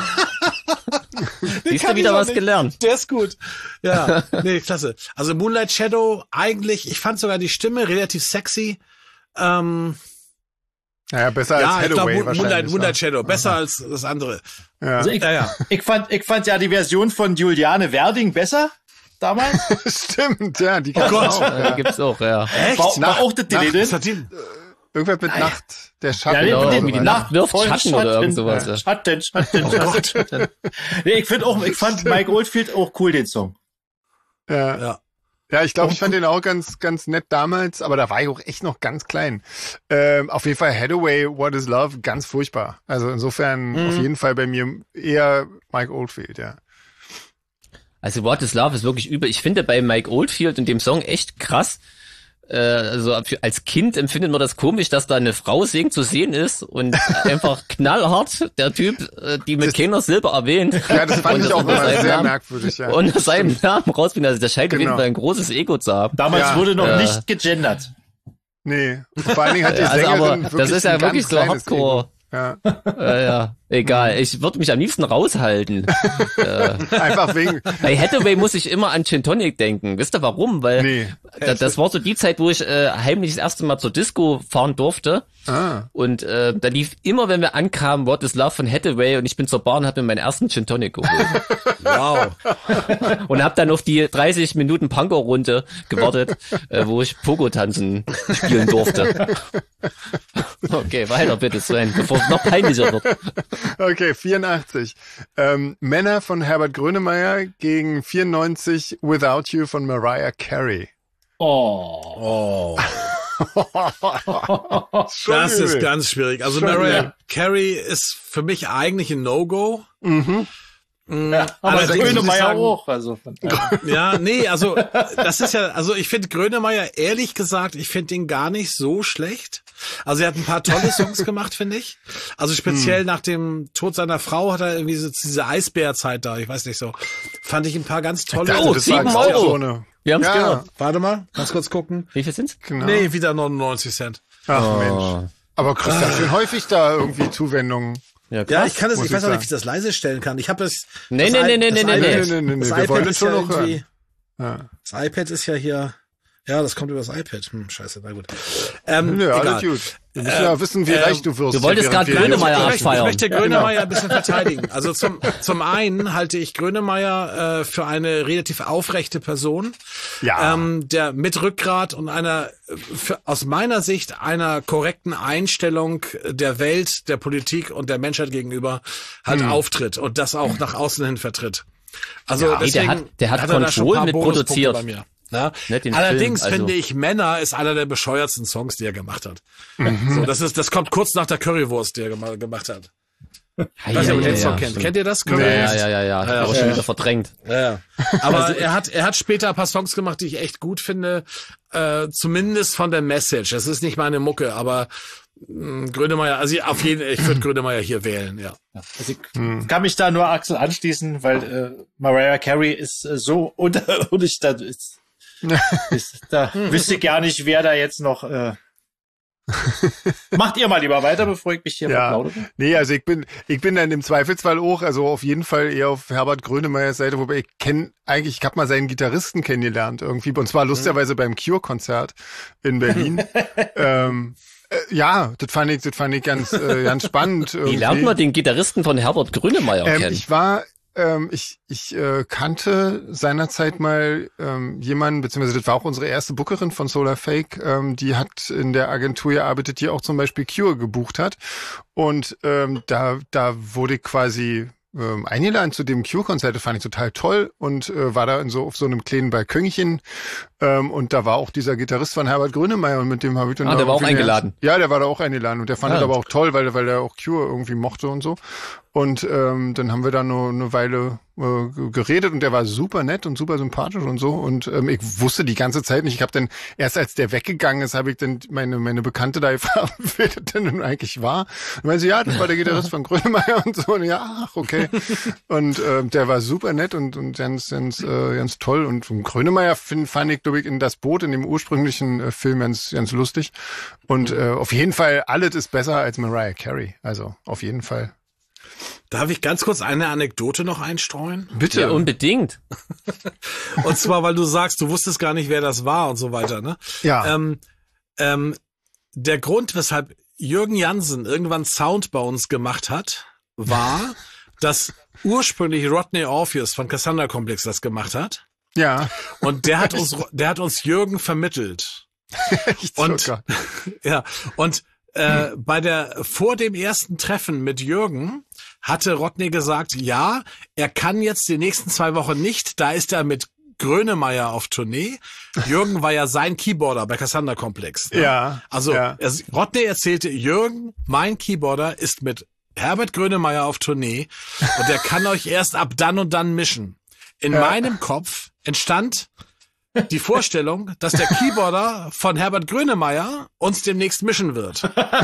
Siehst kann du wieder ich auch was nicht. gelernt? Der ist gut. Ja, nee, klasse. Also Moonlight Shadow eigentlich, ich fand sogar die Stimme relativ sexy. Ähm, Ja, besser als ja, ich glaube Hathaway Moonlight, wahrscheinlich. Moonlight Shadow, besser als das andere. Ja. Also ich, Ja, ja. ich fand, ich fand ja die Version von Juliane Werding besser damals. Stimmt, ja, die gab's Gott. auch. Äh, gibt's auch, ja. Echt? War, war auch das Nacht- Ding. Was hat die? Irgendwas mit Nacht, der Schatten. Ja, Genau, mit irgendwie die den Nacht wirft voll Schatten oder irgend sowas, ja. Schatten, Schatten, Schatten. Nee, ich finde auch, ich fand Mike Oldfield auch cool, den Song. Ja. Ja. Ja, ich glaube, ich fand den auch ganz, ganz nett damals, aber da war ich auch echt noch ganz klein. Ähm, auf jeden Fall Hathaway, What is Love, ganz furchtbar. Also insofern Mhm. auf jeden Fall bei mir eher Mike Oldfield, ja. Also What is Love ist wirklich übel. Ich finde bei Mike Oldfield und dem Song echt krass. Äh, also für- als Kind empfindet man das komisch, dass da eine Frau singt, zu sehen ist und einfach knallhart der Typ, äh, die mit keiner Silbe erwähnt. Ja, das fand Und ich auch unter immer seinem sehr Namen- merkwürdig, ja. Unter seinem Namen rausfinden. Also der scheint auf jeden Genau. Fall ein großes Ego zu haben. Damals Ja, wurde noch äh, nicht gegendert. Nee. Und vor allen Dingen hat die Also, Sängerin aber wirklich das ist ja ein wirklich ganz so kleines Hardcore. Ego. Ja. Äh, ja, egal. Ich würde mich am liebsten raushalten. äh, Einfach wegen, bei Hathaway muss ich immer an Gin Tonic denken. Wisst ihr warum? Weil nee. da, das war so die Zeit, wo ich äh, heimlich das erste Mal zur Disco fahren durfte. Ah. Und äh, da lief immer, wenn wir ankamen, What is Love von Hathaway und ich bin zur Bar und hab mir meinen ersten Gin Tonic geholt. Wow. Und hab dann auf die dreißig Minuten Panko-Runde gewartet, äh, wo ich Pogo-Tanzen spielen durfte. Okay, weiter bitte, Sven, bevor es noch peinlicher wird. Okay, vierundachtzig. Ähm, Männer von Herbert Grönemeyer gegen vierundneunzig Without You von Mariah Carey. Oh. Oh. Schon Das ist übel. ganz schwierig. Also Schon Mariah übel. Carey ist für mich eigentlich ein No-Go. Mhm. Ja, aber Allerdings muss ich Grönemeyer sagen- auch. Also von daher. Ja, nee, also das ist ja, also ich finde Grönemeyer, ehrlich gesagt, ich finde ihn gar nicht so schlecht. Also er hat ein paar tolle Songs gemacht, finde ich. Also speziell nach dem Tod seiner Frau hat er irgendwie so diese Eisbärzeit da, ich weiß nicht so. Fand ich ein paar ganz tolle. dachte, Oh, das war sieben auch Euro. so eine- Wir haben's Ja. gehört. Warte mal, ganz kurz gucken. Wie viel sind's? Genau. Nee, wieder neunundneunzig Cent. Ach Oh. Mensch. Aber kriegst du schön häufig da irgendwie Zuwendungen. Ja, Ja, krass. ich kann das, muss ich weiß ich auch nicht, sagen. wie ich das leise stellen kann. Ich habe das. Nee, das nee, I- nee, nee, das nee, iPad- nee, nee, nee, nee, Das wir iPad wollen ist schon ja noch hören. irgendwie. Ja. Das iPad ist ja hier. Ja, das kommt über das iPad. Hm, scheiße, na gut. Ähm, Nö, egal. alles gut. Wir müssen ja wissen, wie äh, reich du wirst. du wolltest während gerade wir- Grönemeyer ich möchte, abfeiern. ich möchte Grönemeyer ein bisschen verteidigen. Also zum, zum einen halte ich Grönemeyer äh, für eine relativ aufrechte Person, Ja. ähm, der mit Rückgrat und einer, für, aus meiner Sicht, einer korrekten Einstellung der Welt, der Politik und der Menschheit gegenüber halt Hm. auftritt und das auch nach außen hin vertritt. Also Ja, deswegen der hat- der hat er da schon ein Control paar mit Bonuspunkte produziert. bei mir. Ja? Nicht den Allerdings Film, also- finde ich, Männer ist einer der bescheuertsten Songs, die er gemacht hat. Mhm. So, das ist, das kommt kurz nach der Currywurst, die er gema- gemacht hat. Ja, Ich weiß nicht, ob ihr ja, den Song ja, kennt. stimmt. Kennt ihr das? Ja, Currywurst? ja, ja, ja. Ja, Aber ja. schon wieder verdrängt. Ja. Aber er hat, er hat später ein paar Songs gemacht, die ich echt gut finde, äh, zumindest von der Message. Das ist nicht meine Mucke, aber mh, Grönemeyer, also auf jeden Fall, ich würde Grönemeyer hier wählen, ja. Also ich kann mich da nur Axel anschließen, weil äh, Mariah Carey ist äh, so unter und ich da ist, ist, da wüsste ich gar nicht, wer da jetzt noch äh, macht ihr mal lieber weiter, bevor ich mich hier Ja, verplaudere. nee, also ich bin, ich bin dann im Zweifelsfall auch, also auf jeden Fall eher auf Herbert Grönemeyers Seite, wobei ich kenne eigentlich, ich habe mal seinen Gitarristen kennengelernt irgendwie, und zwar lustigerweise beim Cure-Konzert in Berlin. ähm, äh, ja, das fand ich, das fand ich ganz, äh, ganz spannend. Wie irgendwie. lernt man den Gitarristen von Herbert Grönemeyer Ähm, kennen? ich war, ähm, ich, ich äh, kannte seinerzeit mal ähm, jemanden, beziehungsweise das war auch unsere erste Bookerin von Solar Fake, ähm, die hat in der Agentur gearbeitet, die auch zum Beispiel Cure gebucht hat. Und ähm, da, da wurde ich quasi ähm, eingeladen zu dem Cure-Konzert, das fand ich total toll und äh, war da in so auf so einem kleinen Balkönchen. Ähm, und da war auch dieser Gitarrist von Herbert Grönemeyer und mit dem habe ich dann Ah, da der war auch irgendwie- eingeladen. Ja, der war da auch eingeladen und der fand Ah. es aber auch toll, weil, weil er auch Cure irgendwie mochte und so. Und ähm, dann haben wir da nur eine Weile äh, g- geredet und der war super nett und super sympathisch und so. Und ähm, ich wusste die ganze Zeit nicht. Ich habe dann erst als der weggegangen ist, habe ich dann meine meine Bekannte da gefragt, wer das denn nun eigentlich war. Und meinte sie, ja, das war der Gitarrist von Grönemeyer und so. Und ja, ach, okay. Und ähm, der war super nett und und ganz ganz äh, ganz toll. Und von Grönemeyer find, fand ich, glaube ich, in Das Boot, in dem ursprünglichen äh, Film ganz ganz lustig. Und äh, auf jeden Fall, alles ist besser als Mariah Carey. Also auf jeden Fall. Darf ich ganz kurz eine Anekdote noch einstreuen? Bitte. Ja, unbedingt. Und zwar, weil du sagst, du wusstest gar nicht, wer das war und so weiter, ne? Ja. Ähm, ähm, der Grund, weshalb Jürgen Jansen irgendwann Sound bei uns gemacht hat, war, dass ursprünglich Rodney Orpheus von Cassandra Complex das gemacht hat. Ja. Und der hat uns, der hat uns Jürgen vermittelt. Echt Und- Zucker. Ja, und äh, bei der vor dem ersten Treffen mit Jürgen hatte Rodney gesagt, ja, er kann jetzt die nächsten zwei Wochen nicht, da ist er mit Grönemeyer auf Tournee. Jürgen war ja sein Keyboarder bei Cassandra Complex. Ne? Ja. Also ja. er, Rodney erzählte, Jürgen, mein Keyboarder, ist mit Herbert Grönemeyer auf Tournee und er kann euch erst ab dann und dann mischen. In Ja. meinem Kopf entstand die Vorstellung, dass der Keyboarder von Herbert Grönemeyer uns demnächst mischen wird.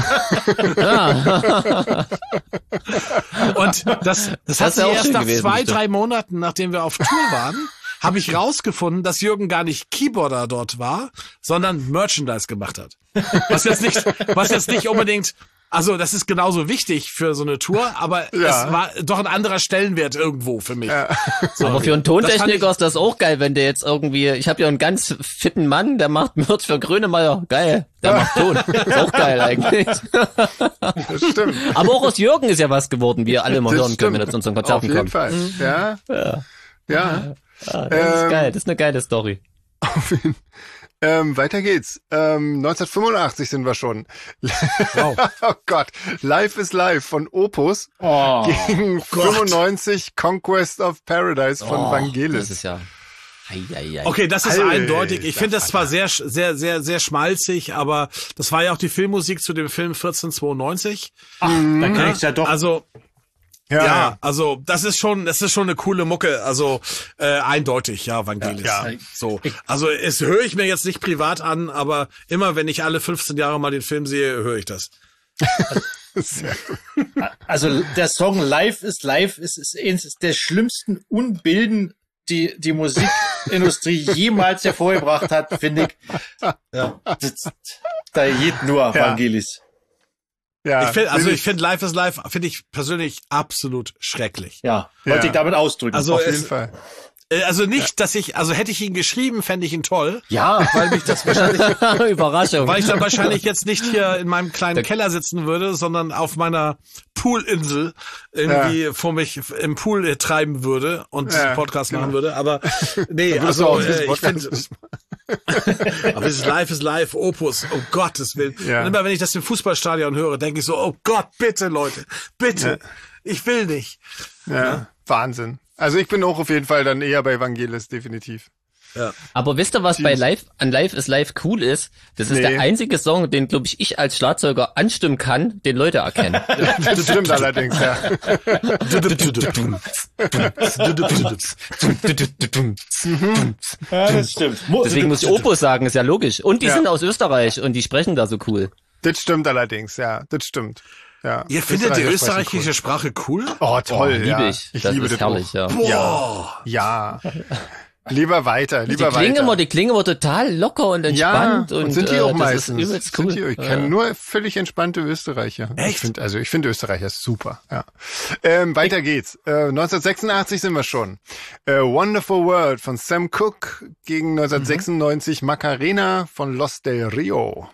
Und das, das, hat Das wär sich auch erst schön nach gewesen, zwei, bestimmt. drei Monaten, nachdem wir auf Tour waren, habe ich rausgefunden, dass Jürgen gar nicht Keyboarder dort war, sondern Merchandise gemacht hat. Was jetzt nicht, was jetzt nicht unbedingt, also das ist genauso wichtig für so eine Tour, aber Ja. es war doch ein anderer Stellenwert irgendwo für mich. So. Aber für einen Das fand Tontechniker ich- ist das auch geil, wenn der jetzt irgendwie, ich habe ja einen ganz fitten Mann, der macht Merch für Grönemeyer, geil, der macht Ton. Ist auch geil eigentlich. Das stimmt. Aber auch aus Jürgen ist ja was geworden, wie ihr alle immer Das hören können, wenn stimmt. er zu unseren Auf Konzerten jeden kommt. Fall. Ja. Ja. Ja. Ah, das ist Ähm, geil, das ist eine geile Story. Auf jeden ähm, weiter geht's. Ähm, neunzehnhundertfünfundachtzig sind wir schon. Wow. Oh Gott. Life is Life von Opus Oh. gegen fünfundneunzig Conquest of Paradise von Oh, Vangelis. Das ist ja. Ei, ei, ei. Okay, das ist Alter, eindeutig. Ich finde das zwar sehr, sehr, sehr, sehr schmalzig, aber das war ja auch die Filmmusik zu dem Film vierzehnhundertzweiundneunzig. Ach, dann kann ich's ja doch. Also, Ja, ja, also das ist schon, das ist schon eine coole Mucke. Also äh, eindeutig, ja, Vangelis. Ja, ja. So, also es höre ich mir jetzt nicht privat an, aber immer wenn ich alle fünfzehn Jahre mal den Film sehe, höre ich das. Sehr gut. Also der Song Live is Live ist, ist eines der schlimmsten Unbilden, die die Musikindustrie jemals hervorgebracht hat, finde ich. Ja. Das, da geht nur Vangelis. Ja, Ich find, also bin ich finde Life is Life, finde ich persönlich absolut schrecklich. Ja, wollte Ja. ich damit ausdrücken. Also auf es, jeden Fall. Also nicht, dass ich, also hätte ich ihn geschrieben, fände ich ihn toll. Ja. Weil mich das wahrscheinlich, Überraschung. weil ich dann wahrscheinlich jetzt nicht hier in meinem kleinen Der Keller sitzen würde, sondern auf meiner Poolinsel irgendwie ja. vor mich im Pool treiben würde und ja, Podcast genau. machen würde. Aber nee, also äh, ich finde, aber es ist live, ist live, Opus, um Gottes Willen. Ja. Und immer wenn ich das im Fußballstadion höre, denke ich so, oh Gott, bitte Leute, bitte, ja. ich will nicht. Ja, ja, Wahnsinn. Also ich bin auch auf jeden Fall dann eher bei Vangelis, definitiv. Ja. Aber wisst ihr, was bei Live an Live is Live cool ist? Das ist nee. der einzige Song, den, glaube ich, ich als Schlagzeuger anstimmen kann, den Leute erkennen. Das stimmt allerdings, ja. Ja, das stimmt. Deswegen muss ich Opus sagen, ist ja logisch. Und die ja. sind aus Österreich und die sprechen da so cool. Das stimmt allerdings, ja, das stimmt. Ja. Ihr findet die österreichische cool. Sprache cool? Oh, toll, oh, ja. Liebe ich. Ich das liebe ist das herrlich, auch. ja. Boah. Ja. ja. Lieber weiter, lieber die klingen weiter. Immer, die klingen immer total locker und entspannt. Ja, und, und sind die auch äh, meistens. Übelst cool. Sind die, ich ja. kenne nur völlig entspannte Österreicher. Echt? Ich find, also ich finde Österreicher super. Ja. Ähm, weiter geht's. Äh, neunzehnhundertsechsundachtzig sind wir schon. Äh, Wonderful World von Sam Cooke gegen neunzehnhundertsechsundneunzig mhm. Macarena von Los Del Rio.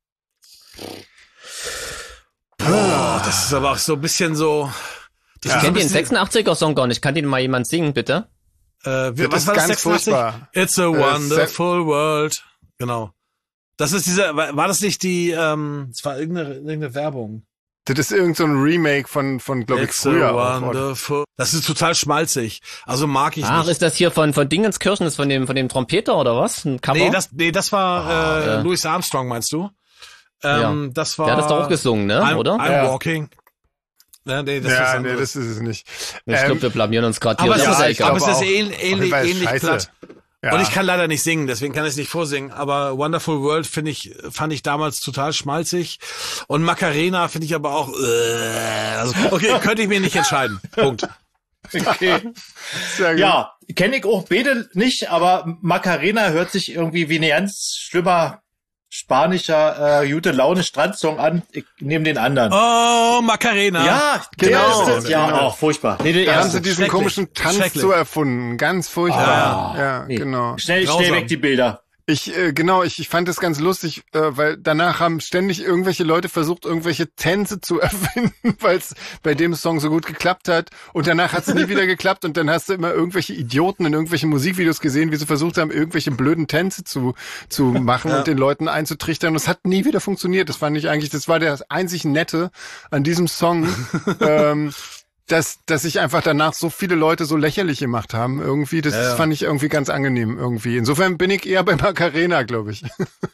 Boah, das ist aber auch so ein bisschen so... Ich ja, kenne den sechsundachtziger-Song gar nicht. Kann den mal jemand singen, bitte? Äh, wie, was war das sechsundachtzig? Furchtbar. It's a wonderful äh, world. Genau. Das ist diese, war, war das nicht die, ähm, das war irgendeine, irgendeine Werbung. Das ist irgend so ein Remake von, von glaube ich, It's früher a wonderful. Auch, das ist total schmalzig. Also mag ich Ach, nicht. Ach, ist das hier von, von Dingenskirchen, ist von dem, von dem Trompeter oder was? Ein Cover? Nee, das, nee, das war, oh, äh, ja. Louis Armstrong, meinst du? Ähm, ja. das war. Der hat das doch auch gesungen, ne? I'm, oder? I'm ja. Walking. Ja, nee, das, ja, ist nee, das ist es nicht. Ich ähm, glaube, wir blamieren uns gerade hier. Aber, das es, ist ist, aber es ist auch. ähnlich, ähnlich, ähnlich platt. Ja. Und ich kann leider nicht singen, deswegen kann ich es nicht vorsingen. Aber Wonderful World finde ich, fand ich damals total schmalzig. Und Macarena finde ich aber auch, äh, also, okay, könnte ich mir nicht entscheiden. Punkt. Okay. Sehr gut. Ja, kenne ich auch beide nicht, aber Macarena hört sich irgendwie wie ein ganz schlimmer spanischer äh, gute Laune Strandsong an. Ich nehme den anderen. Oh, Macarena. Ja, genau. Der ist, ja, genau. auch furchtbar. Nee, der da erste. haben sie diesen komischen Tanz so erfunden. Ganz furchtbar. Ah, ja, nee. genau. Schnell, schnell weg die Bilder. Ich, äh, genau, ich, ich fand das ganz lustig, äh, weil danach haben ständig irgendwelche Leute versucht, irgendwelche Tänze zu erfinden, weil es bei dem Song so gut geklappt hat. Und danach hat es nie wieder geklappt und dann hast du immer irgendwelche Idioten in irgendwelchen Musikvideos gesehen, wie sie versucht haben, irgendwelche blöden Tänze zu zu machen ja. und den Leuten einzutrichtern. Und es hat nie wieder funktioniert. Das fand ich eigentlich, das war das einzig Nette an diesem Song. ähm, dass dass sich einfach danach so viele Leute so lächerlich gemacht haben irgendwie, das ja, ja. fand ich irgendwie ganz angenehm irgendwie. Insofern bin ich eher bei Macarena, glaube ich.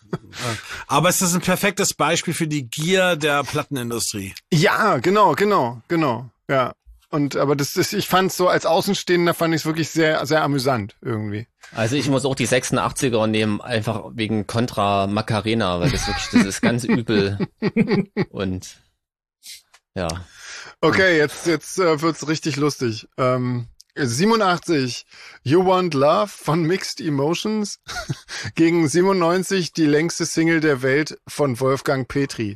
Aber es ist ein perfektes Beispiel für die Gier der Plattenindustrie. Ja, genau, genau, genau, ja. Und aber das ist, ich fand es so als Außenstehender fand ich es wirklich sehr sehr amüsant irgendwie. Also ich muss auch die sechsundachtziger nehmen, einfach wegen Contra Macarena, weil das wirklich, das ist ganz übel und ja. Okay, jetzt jetzt äh, wird's richtig lustig. Ähm, siebenundachtzig You Want Love von Mixed Emotions gegen siebenundneunzig die längste Single der Welt von Wolfgang Petri.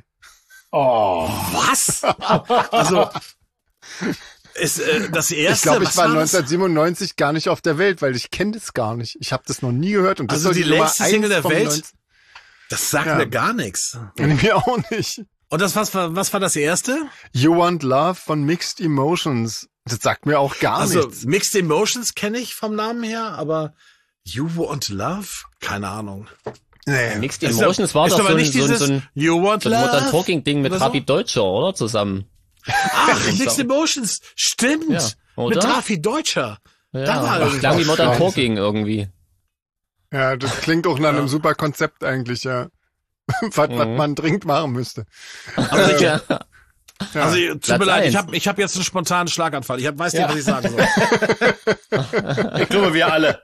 Oh, was? Also ist äh, das erste. Ich glaube, ich war, war neunzehnhundertsiebenundneunzig das? gar nicht auf der Welt, weil ich kenne das gar nicht. Ich habe das noch nie gehört und das also die die längste Single der Welt. neunzig Das sagt ja. mir gar nichts. Mir auch nicht. Und das was war was war das erste? You Want Love von Mixed Emotions. Das sagt mir auch gar also, nichts. Mixed Emotions kenne ich vom Namen her, aber You Want Love? Keine Ahnung. Nee. Mixed Emotions war ist doch so ein, nicht so ein, dieses so ein, You Want so ein Love Modern Talking Ding mit oder so? Rafi Deutscher, oder? Zusammen. Ach, Mixed Emotions. Stimmt. Ja, oder? Mit Rafi Deutscher. Ja, Da war das klang wie Modern Scheiße. Talking irgendwie. Ja, das klingt auch nach einem super Konzept eigentlich, ja. was, Mhm. was man dringend machen müsste. Also, ich, Ja. Ja. also tut Platz mir leid, ich eins. habe ich hab jetzt einen spontanen Schlaganfall. Ich hab, weiß nicht, Ja. was ich sagen soll. Ich glaube, wir alle.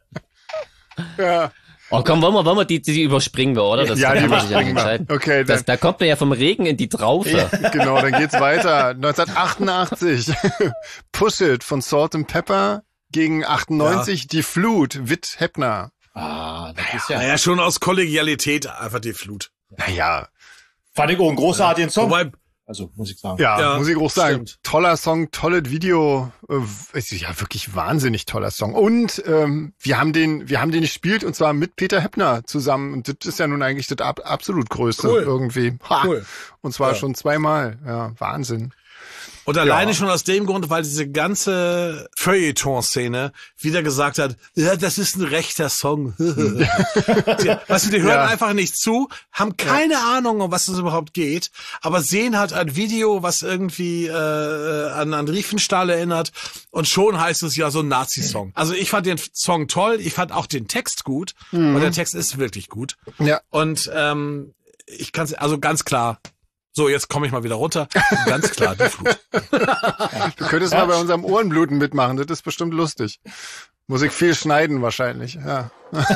ja. Oh komm, wollen wir, wollen wir die, die überspringen wir, oder? Das Ja, die kann man sich ja nicht überspringen wir. entscheiden. Okay, dann, Das, da kommt man ja vom Regen in die Traufe. ja, genau, dann geht's weiter. neunzehnhundertachtundachtzig Push It von Salt and Pepper gegen achtundneunzig Die Flut, Witt Heppner. Ah, das ist ja. Naja, schon aus Kollegialität einfach die Flut. Naja. Fand ich auch einen großartigen Song. Wobei, Also, muss ich sagen. Ja, Ja, muss ich auch sagen. stimmt. Toller Song, tolles Video. Äh, ist ja wirklich wahnsinnig toller Song. Und ähm, wir haben den, wir haben den gespielt und zwar mit Peter Heppner zusammen. Und das ist ja nun eigentlich das ab, absolut Größte Cool. irgendwie. Ha. Cool. Und zwar Ja. schon zweimal. Ja, Wahnsinn. Und alleine Ja. schon aus dem Grund, weil diese ganze Feuilleton-Szene wieder gesagt hat, ja, das ist ein rechter Song. die, weißt du, die hören Ja. einfach nicht zu, haben keine Ahnung, um was es überhaupt geht, aber sehen halt ein Video, was irgendwie äh, an, an Riefenstahl erinnert und schon heißt es ja so ein Nazi-Song. Also ich fand den Song toll, ich fand auch den Text gut, weil der Text ist wirklich gut. Ja. Und ähm, ich kann also ganz klar, so, jetzt komme ich mal wieder runter. Ganz klar, die Flut. Du könntest mal bei unserem Ohrenbluten mitmachen. Das ist bestimmt lustig. Muss ich viel schneiden wahrscheinlich. Ja.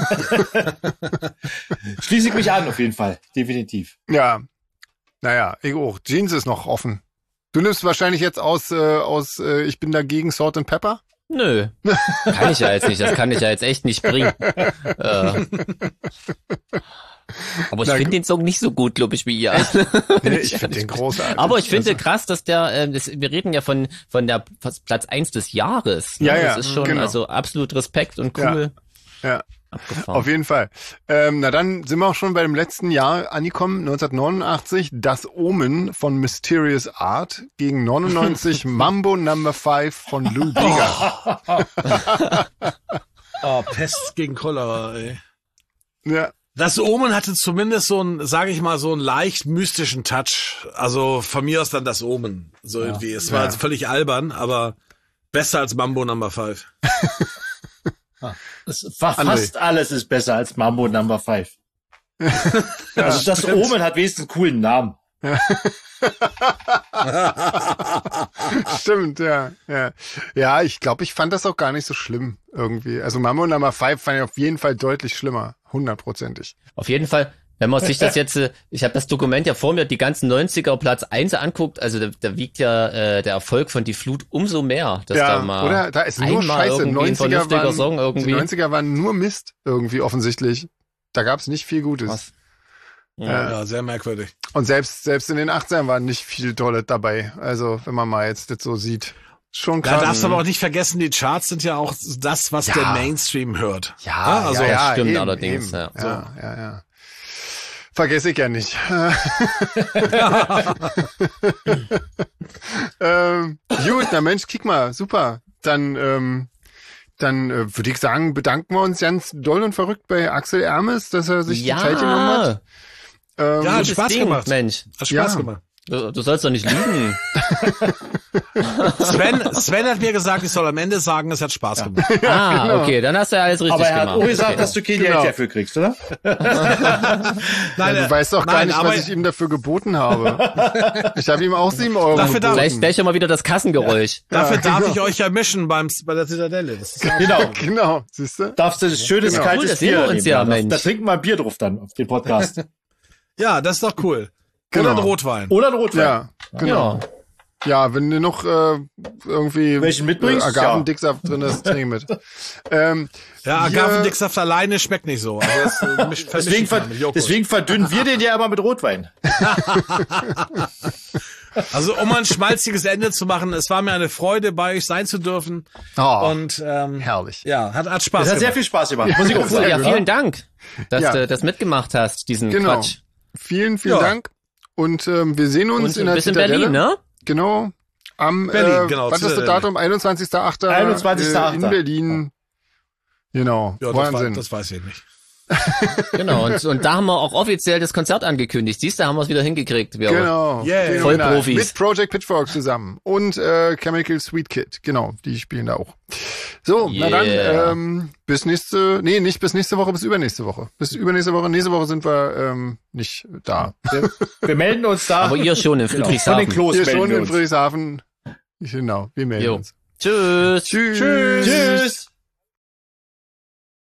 Schließe ich mich an, auf jeden Fall. Definitiv. Ja. Naja, ich auch. Jeans ist noch offen. Du nimmst wahrscheinlich jetzt aus, äh, aus äh, ich bin dagegen Salt and Pepper? Nö. Kann ich ja jetzt nicht. Das kann ich ja jetzt echt nicht bringen. Äh. Aber ich Na, finde den Song nicht so gut, glaube ich, wie ihr. Nee, ich finde den großartig. Aber ich finde Also, krass, dass der, äh, das, wir reden ja von von der Platz eins des Jahres. Ne? Ja, ja, Das ist schon genau. also absolut Respekt und cool. Ja. Abgefahren. Auf jeden Fall. Ähm, na dann sind wir auch schon bei dem letzten Jahr angekommen, neunzehnhundertneunundachtzig, Das Omen von Mysterious Art gegen neunundneunzig Mambo Number Five von Lou Bega. Oh, Pest gegen Cholera, ey. Ja. Das Omen hatte zumindest so einen, sage ich mal, so einen leicht mystischen Touch. Also von mir aus dann das Omen. So Ja. irgendwie. Es war Ja. jetzt völlig albern, aber besser als Mambo Number Five. Das, fa- André. fast alles ist besser als Mambo Number Five. Also das Omen hat wenigstens einen coolen Namen. Stimmt, ja, ja. Ja, ich glaube, ich fand das auch gar nicht so schlimm irgendwie. Also Mambo Number Five fand ich auf jeden Fall deutlich schlimmer. Hundertprozentig. Auf jeden Fall, wenn man sich das jetzt, äh, ich habe das Dokument ja vor mir, die ganzen neunziger Platz eins anguckt, also da, da wiegt ja äh, der Erfolg von Die Flut umso mehr, dass Ja, da mal oder? Da ist nur einmal Scheiße. irgendwie ein neunziger vernünftiger waren, Song irgendwie. Die neunziger waren nur Mist irgendwie offensichtlich. Da gab's nicht viel Gutes. Was? Ja. Ja, sehr merkwürdig. Und selbst selbst in den achtzigern war nicht viel Tolles dabei. Also wenn man mal jetzt das so sieht. Schon Da krass. darfst du aber auch nicht vergessen, die Charts sind ja auch das, was Ja. der Mainstream hört. Ja, also ja, ja, stimmt eben, allerdings, Eben. ja. Ja, ja, ja. Vergesse ich ja nicht. ähm, gut, na Mensch, kick mal, super. Dann, ähm, dann äh, würde ich sagen, bedanken wir uns ganz doll und verrückt bei Axel Ermes, dass er sich Ja, die Zeit genommen hat. Ähm, Ja, hat gutes Spaß Ding, gemacht. Mensch. Hat Spaß Ja. gemacht. Du, du sollst doch nicht lügen. Sven, Sven hat mir gesagt, ich soll am Ende sagen, es hat Spaß gemacht. ah, genau. okay, dann hast du ja alles richtig Aber er hat gemacht. auch gesagt, Okay. dass du kein Genau. Geld dafür kriegst, oder? Nein, du weißt doch gar nein, nicht, aber was ich ihm dafür geboten habe. Ich habe ihm auch sieben Euro Dafür darf- geboten. Gleich, gleich schon mal wieder das Kassengeräusch. dafür Ja, darf genau. ich euch ja mischen beim, bei der Zitadelle. Das ist ja Genau. Genau, siehst du? Darfst du das schönes, Genau. kaltes Cool, das sehen Bier wir uns nehmen, ja, da, Mensch. da trinken wir ein Bier drauf dann auf den Podcast. ja, das ist doch cool. Genau. Oder ein Rotwein. Oder ein Rotwein. Ja, genau. Ja. Ja, wenn du noch äh, irgendwie Welchen mitbringst? äh, Agavendicksaft drin ist, trink mit. Ähm, Ja, wir- Agavendicksaft alleine schmeckt nicht so. Also das, äh, misch- Deswegen, vermischen ver kann mit Joghurt. deswegen verdünnen wir den ja immer mit Rotwein. Also um ein schmalziges Ende zu machen, es war mir eine Freude, bei euch sein zu dürfen. Oh, Und ähm, herrlich. ja, hat, hat Spaß Das hat sehr gemacht. viel Spaß gemacht. Muss ich auch sagen. Ja, vielen Dank, dass Ja. du das mitgemacht hast, diesen Genau. Quatsch. Vielen, vielen Ja. Dank. Und ähm, wir sehen uns Und in ein der bisschen Zitadelle. Berlin, ne? Genau. Am Berlin, äh, genau, was ist das Zitadelle. Datum? einundzwanzigster achter einundzwanzigster Äh, achter in Berlin. Genau. Ja, das, war, Wahnsinn. das weiß ich nicht. Genau, und, und da haben wir auch offiziell das Konzert angekündigt. Siehst du, haben wir es wieder hingekriegt. Wir Genau. Yeah. Phänomenal. Vollprofis. Mit Project Pitchfork zusammen. Und äh, Chemical Sweet Kid. Genau, die spielen da auch. So, na dann, Yeah. ähm, bis nächste, nee, nicht bis nächste Woche, bis übernächste Woche. Bis übernächste Woche. Nächste Woche sind wir ähm, nicht da. Wir, wir melden uns da. Aber ihr schon in Genau. Von Friedrichshafen. den Klos Hier melden schon wir in uns. Friedrichshafen. Genau, wir melden Jo. uns. Tschüss. Tschüss. Tschüss.